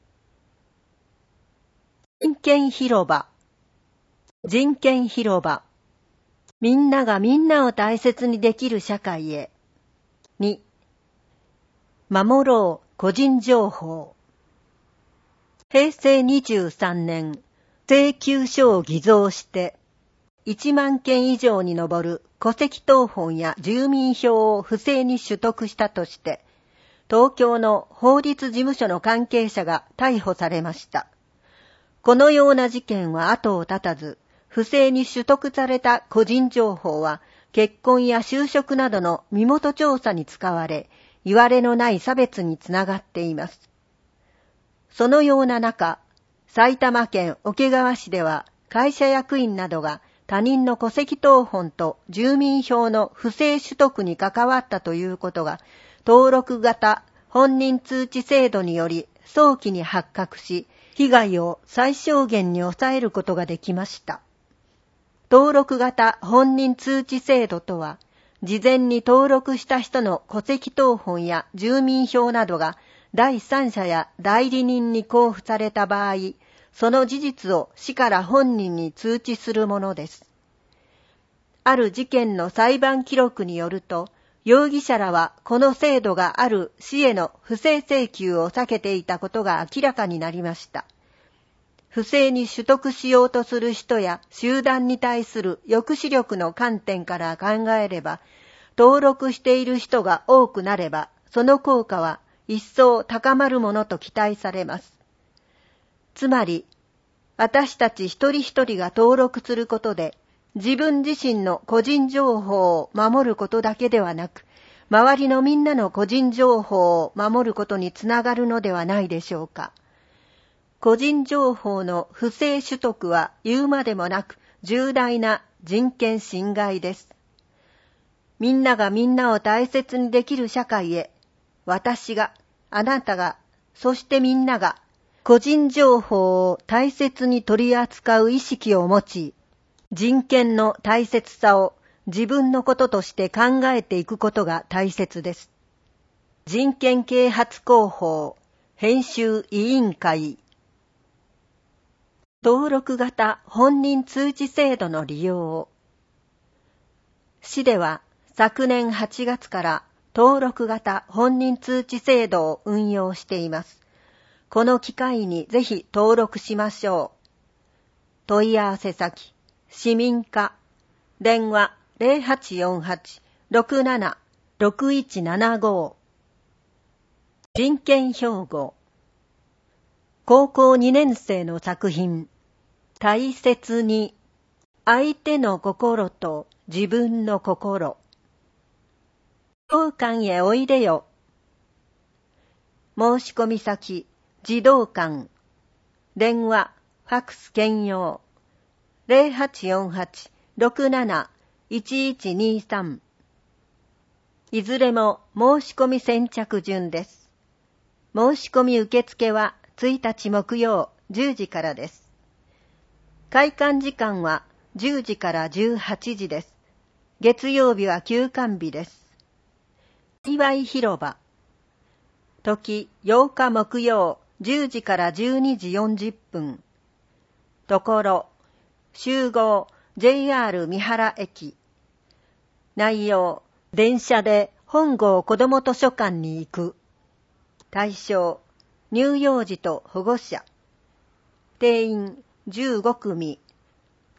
人権広場。人権広場。みんながみんなを大切にできる社会へ。に、守ろう個人情報。へいせいにじゅうさんねん、請求書を偽造して、いちまんけん以上に上る戸籍謄本や住民票を不正に取得したとして、東京の法律事務所の関係者が逮捕されました。このような事件は後を絶たず、不正に取得された個人情報は結婚や就職などの身元調査に使われ、いわれのない差別につながっています。そのような中、埼玉県桶川市では会社役員などが他人の戸籍謄本と住民票の不正取得に関わったということが、登録型本人通知制度により早期に発覚し、被害を最小限に抑えることができました。登録型本人通知制度とは、事前に登録した人の戸籍謄本や住民票などが第三者や代理人に交付された場合、その事実を市から本人に通知するものです。ある事件の裁判記録によると、容疑者らはこの制度がある市への不正請求を避けていたことが明らかになりました。不正に取得しようとする人や集団に対する抑止力の観点から考えれば、登録している人が多くなれば、その効果は一層高まるものと期待されます。つまり、私たち一人一人が登録することで、自分自身の個人情報を守ることだけではなく、周りのみんなの個人情報を守ることにつながるのではないでしょうか。個人情報の不正取得は言うまでもなく重大な人権侵害です。みんながみんなを大切にできる社会へ、私が、あなたが、そしてみんなが、個人情報を大切に取り扱う意識を持ち、人権の大切さを自分のこととして考えていくことが大切です。人権啓発広報編集委員会。登録型本人通知制度の利用。市では昨年はちがつから登録型本人通知制度を運用しています。この機会にぜひ登録しましょう。問い合わせ先、市民課、電話 ゼロはちよんはち ろくなな ろくいちななご。人権標語。高校にねん生の作品、大切に、相手の心と自分の心。当館へおいでよ。申し込み先、児童館。電話、ファクス兼用。ゼロはちよんはち ろくなな いちいちにさん。いずれも申し込み先着順です。申し込み受付はついたち木曜じゅうじからです。開館時間はじゅうじからじゅうはちじです。月曜日は休館日です。祝い広場。時ようか木曜じゅうじからじゅうにじよんじゅっぷん。ところ、集合 ジェイアール 三原駅。内容、電車で本郷子ども図書館に行く。対象、乳幼児と保護者。定員じゅうごくみ。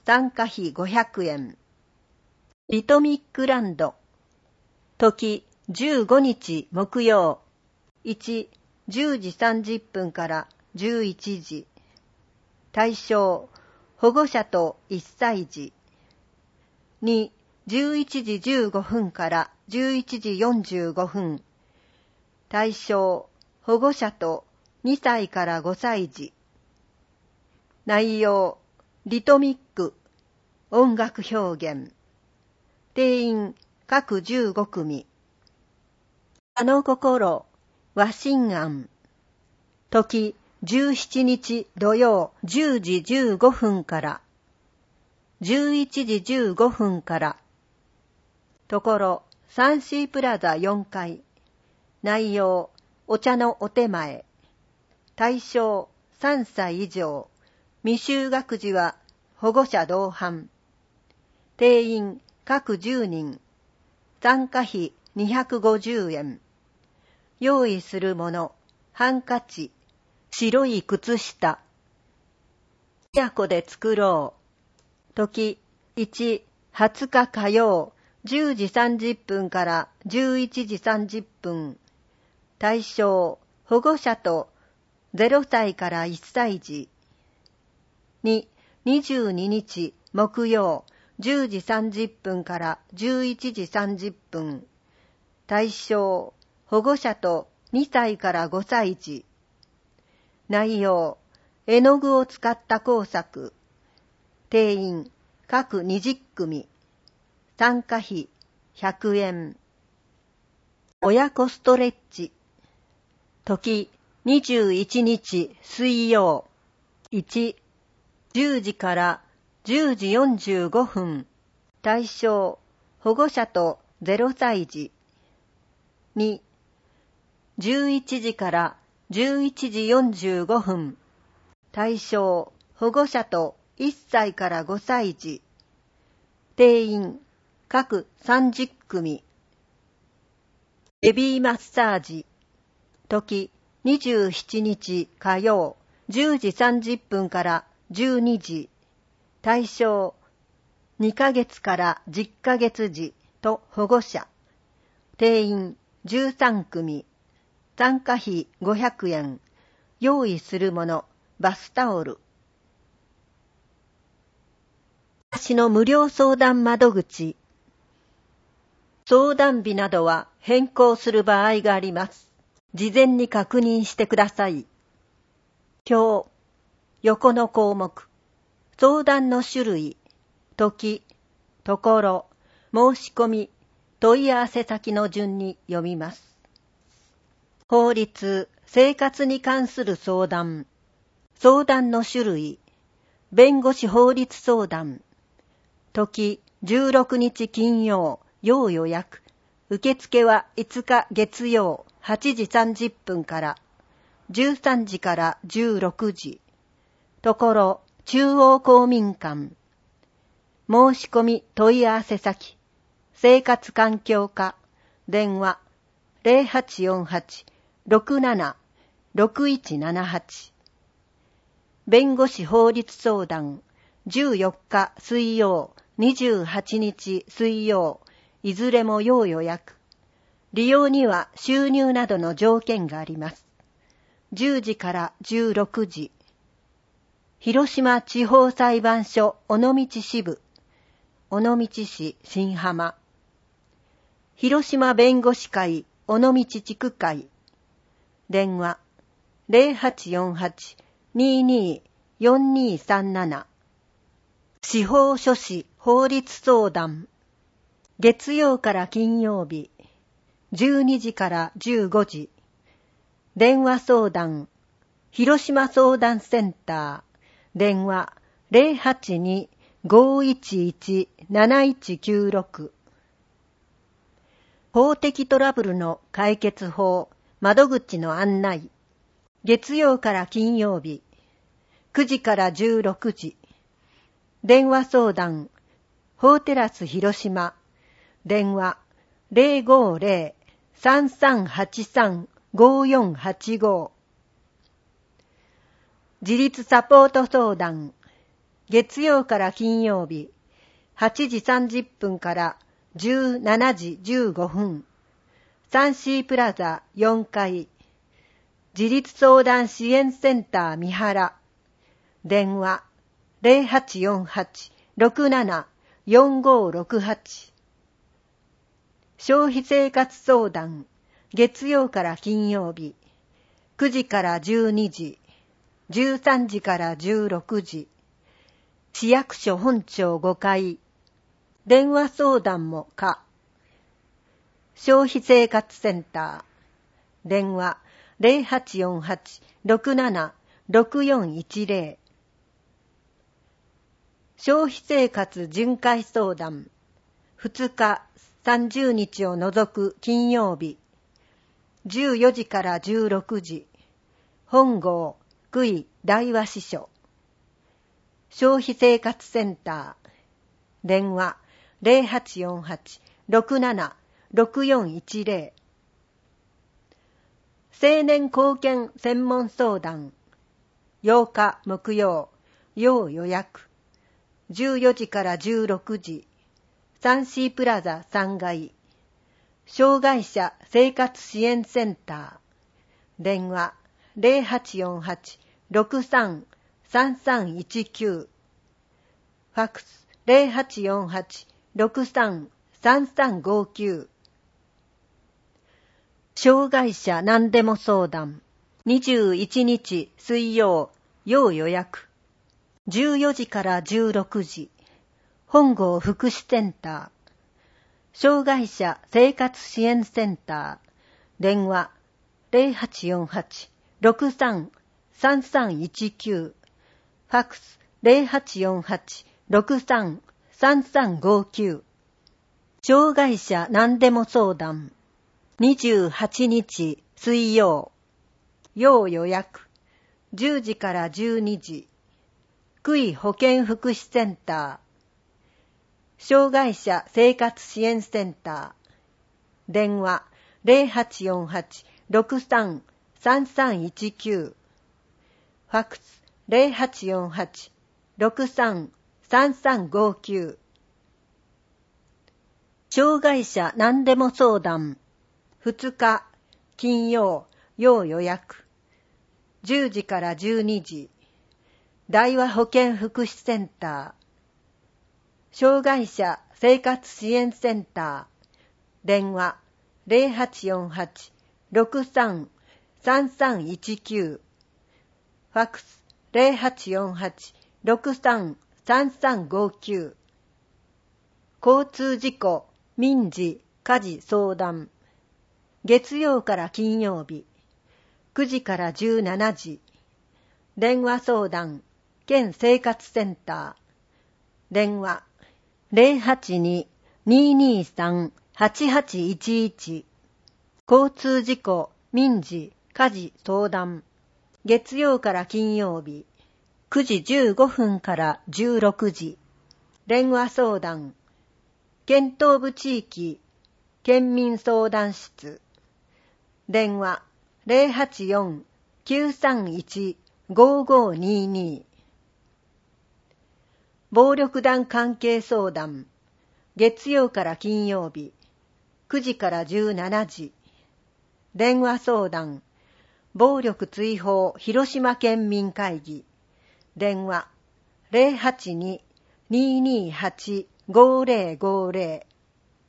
参加費ごひゃくえん。リトミックランド。時じゅうごにち木曜。いち、じゅうじさんじゅっぷんからじゅういちじ。対象、保護者といっさい児。に、じゅういちじじゅうごふんからじゅういちじよんじゅうごふん。対象、保護者とにさいからごさい児。内容、リトミック、音楽表現。定員、各じゅうごくみ。あの心、和心庵。時、じゅうしちにち土曜じゅうじじゅうごふんから、じゅういちじじゅうごふんから。ところ、サンシープラザよんかい。内容、お茶のお手前。対象、さんさい以上。未就学児は保護者同伴。定員、各じゅうにん。参加費にひゃくごじゅうえん。用意するもの、ハンカチ、白い靴下。親子で作ろう。時、いち、はつか火曜、じゅうじさんじゅっぷんからじゅういちじさんじゅっぷん。対象、保護者とゼロさいからいっさい児。に、にじゅうににち木曜、じゅうじさんじゅっぷんからじゅういちじさんじゅっぷん。対象、保護者とにさいからごさい児。内容、絵の具を使った工作。定員、各にじゅっくみ。参加費ひゃくえん。親子ストレッチ。時、にじゅういちにち水曜。いち、じゅうじからじゅうじよんじゅうごふん。対象、保護者とゼロさい児。に、じゅういちじからじゅういちじよんじゅうごふん。対象、保護者といっさいからごさい児。定員、各さんじゅっくみ。ベビーマッサージ。時、にじゅうしちにち火曜、じゅうじさんじゅっぷんからじゅうにじ。対象、にかげつからじゅっかげつ児と保護者。定員じゅうさんくみ。参加費ごひゃくえん。用意するもの、バスタオル。私の無料相談窓口。相談日などは変更する場合があります。事前に確認してください。表、横の項目、相談の種類、時、ところ、申し込み、問い合わせ先の順に読みます。法律、生活に関する相談、相談の種類、弁護士法律相談、時、じゅうろくにち金曜、要予約、受付はいつか月曜、はちじさんじゅっぷんから、じゅうさんじからじゅうろくじ、ところ、中央公民館、申し込み問い合わせ先、生活環境課、電話、ゼロはちよんはち ろくなな ろくいちななはち。弁護士法律相談、じゅうよっか水曜、にじゅうはちにち水曜、いずれも要予約。利用には収入などの条件があります。じゅうじからじゅうろくじ。広島地方裁判所尾道支部、尾道市新浜。広島弁護士会尾道地区会。電話ゼロはちよんはち にーにー よんにーさんなな。司法書士法律相談。月曜から金曜日、じゅうにじからじゅうごじ。電話相談、広島相談センター、電話 ゼロはちに ごいちいち なないちきゅうろく。法的トラブルの解決法、窓口の案内。月曜から金曜日、くじからじゅうろくじ。電話相談、法テラス広島、電話 ゼロごゼロ さんさんはちさん ごよんはちご。自立サポート相談、 月曜から金曜日、はちじさんじゅっぷんからじゅうしちじじゅうごふん、サンシープラザよんかい、自立相談支援センター三原、電話 ゼロはちよんはち ろくなな よんごろくはち。消費生活相談、月曜から金曜日、くじからじゅうにじ、じゅうさんじからじゅうろくじ、市役所本庁ごかい、電話相談も可。消費生活センター、電話 ゼロはちよんはち ろくなな ろくよんいちゼロ。消費生活巡回相談、ふつかさんじゅうにちを除く金曜日、じゅうよじからじゅうろくじ、本郷久井大和支所。消費生活センター、電話 ゼロはちよんはち ろくなな ろくよんいちゼロ。青年貢献専門相談、ようか木曜、要予約。じゅうよじからじゅうろくじ、サンシープラザさんがい、障害者生活支援センター、電話 ゼロはちよんはち ろくさん さんさんいちきゅう、ファックス ゼロはちよんはち ろくさん さんさんごきゅう。障害者何でも相談、にじゅういちにち水曜、要予約。じゅうよじからじゅうろくじ、本郷福祉センター、障害者生活支援センター、電話 ゼロはちよんはち ろくさん さんさんいちきゅう、ファックス ゼロはちよんはち ろくさん さんさんごきゅう。障害者何でも相談、にじゅうはちにち水曜、要予約、じゅうじからじゅうにじ、久井保健福祉センター、障害者生活支援センター、電話 ゼロはちよんはち ろくさん さんさんいちきゅう、ファックス ゼロはちよんはち ろくさん さんさんごきゅう。障害者何でも相談、ふつか金曜、要予約、じゅうじからじゅうにじ、大和保健福祉センター、障害者生活支援センター、電話 ゼロはちよんはち ろくさん さんさんいちきゅう、ファックス ゼロはちよんはち ろくさん さんさんごきゅう。交通事故、民事、家事相談、月曜から金曜日、くじからじゅうしちじ、電話相談、県生活センター、電話 ゼロはちに にーにーさん はちはちいちいち。交通事故、民事、家事相談、月曜から金曜日、くじじゅうごふんからじゅうろくじ。電話相談、県東部地域県民相談室、電話 ゼロはちよん きゅうさんいち ごごにーにー。暴力団関係相談、月曜から金曜日、くじからじゅうしちじ。電話相談、暴力追放広島県民会議、電話 ゼロはちに にーにーはち ごぜろごぜろ。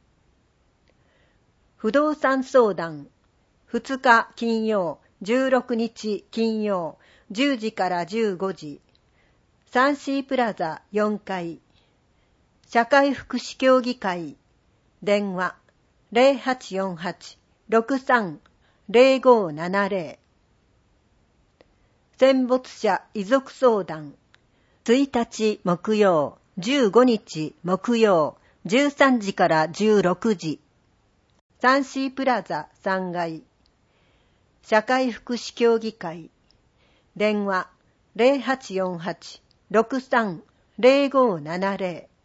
不動産相談、ふつか金曜、じゅうろくにち金曜、じゅうじからじゅうごじ、サンシープラザよんかい、社会福祉協議会、電話 ゼロはちよんはち ろくさん ゼロごななゼロ。戦没者遺族相談、ついたち木曜、じゅうごにち木曜、じゅうさんじからじゅうろくじ、サンシープラザさんがい、社会福祉協議会、電話 ゼロはちよんはち ろくさん ゼロごななゼロ。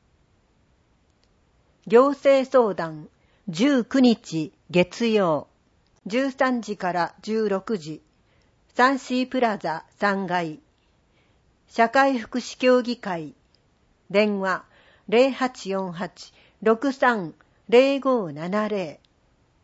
行政相談、じゅうくにち月曜、じゅうさんじからじゅうろくじ、サンシープラザさんがい、社会福祉協議会、 電話 ゼロはちよんはち ろくさん ゼロごななゼロ。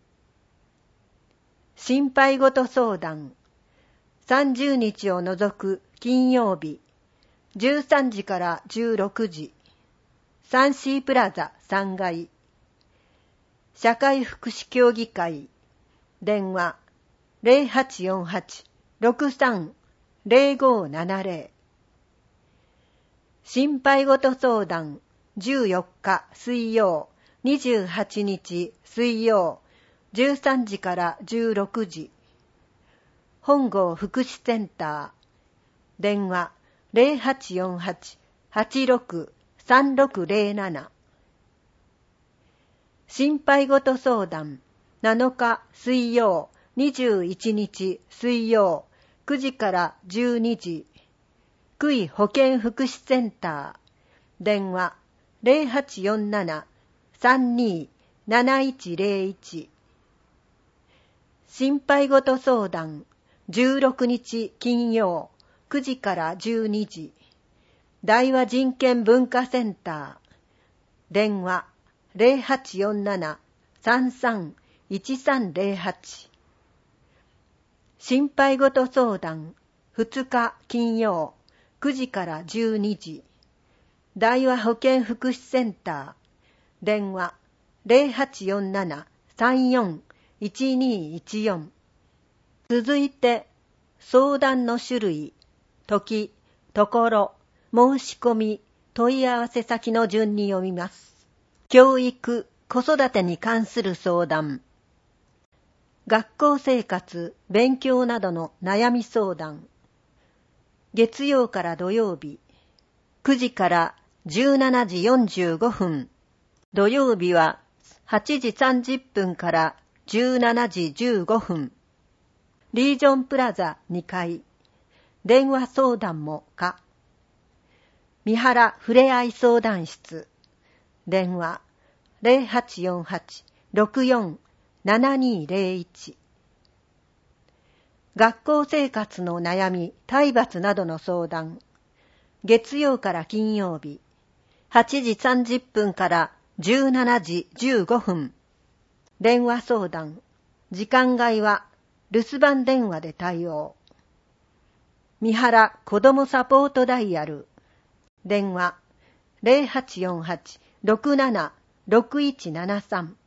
心配事相談。さんじゅうにちを除く金曜日、じゅうさんじからじゅうろくじ、サンシープラザさんがい。社会福祉協議会。電話ゼロはちよんはち ろくさん ゼロごななゼロ。心配事相談。じゅうよっか水曜、にじゅうはちにち水曜、じゅうさんじからじゅうろくじ。本郷福祉センター。電話ゼロはちよんはち はちろく さんろくゼロなな。心配事相談。なのか水曜、にじゅういちにち水曜、くじからじゅうにじ。区医保健福祉センター。電話ゼロはちよんなな さんになないちゼロいち。心配事相談。じゅうろくにち金曜、くじからじゅうにじ。大和人権文化センター。電話ゼロはちよんなな さんさん いちさんゼロはち。心配事相談。ふつか金曜、くじからじゅうにじ。大和保健福祉センター。電話ゼロはちよんなな さんよん いちにいちよん。続いて、相談の種類、時、ところ、申し込み、問い合わせ先の順に読みます。教育、子育てに関する相談。学校生活、勉強などの悩み相談。月曜から土曜日、くじからじゅうしちじよんじゅうごふん。土曜日ははちじさんじゅっぷんからじゅうしちじじゅうごふん。リージョンプラザにかい。電話相談も可。三原ふれあい相談室。電話ゼロはちよんはち ろくよん ななにゼロいち。学校生活の悩み、体罰などの相談。月曜から金曜日、はちじさんじゅっぷんからじゅうしちじじゅうごふん。電話相談。時間外は留守番電話で対応。三原子どもサポートダイヤル。電話ゼロはちよんはち ろくなな ろくいちななさん。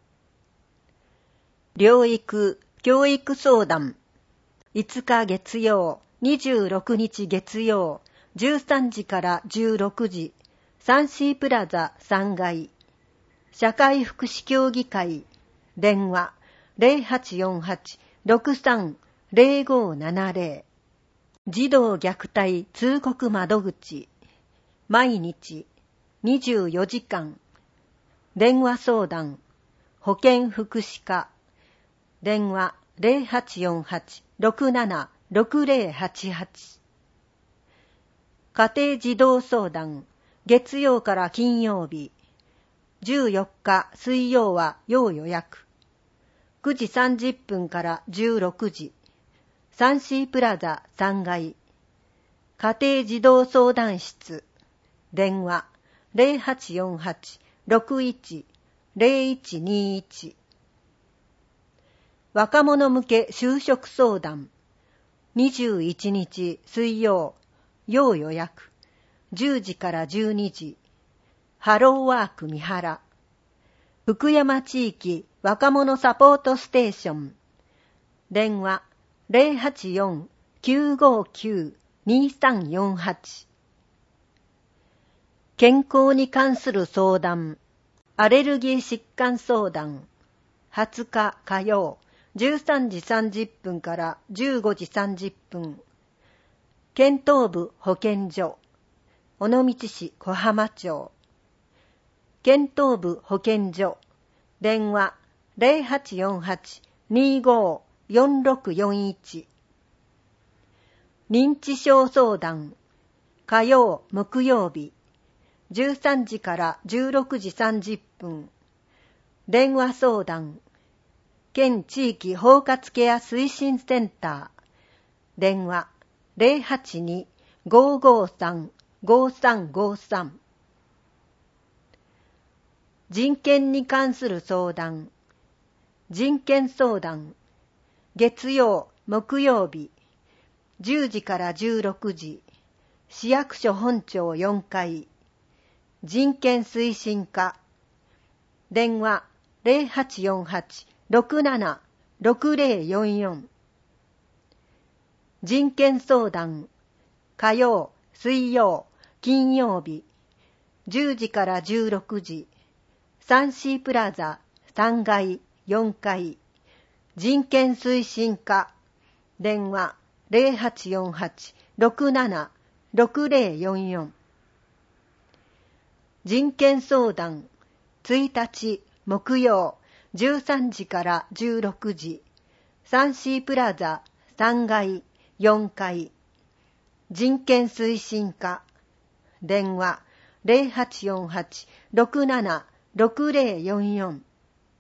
療育、教育相談。いつか月曜、にじゅうろくにち月曜、じゅうさんじからじゅうろくじ、サンシープラザさんがい。社会福祉協議会。電話ゼロはちよんはち ろくさん ゼロごななゼロ。児童虐待通告窓口。毎日にじゅうよじかん。電話相談。保健福祉課。電話ゼロはちよんはち ろくなな ろくゼロはちはち。家庭児童相談。月曜から金曜日。じゅうよっか水曜は要予約。くじさんじゅっぷんからじゅうろくじ。サンシープラザさんがい。家庭児童相談室。電話ゼロはちよんはち ろくいち ゼロいちにいち。若者向け就職相談。にじゅういちにち水曜、要予約。じゅうじからじゅうにじ。ハローワーク三原。福山地域若者サポートステーション。電話ゼロはちよん きゅうごきゅう にさんよんはち。健康に関する相談。アレルギー疾患相談。はつか火曜、じゅうさんじさんじゅっぷんからじゅうごじさんじゅっぷん。県東部保健所。尾道市小浜町。県東部保健所。電話ゼロはちよんはち にごよんろくよんいち。認知症相談。火曜、木曜日。じゅうさんじからじゅうろくじさんじゅっぷん。電話相談。県地域包括ケア推進センター。電話ゼロはちに ごーごーさん ごーさんごーさん。 人権に関する相談。人権相談。月曜、木曜日、じゅうじからじゅうろくじ、市役所本庁よんかい。人権推進課。電話 ゼロはちよんはち ろくなな ろくゼロよんよん。人権相談。火曜、水曜、金曜日、じゅうじからじゅうろくじ、サンシープラザさんがい、よんかい。人権推進課。電話 ゼロはちよんはち ろくなな ろくゼロよんよん。人権相談。ついたち木曜じゅうさんじからじゅうろくじ、サンシープラザさんがい、よんかい。人権推進課。電話 ゼロはちよんはち ろくなな ろくゼロよんよん。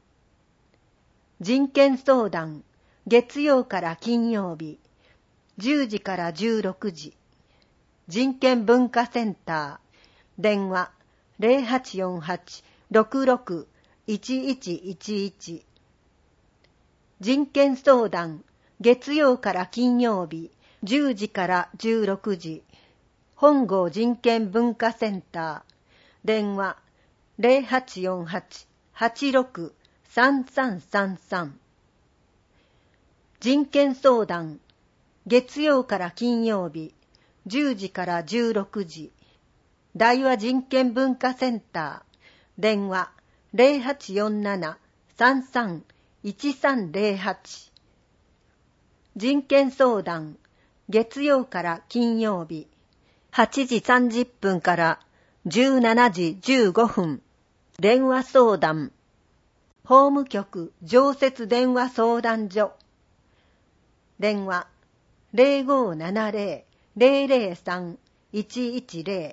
人権相談。月曜から金曜日、じゅうじからじゅうろくじ。人権文化センター。電話 ゼロはちよんはち ろくろく いちいちいちいち。人権相談。月曜から金曜日、じゅうじからじゅうろくじ。本郷人権文化センター。電話 ゼロはちよんはち はちろく さんさんさんさん。人権相談。月曜から金曜日、じゅうじからじゅうろくじ。大和人権文化センター。電話 ゼロはちよんなな さんさん いちさんゼロはち。人権相談。月曜から金曜日、はちじさんじゅっぷんからじゅうしちじじゅうごふん。電話相談。法務局常設電話相談所。電話 ゼロごななゼロ ゼロゼロさん いちいちゼロ。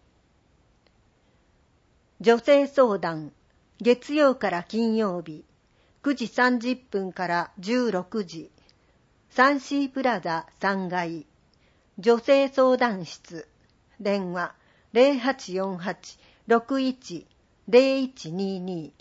女性相談。月曜から金曜日、くじさんじゅっぷんからじゅうろくじ。サンシープラザさんがい。女性相談室。電話 ゼロはちよんはち ろくいち ゼロいちにに。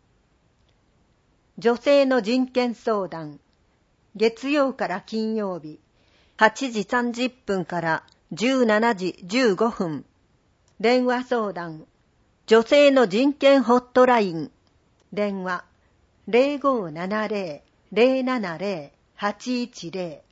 女性の人権相談。月曜から金曜日、はちじさんじゅっぷんからじゅうしちじじゅうごふん。電話相談。女性の人権ホットライン。電話 ゼロごななゼロ ゼロななゼロ はちいちゼロ。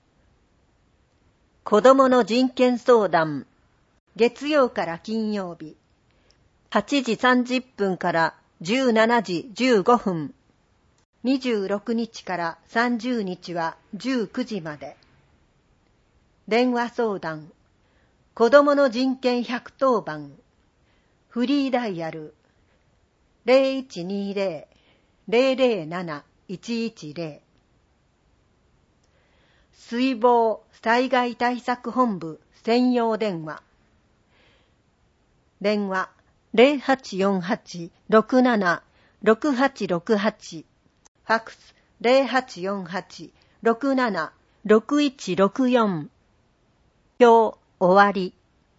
子どもの人権相談。月曜から金曜日、はちじさんじゅっぷんからじゅうしちじじゅうごふん。にじゅうろくにちからさんじゅうにちはじゅうくじまで。電話相談。子どもの人権ひゃくとおばん。フリーダイヤル ゼロいちにゼロ ゼロゼロなないちいちゼロ。水防災害対策本部専用電話。電話 ゼロはちよんはち ろくなな ろくはちろくはち。ファックス ゼロはちよんはち ろくなな ろくいちろくよん。今日終わり。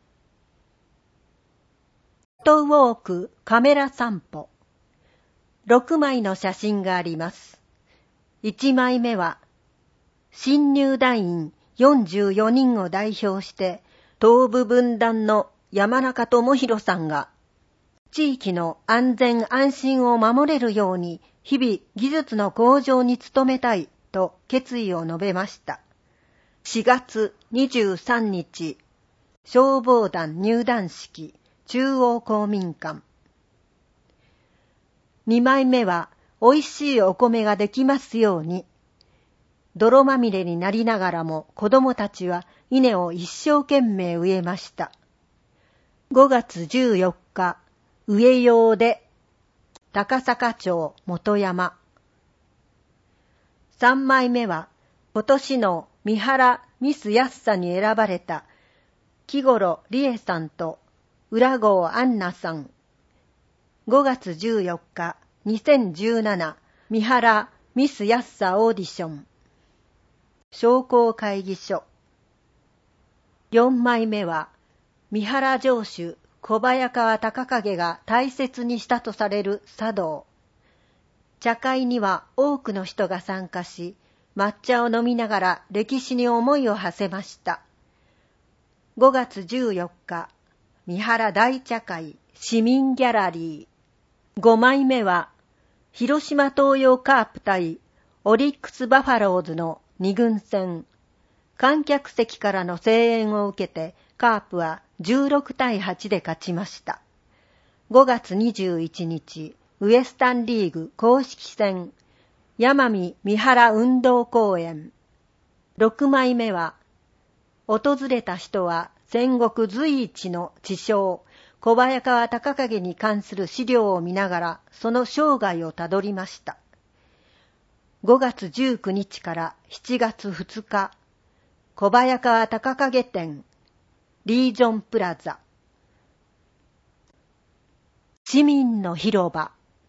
フォトウォークカメラ散歩。ろくまいの写真があります。いちまいめは、新入団員よんじゅうよにんを代表して、東部分団の山中智弘さんが、地域の安全安心を守れるように、日々技術の向上に努めたいと決意を述べました。しがつにじゅうさんにち、消防団入団式。中央公民館。にまいめは、おいしいお米ができますように。泥まみれになりながらも子供たちは稲を一生懸命植えました。ごがつじゅうよっか、植えようで、高坂町元山。さんまいめは、今年の三原ミスやすさに選ばれた、木頃理恵さんと、浦郷アンナさん。ごがつじゅうよっか、にせんじゅうなな三原ミスやすさオーディション。商工会議所。よんまいめは、三原城主小早川隆景が大切にしたとされる茶道。茶会には多くの人が参加し、抹茶を飲みながら歴史に思いを馳せました。ごがつじゅうよっか、三原大茶会市民ギャラリー。ごまいめは、広島東洋カープ対オリックスバファローズのにぐん戦。観客席からの声援を受けて、カープはじゅうろくたいはちで勝ちました。ごがつにじゅういちにち、ウエスタンリーグ公式戦、山見三原運動公園。ろくまいめは、訪れた人は戦国随一の知将、小早川隆景に関する資料を見ながらその生涯をたどりました。ごがつじゅうくにちからしちがつふつか、小早川隆景展、リージョンプラザ。市民の広場。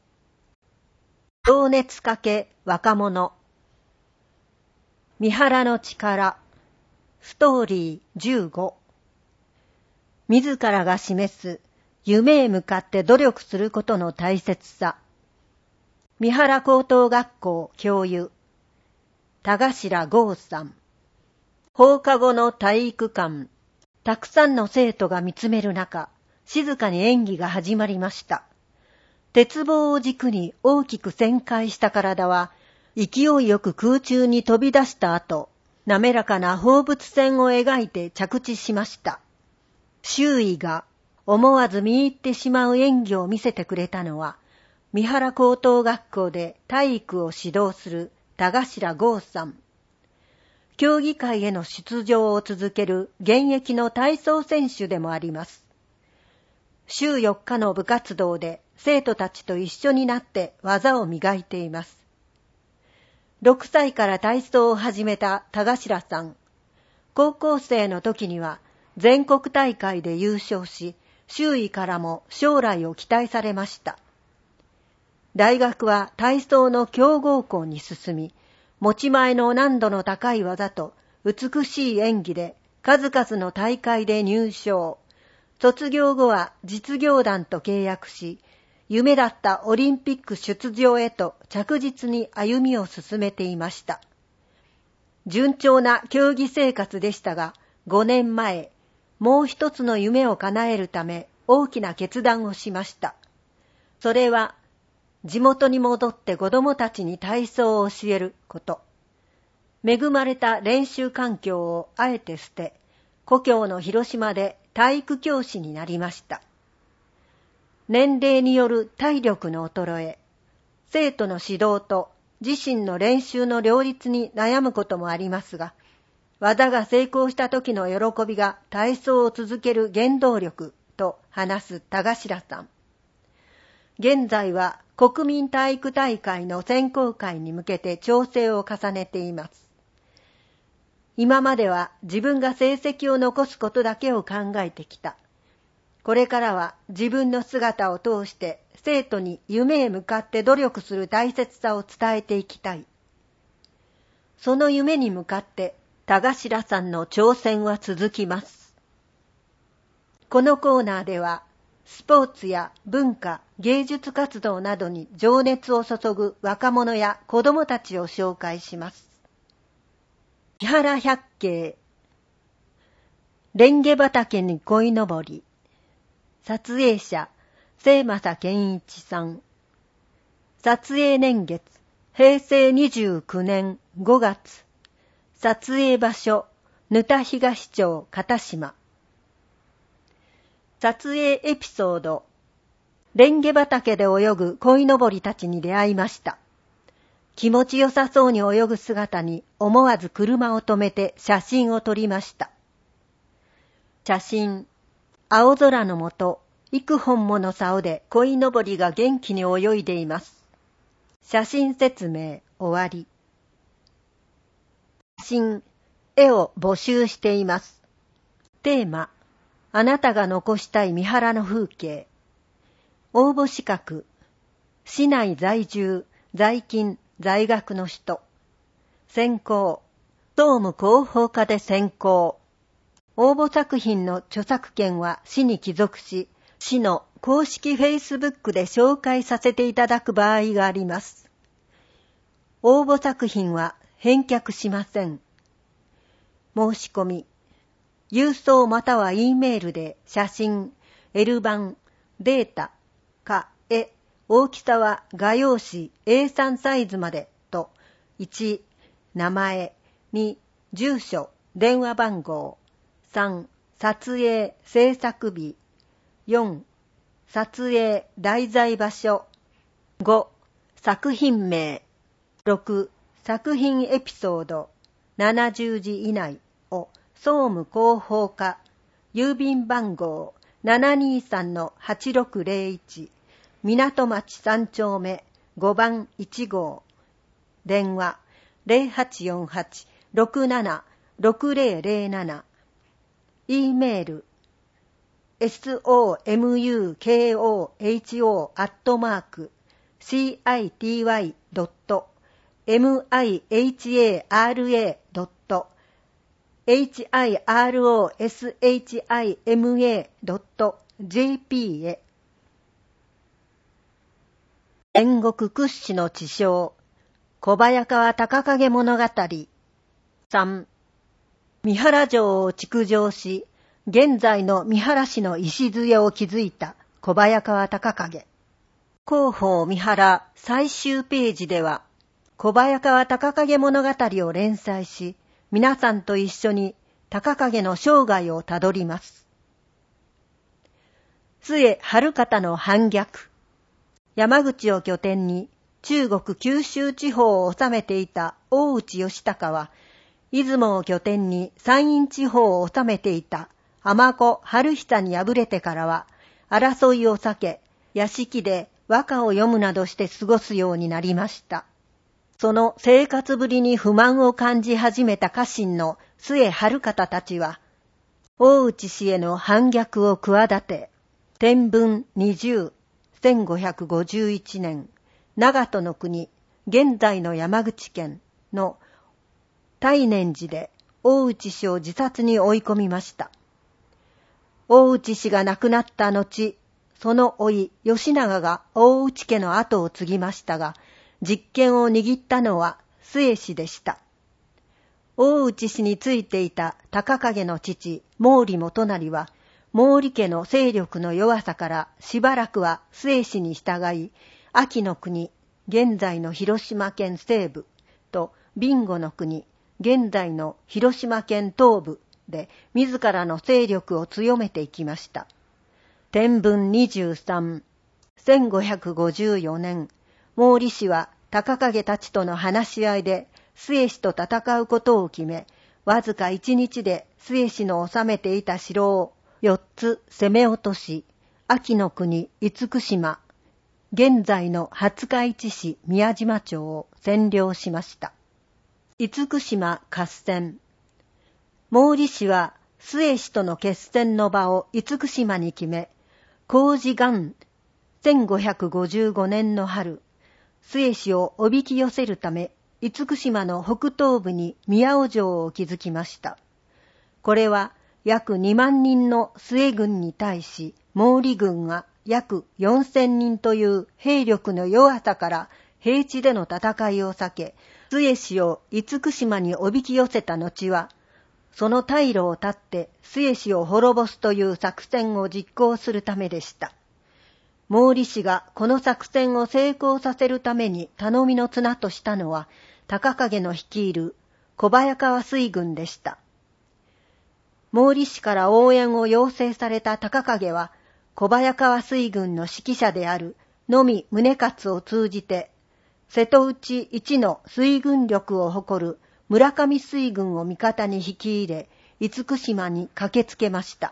情熱かけ若者。三原の力。ストーリーじゅうご。自らが示す夢へ向かって努力することの大切さ。三原高等学校教諭。田頭剛さん。放課後の体育館。たくさんの生徒が見つめる中、静かに演技が始まりました。鉄棒を軸に大きく旋回した体は、勢いよく空中に飛び出した後、滑らかな放物線を描いて着地しました。周囲が思わず見入ってしまう演技を見せてくれたのは、三原高等学校で体育を指導する田頭剛さん。競技会への出場を続ける現役の体操選手でもあります。週よっかの部活動で生徒たちと一緒になって技を磨いています。ろくさいから体操を始めた田頭さん。高校生の時には全国大会で優勝し、周囲からも将来を期待されました。大学は体操の強豪校に進み、持ち前の難度の高い技と美しい演技で数々の大会で入賞。卒業後は実業団と契約し、夢だったオリンピック出場へと着実に歩みを進めていました。順調な競技生活でしたが、ごねんまえ、もう一つの夢を叶えるため大きな決断をしました。それは、地元に戻って子供たちに体操を教えること。恵まれた練習環境をあえて捨て、故郷の広島で体育教師になりました。年齢による体力の衰え、生徒の指導と自身の練習の両立に悩むこともありますが、技が成功した時の喜びが体操を続ける原動力と話す田頭さん。現在は国民体育大会の選考会に向けて調整を重ねています。今までは自分が成績を残すことだけを考えてきた。これからは自分の姿を通して生徒に夢へ向かって努力する大切さを伝えていきたい。その夢に向かって田頭さんの挑戦は続きます。このコーナーでは、スポーツや文化、芸術活動などに情熱を注ぐ若者や子供たちを紹介します。三原百景。レンゲ畑に鯉のぼり。撮影者、清正健一さん。撮影年月、へいせいにじゅうきゅうねんごがつ。撮影場所、沼田東町片島。撮影エピソード。レンゲ畑で泳ぐ鯉のぼりたちに出会いました。気持ちよさそうに泳ぐ姿に思わず車を止めて写真を撮りました。写真。青空の下、幾本もの竿で鯉のぼりが元気に泳いでいます。写真説明終わり。写真、絵を募集しています。テーマ、あなたが残したい三原の風景。応募資格、市内在住、在勤、在学の人。選考、総務広報課で選考。応募作品の著作権は市に帰属し、 市の公式フェイスブックで紹介させていただく場合があります。応募作品は返却しません。申し込み、郵送または E メールで写真、L 版、データ、か、絵、大きさは画用紙 エースリー サイズまでと、いち、名前、に、住所、電話番号、さん、撮影、制作日、よん、撮影、題材場所、ご、作品名、ろく、作品エピソード、ななじゅうじ以内を総務広報課、郵便番号 ななにさんのはちろくぜろいち、港町さん丁目ごばんいち号、電話 ゼロはちよんはち ろくなな ろくぜろぜろなな、E メール ソムコホ アットマーク シーアイティーワイ ドット ミハラ ドット ヒロシマ ドット ジェーピー へ。戦国屈指の知将、小早川隆景物語。さん、三原城を築城し、現在の三原市の礎を築いた小早川隆景。広報三原最終ページでは、小早川隆景物語を連載し、皆さんと一緒に隆景の生涯をたどります。末春方の反逆。山口を拠点に中国九州地方を治めていた大内義隆は、出雲を拠点に山陰地方を治めていた尼子春久に敗れてからは、争いを避け、屋敷で和歌を読むなどして過ごすようになりました。その生活ぶりに不満を感じ始めた家臣の末春方たちは、大内氏への反逆を企て、天文にじゅう、せんごひゃくごじゅういちねん、長門の国、現在の山口県の大念寺で大内氏を自殺に追い込みました。大内氏が亡くなった後、その甥義長が大内家の後を継ぎましたが、実権を握ったのは末氏でした。大内氏についていた隆景の父毛利元就は、毛利家の勢力の弱さからしばらくは末氏に従い、安芸の国、現在の広島県西部と備後の国、現在の広島県東部で自らの勢力を強めていきました。天文にじゅうさん、せんごひゃくごじゅうよねん、毛利氏は隆景たちとの話し合いで末氏と戦うことを決め、わずか一日で末氏の治めていた城を四つ攻め落とし、安芸の国厳島、現在の廿日市市宮島町を占領しました。厳島合戦。毛利氏は末氏との決戦の場を厳島に決め、弘治元せんごひゃくごじゅうごねんの春、末氏をおびき寄せるため、厳島の北東部に宮尾城を築きました。これは約にまんにんの末軍に対し、毛利軍が約よんせんにんという兵力の弱さから平地での戦いを避け、末氏を厳島におびき寄せた後は、その退路を断って末氏を滅ぼすという作戦を実行するためでした。毛利氏がこの作戦を成功させるために頼みの綱としたのは、隆景の率いる小早川水軍でした。毛利氏から応援を要請された隆景は、小早川水軍の指揮者である野見宗勝を通じて、瀬戸内一の水軍力を誇る村上水軍を味方に引き入れ、厳島に駆けつけました。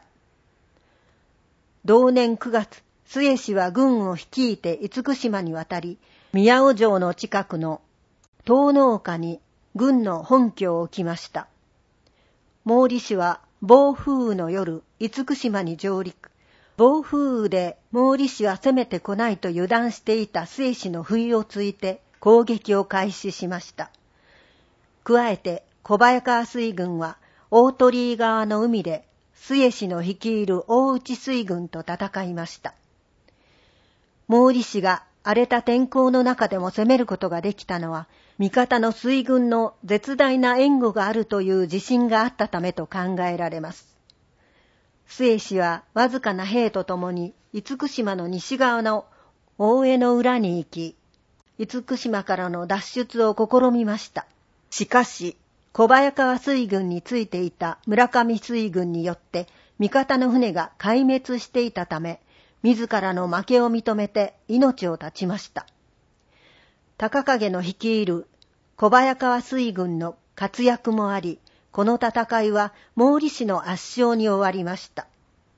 同年くがつ、末氏は軍を率いて厳島に渡り、宮尾城の近くの東農家に軍の本拠を置きました。毛利氏は暴風雨の夜、厳島に上陸。暴風雨で毛利氏は攻めてこないと油断していた末氏の不意をついて攻撃を開始しました。加えて小早川水軍は大鳥居側の海で末氏の率いる大内水軍と戦いました。毛利氏が荒れた天候の中でも攻めることができたのは、味方の水軍の絶大な援護があるという自信があったためと考えられます。末氏はわずかな兵とともに厳島の西側の大江の裏に行き、厳島からの脱出を試みました。しかし、小早川水軍についていた村上水軍によって味方の船が壊滅していたため、自らの負けを認めて命を絶ちました。高影の率いる小早川水軍の活躍もあり、この戦いは毛利氏の圧勝に終わりました。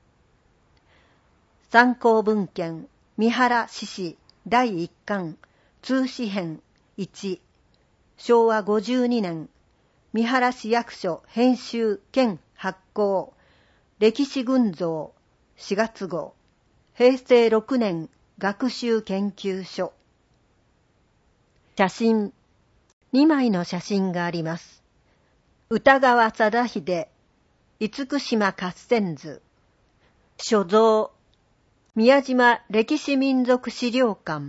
参考文献、三原志士だいいっかん、通史編いち、しょうわごじゅうにねん、三原市役所編集兼発行、歴史群像しがつごう、へいせいろくねん学習研究所。写真、にまいの写真があります。歌川貞秀、厳島合戦図。所蔵、宮島歴史民族資料館。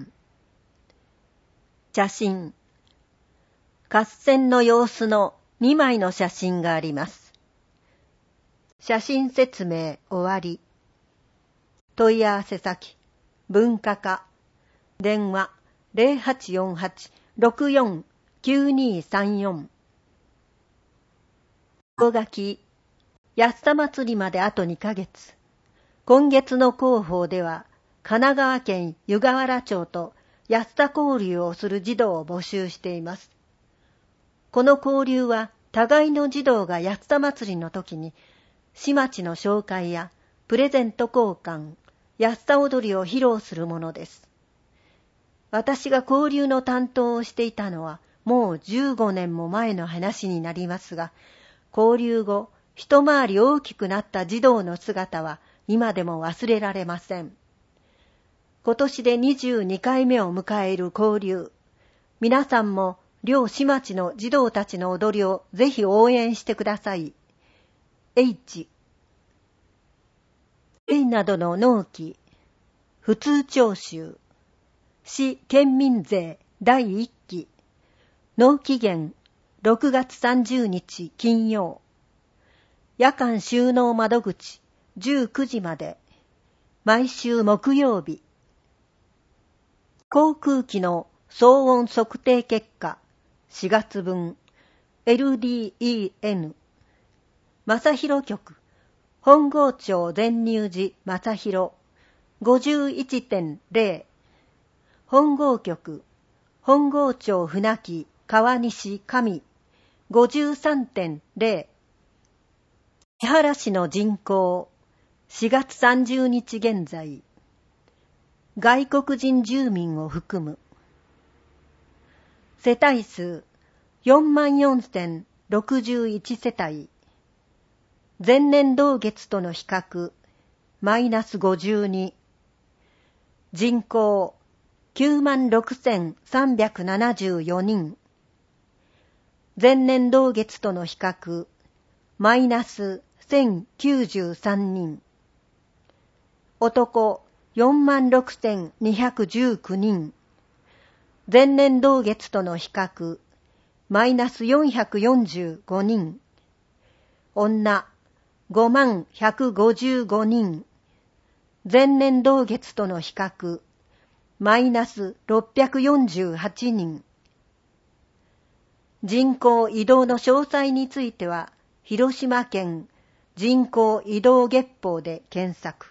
写真、合戦の様子のにまいの写真があります。写真説明終わり。問い合わせ先、文化課、電話 ゼロはちよんはち ろくよん きゅうにさんよん。大垣、安田祭りまであとにかげつ。今月の広報では、神奈川県湯河原町と安田交流をする児童を募集しています。この交流は、互いの児童が安田祭りの時に、市町の紹介やプレゼント交換、安田踊りを披露するものです。私が交流の担当をしていたのは、もうじゅうごねんも前の話になりますが、交流後、一回り大きくなった児童の姿は今でも忘れられません。今年でにじゅうにかいめを迎える交流。皆さんも両市町の児童たちの踊りをぜひ応援してください。H。A などの納期、普通徴収、市県民税だいいっき、納期限ろくがつさんじゅうにち金曜、夜間収納窓口じゅうくじまで、毎週木曜日。航空機の騒音測定結果しがつぶん エルディーイーエヌ 正広局本郷町全入寺正広 ごじゅういちてんゼロ 本郷局本郷町船木川西上 ごじゅうさんてんゼロ 三原市の人口しがつさんじゅうにち現在外国人住民を含む世帯数 よんまんよんせんろくじゅういち 世帯前年同月との比較マイナスごじゅうに人口 きゅうまんろくせんさんびゃくななじゅうよにん前年同月との比較マイナスせんきゅうじゅうさんにん男よんまんろくせんにひゃくじゅうきゅうにん前年同月との比較マイナスよんひゃくよんじゅうごにん女ごまんひゃくごじゅうごにん前年同月との比較マイナスろっぴゃくよんじゅうはちにん人口移動の詳細については広島県人口移動月報で検索。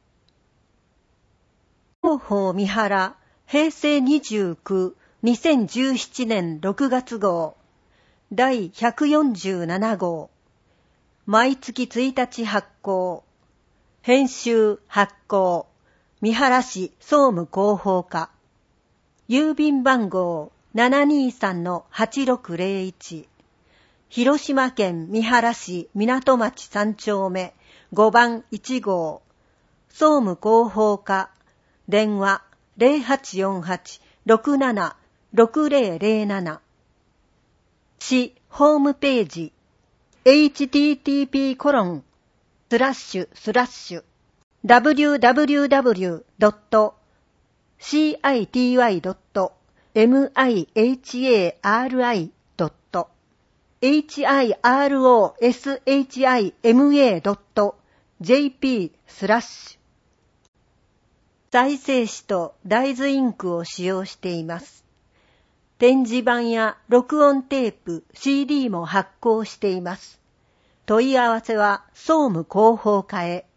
広報三原へいせいにじゅうきゅう、にせんじゅうななねんろくがつごうだいひゃくよんじゅうななごう毎月ついたち発行編集発行三原市総務広報課郵便番号 ななにさんのはちろくゼロいち 広島県三原市港町さんちょうめごばんいちごう総務広報課電話 ゼロはちよんはち ろくなな ろくゼロゼロなな 市ホームページ エイチティーティーピー コロンスラッシュスラッシュ ダブリューダブリューダブリュードットシーアイティーワイドットエムアイエイチエーアールアイドットエイチアイアールオーエスエイチアイエムエードットジェーピー スラッシュ再生紙と大豆インクを使用しています。展示板や録音テープ、シーディー も発行しています。問い合わせは総務広報課へ。